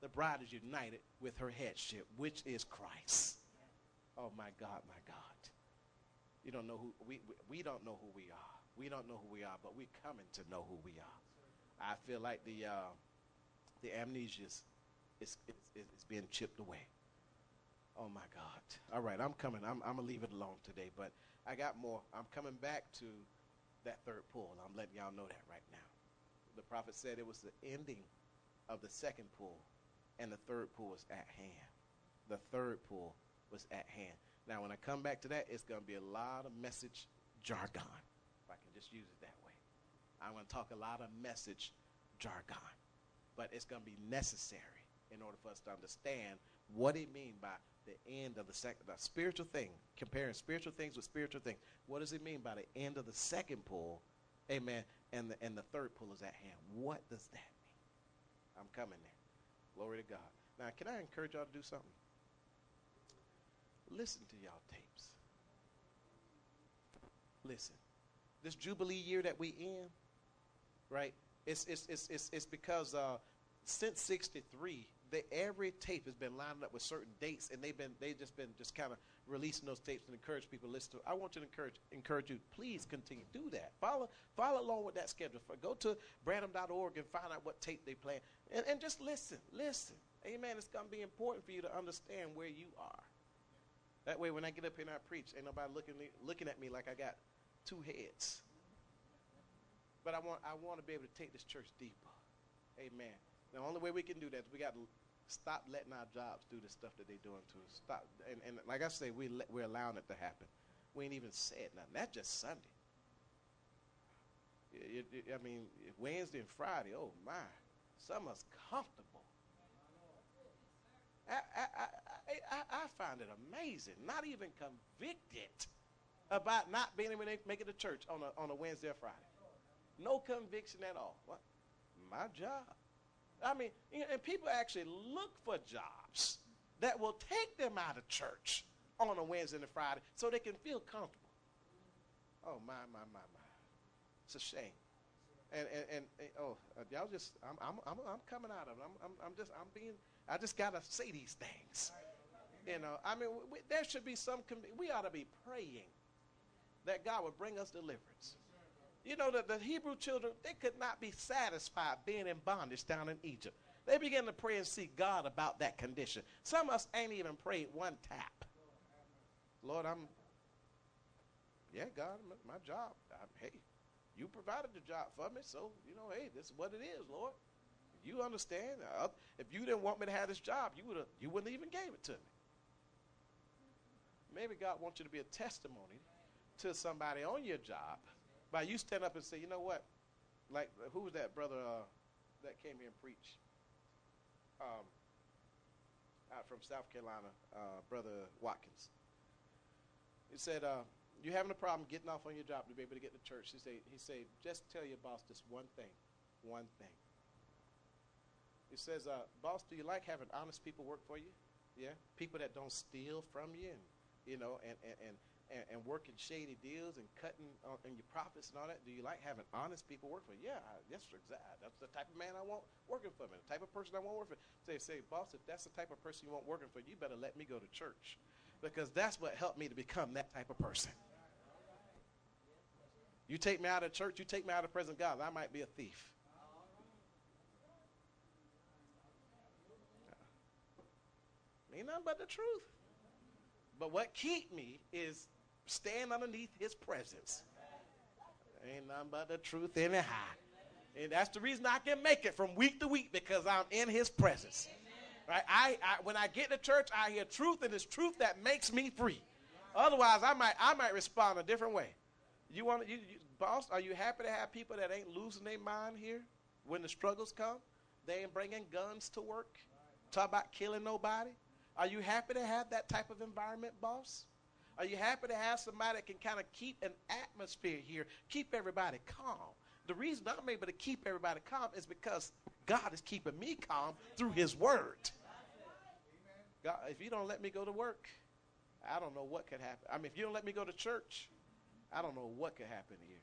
The bride is united with her headship, which is Christ. Oh, my God, my God. You don't know who, we, we, we don't know who we are. We don't know who we are, but we're coming to know who we are. I feel like the uh, the amnesia is, is, is, is being chipped away. Oh, my God. All right, I'm coming. I'm, I'm going to leave it alone today, but I got more. I'm coming back to that third pull. I'm letting y'all know that right now. The prophet said it was the ending of the second pull, and the third pull was at hand. The third pull was at hand. Now, when I come back to that, it's going to be a lot of message jargon, if I can just use it that way. I'm going to talk a lot of message jargon, but it's going to be necessary in order for us to understand what it means by the end of the second, the spiritual thing, comparing spiritual things with spiritual things. What does it mean by the end of the second pull, amen, and the, and the third pull is at hand? What does that mean? I'm coming there. Glory to God. Now, can I encourage y'all to do something? Listen to y'all tapes. Listen. This Jubilee year that we in, right, it's, it's, it's, it's, it's because uh, since sixty-three, they, every tape has been lined up with certain dates, and they've been they just been just kind of releasing those tapes and encourage people to listen to it. I want you to encourage encourage you. Please continue do that. Follow follow along with that schedule. Go to branham dot org and find out what tape they play, and, and just listen. Listen. Amen. It's going to be important for you to understand where you are. That way, when I get up here and I preach, ain't nobody looking looking at me like I got two heads. But I want I want to be able to take this church deeper. Amen. The only way we can do that is we got to stop letting our jobs do the stuff that they're doing to us. Stop. And, and like I say, we let, we're allowing it to happen. We ain't even said nothing. That's just Sunday. It, it, I mean, Wednesday and Friday, oh, my. Some of us comfortable. I, I, I, I, I find it amazing. Not even convicted about not being able to make it to church on a, on a Wednesday or Friday. No conviction at all. What? My job. I mean, you know, and people actually look for jobs that will take them out of church on a Wednesday and a Friday so they can feel comfortable. Oh, my, my, my, my. It's a shame. And, and, and, and oh, uh, y'all just, I'm, I'm, I'm, I'm coming out of it. I'm, I'm, I'm just, I'm being, I just got to say these things. You know, I mean, we, there should be some, we ought to be praying that God would bring us deliverance. You know, the, the Hebrew children, they could not be satisfied being in bondage down in Egypt. They began to pray and seek God about that condition. Some of us ain't even prayed one tap. Lord, I'm, yeah, God, my, my job. I'm, hey, you provided the job for me, so, you know, hey, this is what it is, Lord. You understand? Uh, if you didn't want me to have this job, you would have, you wouldn't even gave it to me. Maybe God wants you to be a testimony to somebody on your job by you stand up and say, you know what? Like, who was that brother uh, that came here and preached? Um, out from South Carolina, uh, Brother Watkins. He said, uh, you're having a problem getting off on your job to be able to get to church. He said, he said, just tell your boss this one thing, one thing. He says, uh, boss, do you like having honest people work for you? Yeah, people that don't steal from you, and you know, and and and. And, and working shady deals and cutting on uh, your profits and all that. Do you like having honest people work for you? Yeah, that's exactly. That's the type of man I want working for me. The type of person I want working for me. Say, say, boss, if that's the type of person you want working for you, you better let me go to church, because that's what helped me to become that type of person. You take me out of church, you take me out of the presence of God, I might be a thief. Ain't nothing but the truth. But what keep me is stand underneath his presence. Ain't nothing but the truth anyhow. And that's the reason I can make it from week to week, because I'm in his presence. Right? I, I when I get to church, I hear truth, and it's truth that makes me free. Otherwise, I might I might respond a different way. You want you, you boss? Are you happy to have people that ain't losing their mind here when the struggles come? They ain't bringing guns to work. Talk about killing nobody. Are you happy to have that type of environment, boss? Are you happy to have somebody that can kind of keep an atmosphere here, keep everybody calm? The reason I'm able to keep everybody calm is because God is keeping me calm through his word. God, if you don't let me go to work, I don't know what could happen. I mean, if you don't let me go to church, I don't know what could happen here.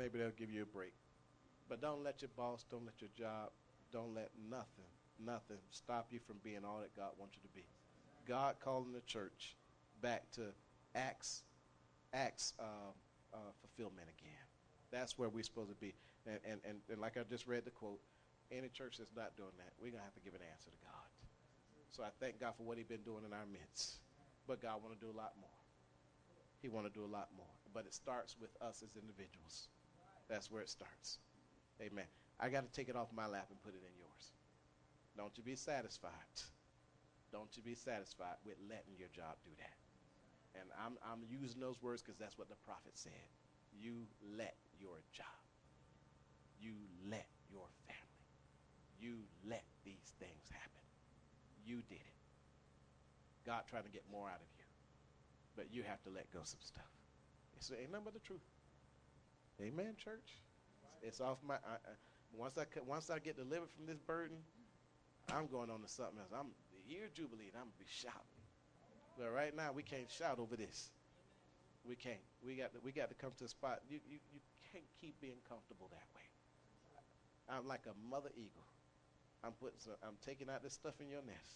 maybe they'll give you a break. But don't let your boss, don't let your job, don't let nothing, nothing stop you from being all that God wants you to be. God calling the church back to Acts, Acts uh, uh, fulfillment again. That's where we're supposed to be. And, and, and, and like I just read the quote, any church that's not doing that, we're going to have to give an answer to God. So I thank God for what he's been doing in our midst. But God want to do a lot more. He want to do a lot more. But it starts with us as individuals. That's where it starts. Amen. I got to take it off my lap and put it in yours. Don't you be satisfied. Don't you be satisfied with letting your job do that. And I'm, I'm using those words because that's what the prophet said. You let your job. You let your family. You let these things happen. You did it. God trying to get more out of you. But you have to let go some stuff. It's ain't nothing but the truth. Amen, church. It's off my. I, I, once I once I get delivered from this burden, I'm going on to something else. I'm the year of Jubilee, and I'm gonna be shouting. But right now, we can't shout over this. We can't. We got to, we got to come to a spot. You, you you can't keep being comfortable that way. I'm like a mother eagle. I'm putting. Some, I'm taking out this stuff in your nest.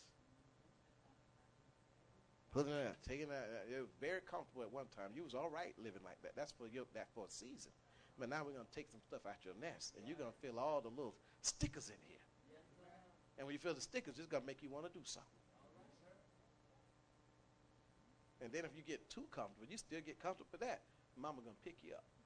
Putting it out, taking it out. It was very comfortable at one time. You was all right living like that. That's for your that for a season. But now we're gonna take some stuff out your nest, and you're gonna feel all the little stickers in here. And when you feel the stickers, it's gonna make you want to do something. And then if you get too comfortable, you still get comfortable with that. Mama gonna pick you up.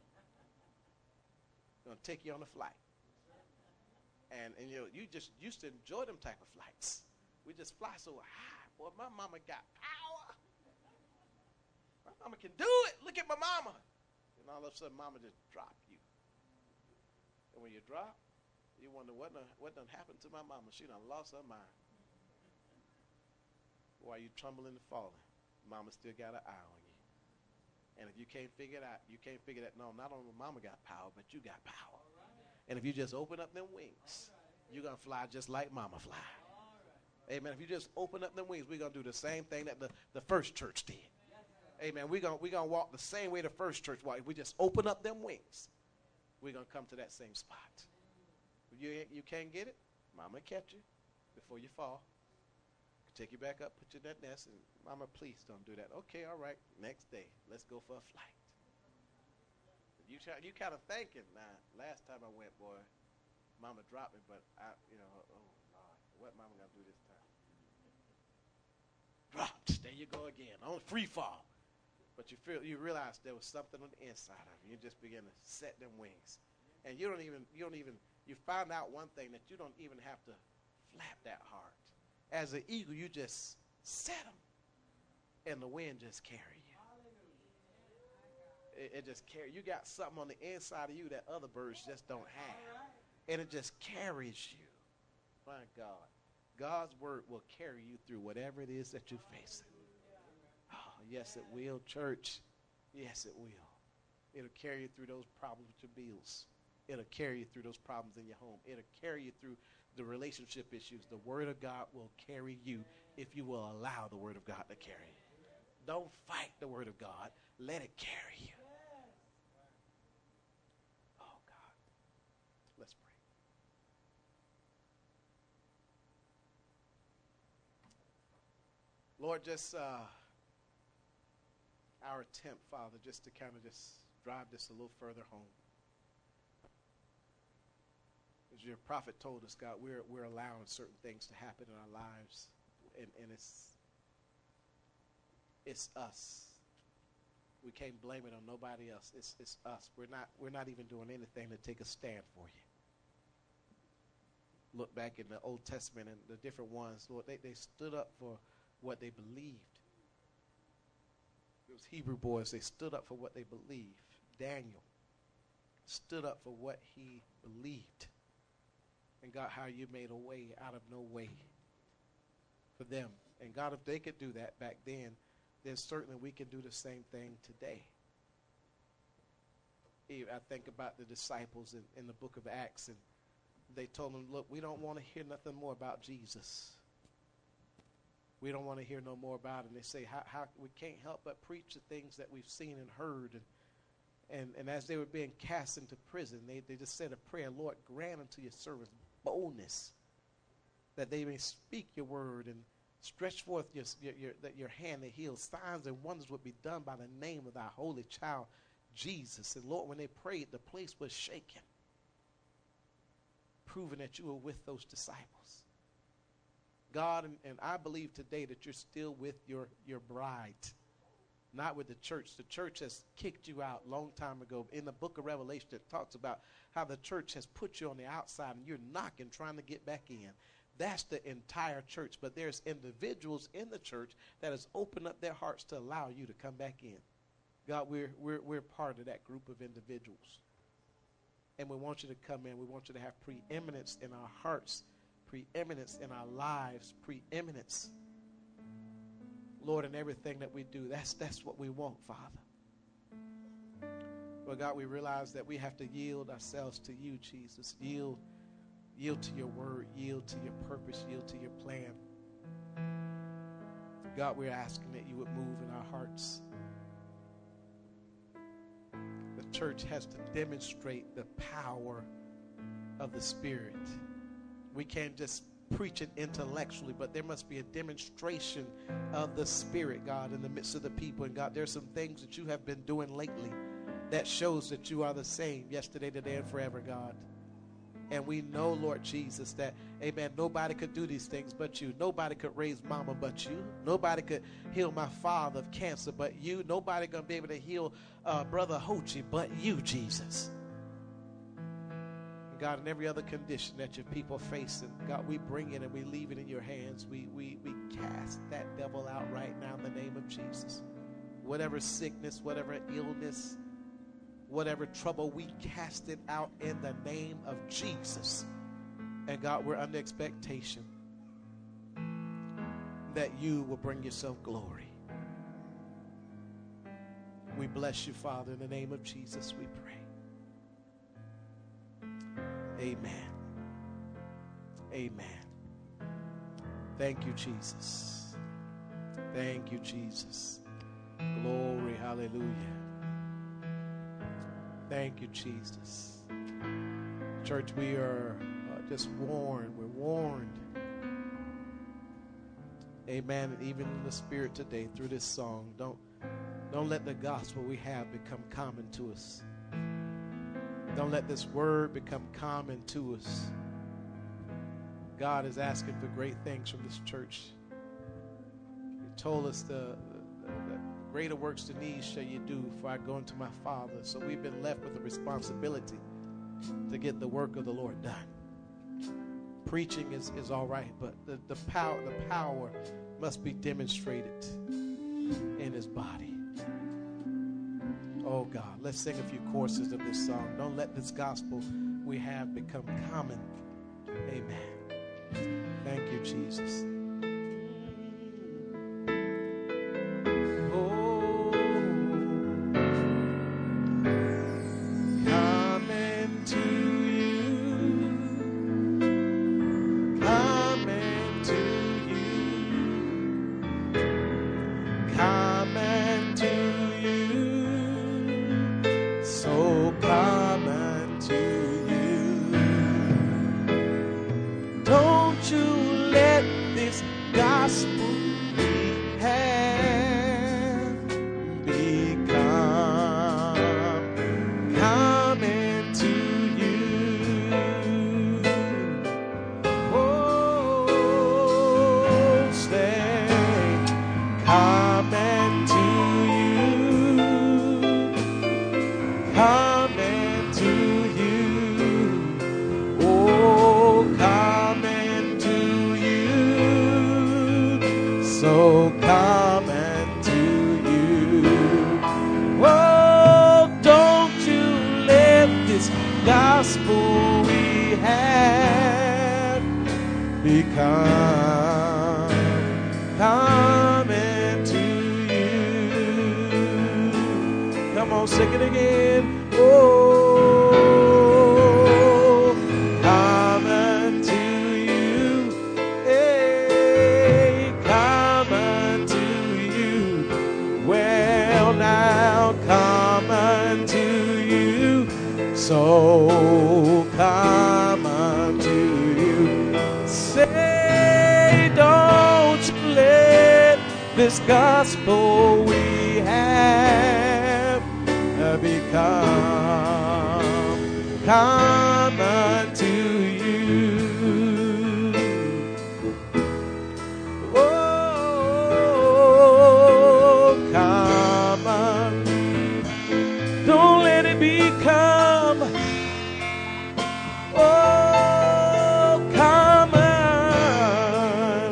Gonna take you on a flight. And and you know, you just used to enjoy them type of flights. We just fly so high. Boy, my mama got power. My mama can do it. Look at my mama. And all of a sudden, mama just drop you. And when you drop, you wonder what done, what done happened to my mama. She done lost her mind. While you trembling and falling, mama still got an eye on you. And if you can't figure it out, you can't figure that, no, not only mama got power, but you got power. And if you just open up them wings, you're going to fly just like mama fly. Amen. If you just open up them wings, we're going to do the same thing that the, the first church did. Amen. We're going we're gonna walk the same way the first church walked. If we just open up them wings, we're going to come to that same spot. If you, you can't get it, mama catch you before you fall. Take you back up, put you in that nest, and mama, please don't do that. Okay, all right, next day, let's go for a flight. You try, you kind of thinking, now, last time I went, boy, mama dropped me, but I, you know, oh, Lord, what mama going to do this time? Dropped, there you go again, on free fall. But you feel, you realize there was something on the inside of you. You just begin to set them wings. And you don't even, you don't even, you find out one thing, that you don't even have to flap that hard. As an eagle, you just set them, and the wind just carry you. It, it just carry. You got something on the inside of you that other birds just don't have, and it just carries you. My God, God's word will carry you through whatever it is that you're facing. Oh, yes, it will, church. Yes, it will. It'll carry you through those problems with your bills. It'll carry you through those problems in your home. It'll carry you through the relationship issues. The word of God will carry you if you will allow the word of God to carry you. Don't fight the word of God. Let it carry you. Oh, God. Let's pray. Lord, just uh, our attempt, Father, just to kind of just drive this a little further home. As your prophet told us, God, we're we're allowing certain things to happen in our lives, and, and it's it's us. We can't blame it on nobody else. It's it's us. We're not we're not even doing anything to take a stand for you. Look back in the Old Testament and the different ones, Lord, they, they stood up for what they believed. Those Hebrew boys, they stood up for what they believed. Daniel stood up for what he believed. And God, how you made a way out of no way for them. And God, if they could do that back then, then certainly we can do the same thing today. I think about the disciples in, in the book of Acts, and they told them, look, we don't want to hear nothing more about Jesus. We don't want to hear no more about it. And they say, how, how we can't help but preach the things that we've seen and heard. And, And, and as they were being cast into prison, they, they just said a prayer, Lord, grant unto your servants boldness, that they may speak your word and stretch forth your, your, your, your hand that heals. Signs and wonders would be done by the name of thy holy child, Jesus. And Lord, when they prayed, the place was shaken, proving that you were with those disciples. God, and, and I believe today that you're still with your, your bride, not with the church. The church has kicked you out a long time ago. In the book of Revelation, it talks about how the church has put you on the outside and you're knocking, trying to get back in. That's the entire church. But there's individuals in the church that has opened up their hearts to allow you to come back in. God, we're, we're, we're part of that group of individuals. And we want you to come in. We want you to have preeminence in our hearts, preeminence in our lives, preeminence, Lord, in everything that we do. That's, that's what we want, Father. But God, we realize that we have to yield ourselves to you, Jesus. Yield, yield to your word, yield to your purpose, yield to your plan. God, we're asking that you would move in our hearts. The church has to demonstrate the power of the Spirit. We can't just preach it intellectually, but there must be a demonstration of the Spirit, God, in the midst of the people. And God, there's some things that you have been doing lately that shows that you are the same yesterday, today, and forever, God. And we know, Lord Jesus, that, amen, nobody could do these things but you. Nobody could raise mama but you. Nobody could heal my father of cancer but you. Nobody going to be able to heal uh, Brother Hochi but you, Jesus. And God, in every other condition that your people are facing, God, we bring it and we leave it in your hands. We, we, we cast that devil out right now in the name of Jesus. Whatever sickness, whatever illness, whatever trouble, we cast it out in the name of Jesus. And God, we're under expectation that you will bring yourself glory. We bless you, Father, in the name of Jesus we pray. Amen. Amen. Thank you, Jesus. Thank you, Jesus. Glory, hallelujah. Thank you, Jesus. Church, we are uh, just warned. We're warned. Amen. And even in the Spirit today, through this song, don't, don't let the gospel we have become common to us. Don't let this word become common to us. God is asking for great things from this church. He told us the, the, the greater works than these shall you do, for I go unto my Father. So we've been left with the responsibility to get the work of the Lord done. Preaching is, is all right, but the, the power the power must be demonstrated in his body. Oh God, let's sing a few choruses of this song. Don't let this gospel we have become common. Amen. Thank you, Jesus. Now come unto So come unto you. Say, don't you let this gospel we have become common to you. Oh, common. Don't let it become, oh, common.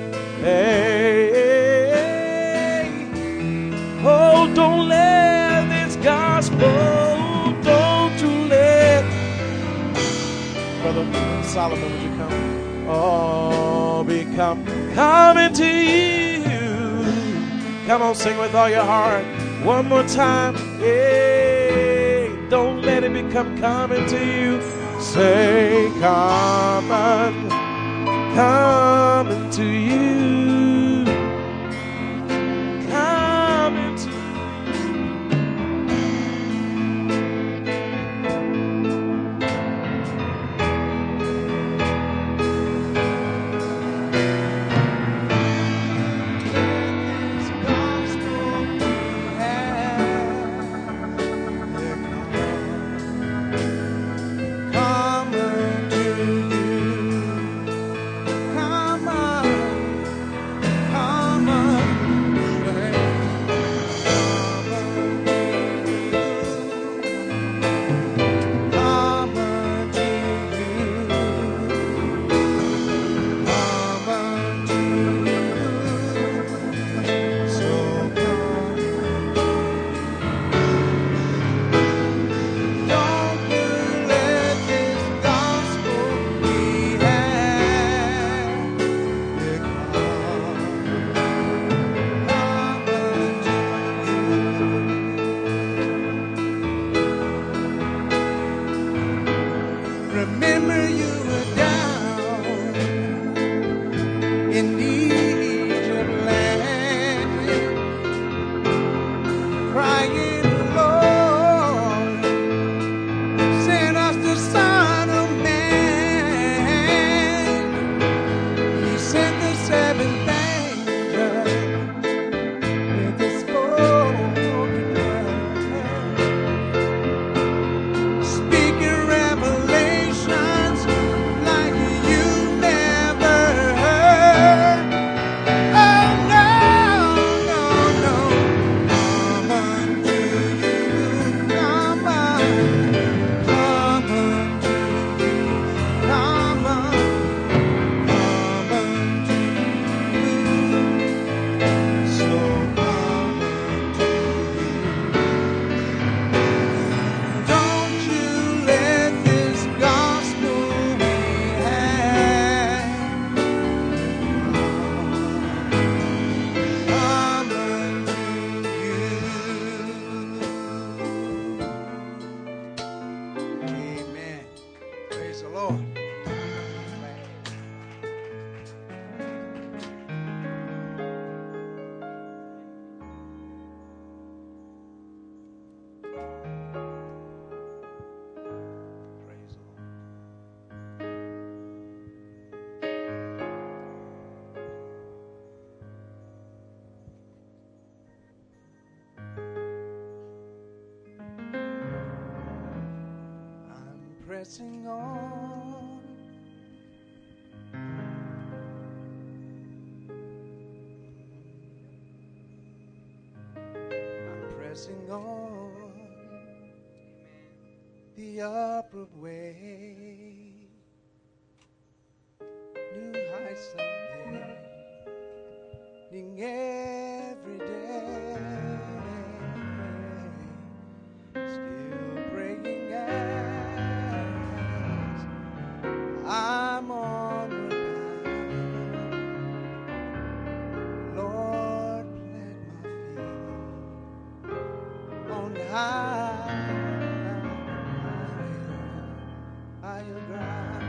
Hey, oh, don't let this gospel, don't you let, Brother Solomon, would you come? Oh, become common to you. Come on, sing with all your heart. One more time. Hey, don't let it become common to you. Say, common, common to you. Common to you. Remember you were down in Egypt land, crying, Lord, send us the Son of Man. He sent the seventh angel with his spoken word, speaking revelations like you never heard. Oh no, no, no. Come unto you, come on, come unto you, come on, come unto you. So come unto you. Don't you let this gospel we have come unto you. Amen. Praise the Lord. Praise the Lord. I'm pressing on. I'm pressing on the upward way. New heights I'm gaining every day. Still praying as I'm onward bound. Lord, plant my feet on high, higher ground.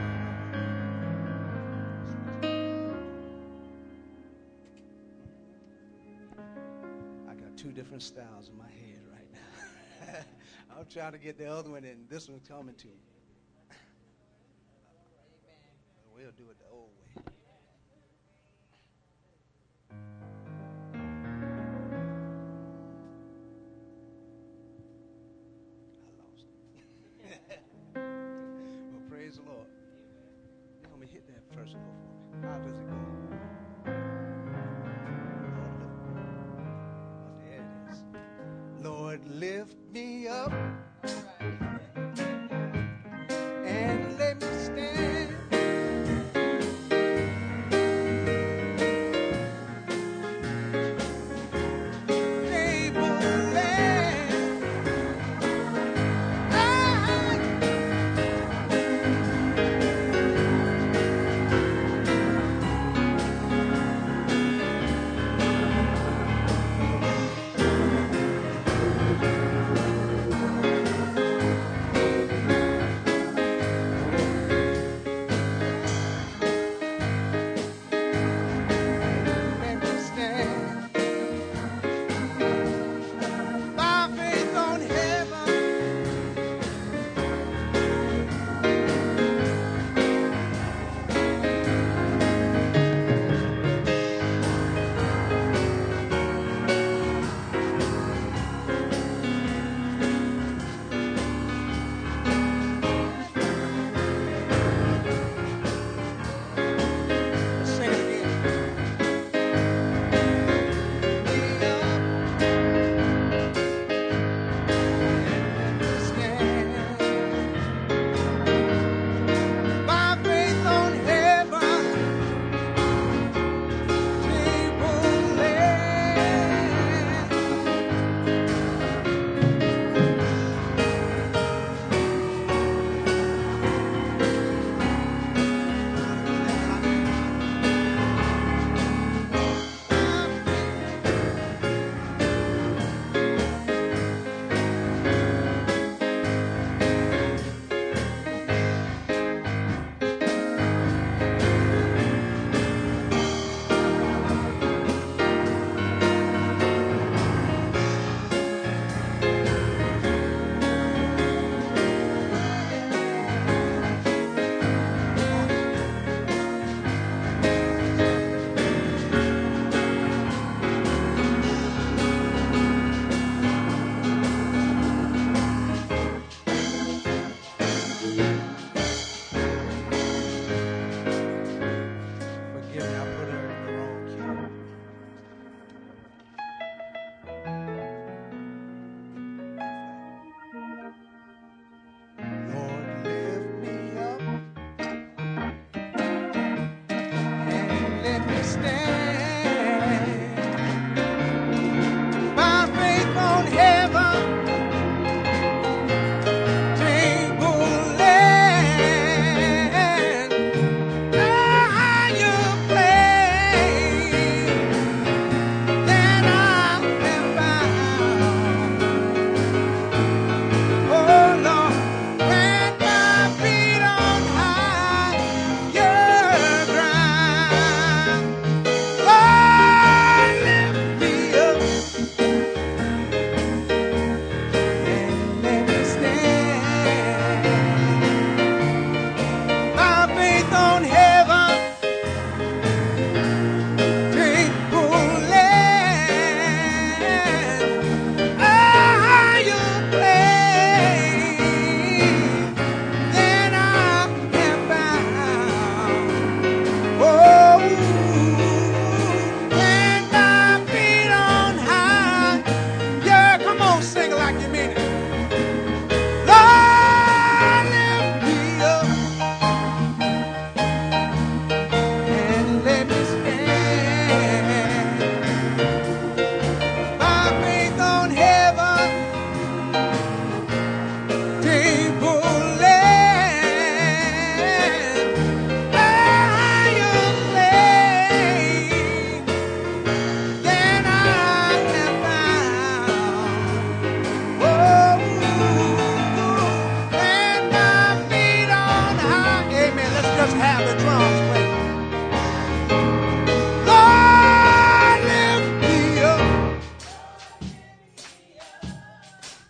I got two different styles in my head right now. I'm trying to get the other one, and this one's coming to me. We'll do it the old way. I lost it. Well, praise the Lord. You want me to hit that first note for me? How does it go? Oh, there it is. Lord, lift me up and let me stand.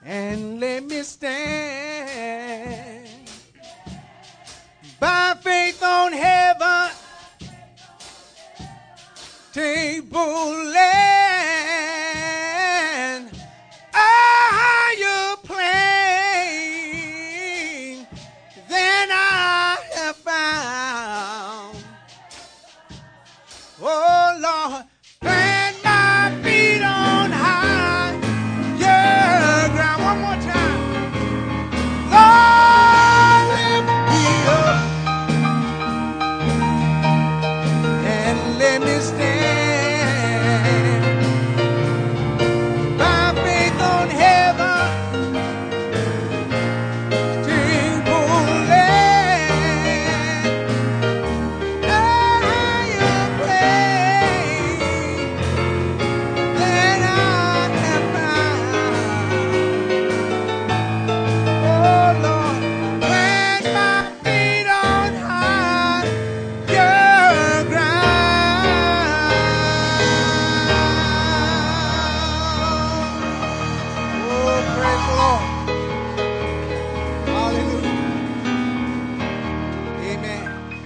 and let me stand by faith on heaven table land, a higher plane than I have found. Oh Lord, plant my feet on higher ground. One more time. Lord, lift me up and let me stand by faith on heaven table land, a higher plane than I have found. Oh Lord, plant my feet on higher ground. Oh, praise the Lord. Hallelujah. Amen.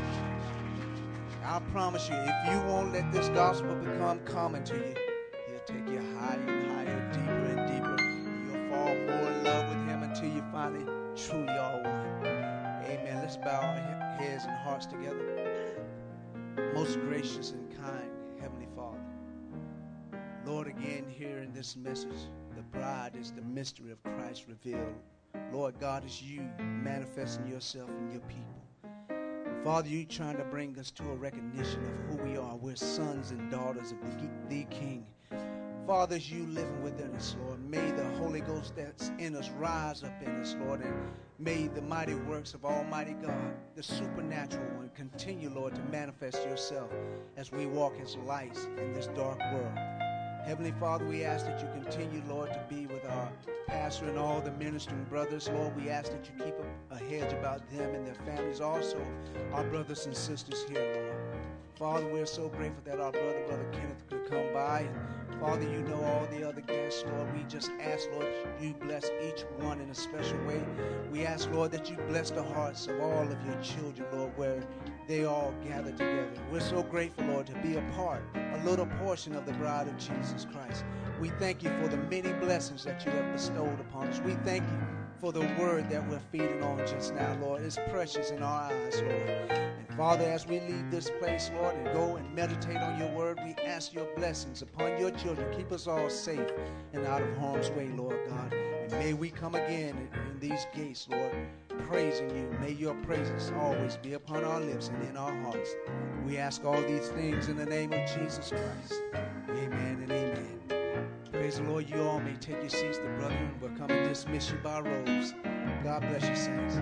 I promise you, if you won't let this gospel become common to you, he'll take you higher and higher, deeper and deeper. You'll fall more in love with him until you finally truly are one. Amen. Let's bow our he- heads and hearts together. Most gracious and kind Heavenly Father, Lord, again here in this message, the bride is the mystery of Christ revealed. Lord God, it's you manifesting yourself in your people. Father, you trying to bring us to a recognition of who we are. We're sons and daughters of the, the King. Father, as you living within us, Lord, may the Holy Ghost that's in us rise up in us, Lord, and may the mighty works of Almighty God, the supernatural one, continue, Lord, to manifest yourself as we walk as lights in this dark world. Heavenly Father, we ask that you continue, Lord, to be with our pastor and all the ministering brothers. Lord, we ask that you keep a, a hedge about them and their families, also our brothers and sisters here, Lord. Father, we're so grateful that our brother, Brother Kenneth, could come by. And Father, you know all the other guests, Lord. We just ask, Lord, you bless each one in a special way. We ask, Lord, that you bless the hearts of all of your children, Lord, where they all gather together. We're so grateful, Lord, to be a part, a little portion of the bride of Jesus Christ. We thank you for the many blessings that you have bestowed upon us. We thank you for the word that we're feeding on just now, Lord. It's precious in our eyes, Lord. And Father, as we leave this place, Lord, and go and meditate on your word, we ask your blessings upon your children. Keep us all safe and out of harm's way, Lord God. And may we come again in, in these gates, Lord, praising you. May your praises always be upon our lips and in our hearts. We ask all these things in the name of Jesus Christ. Amen and amen. Praise the Lord. You all may take your seats. The brethren will come and dismiss you by robes. God bless you, saints.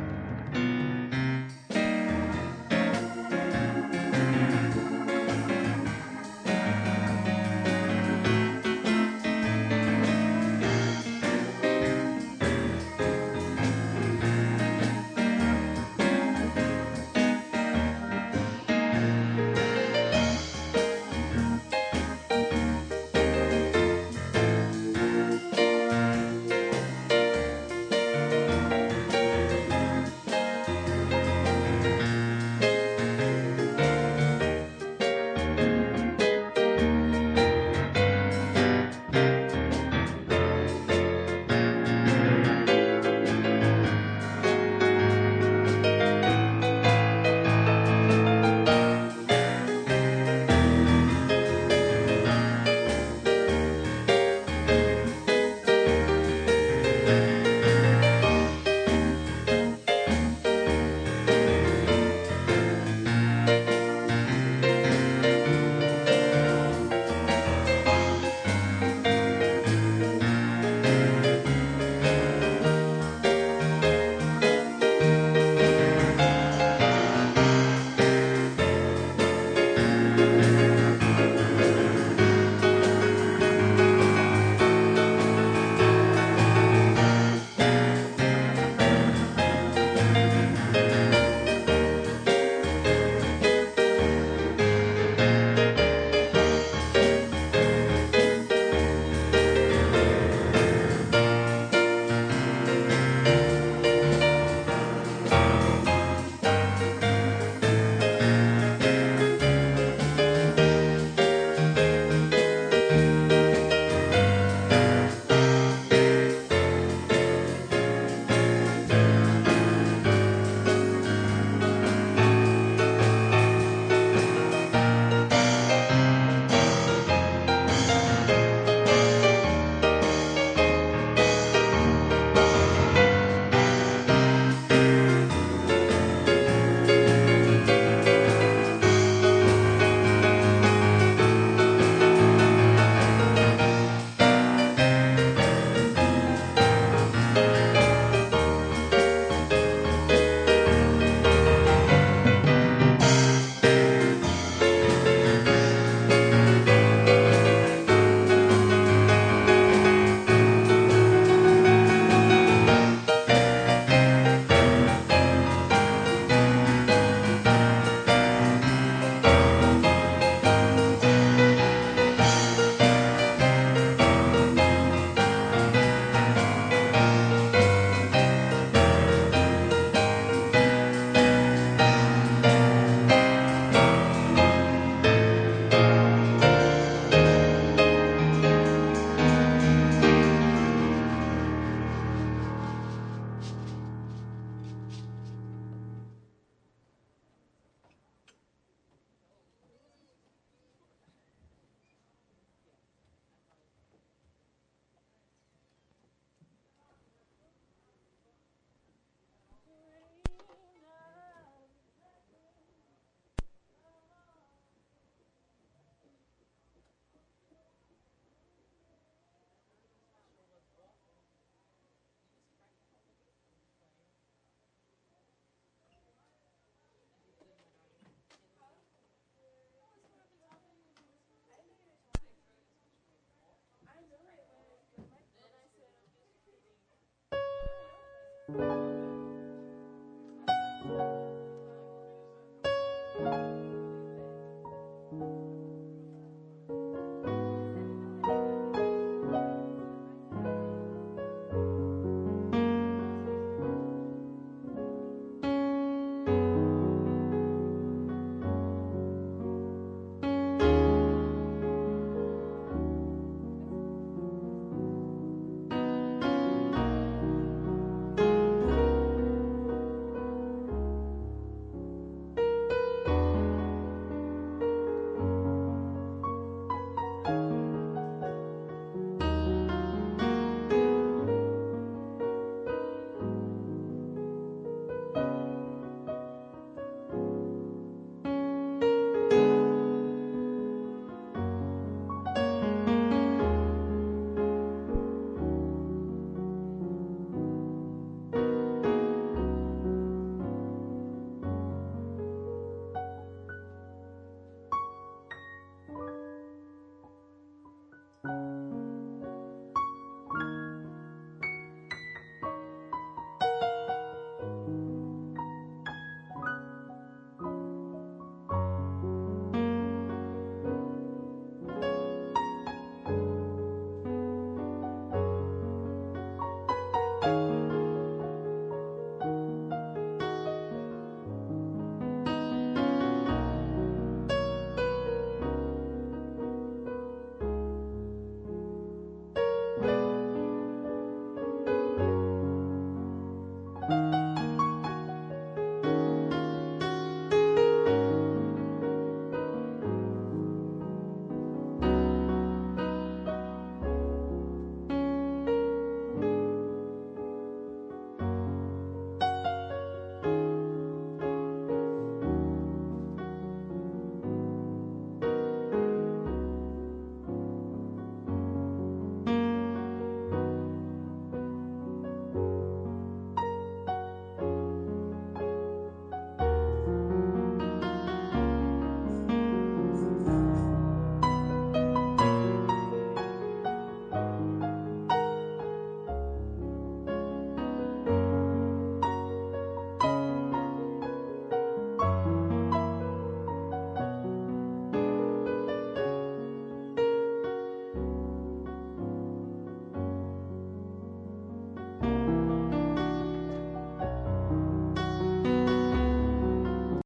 Amen.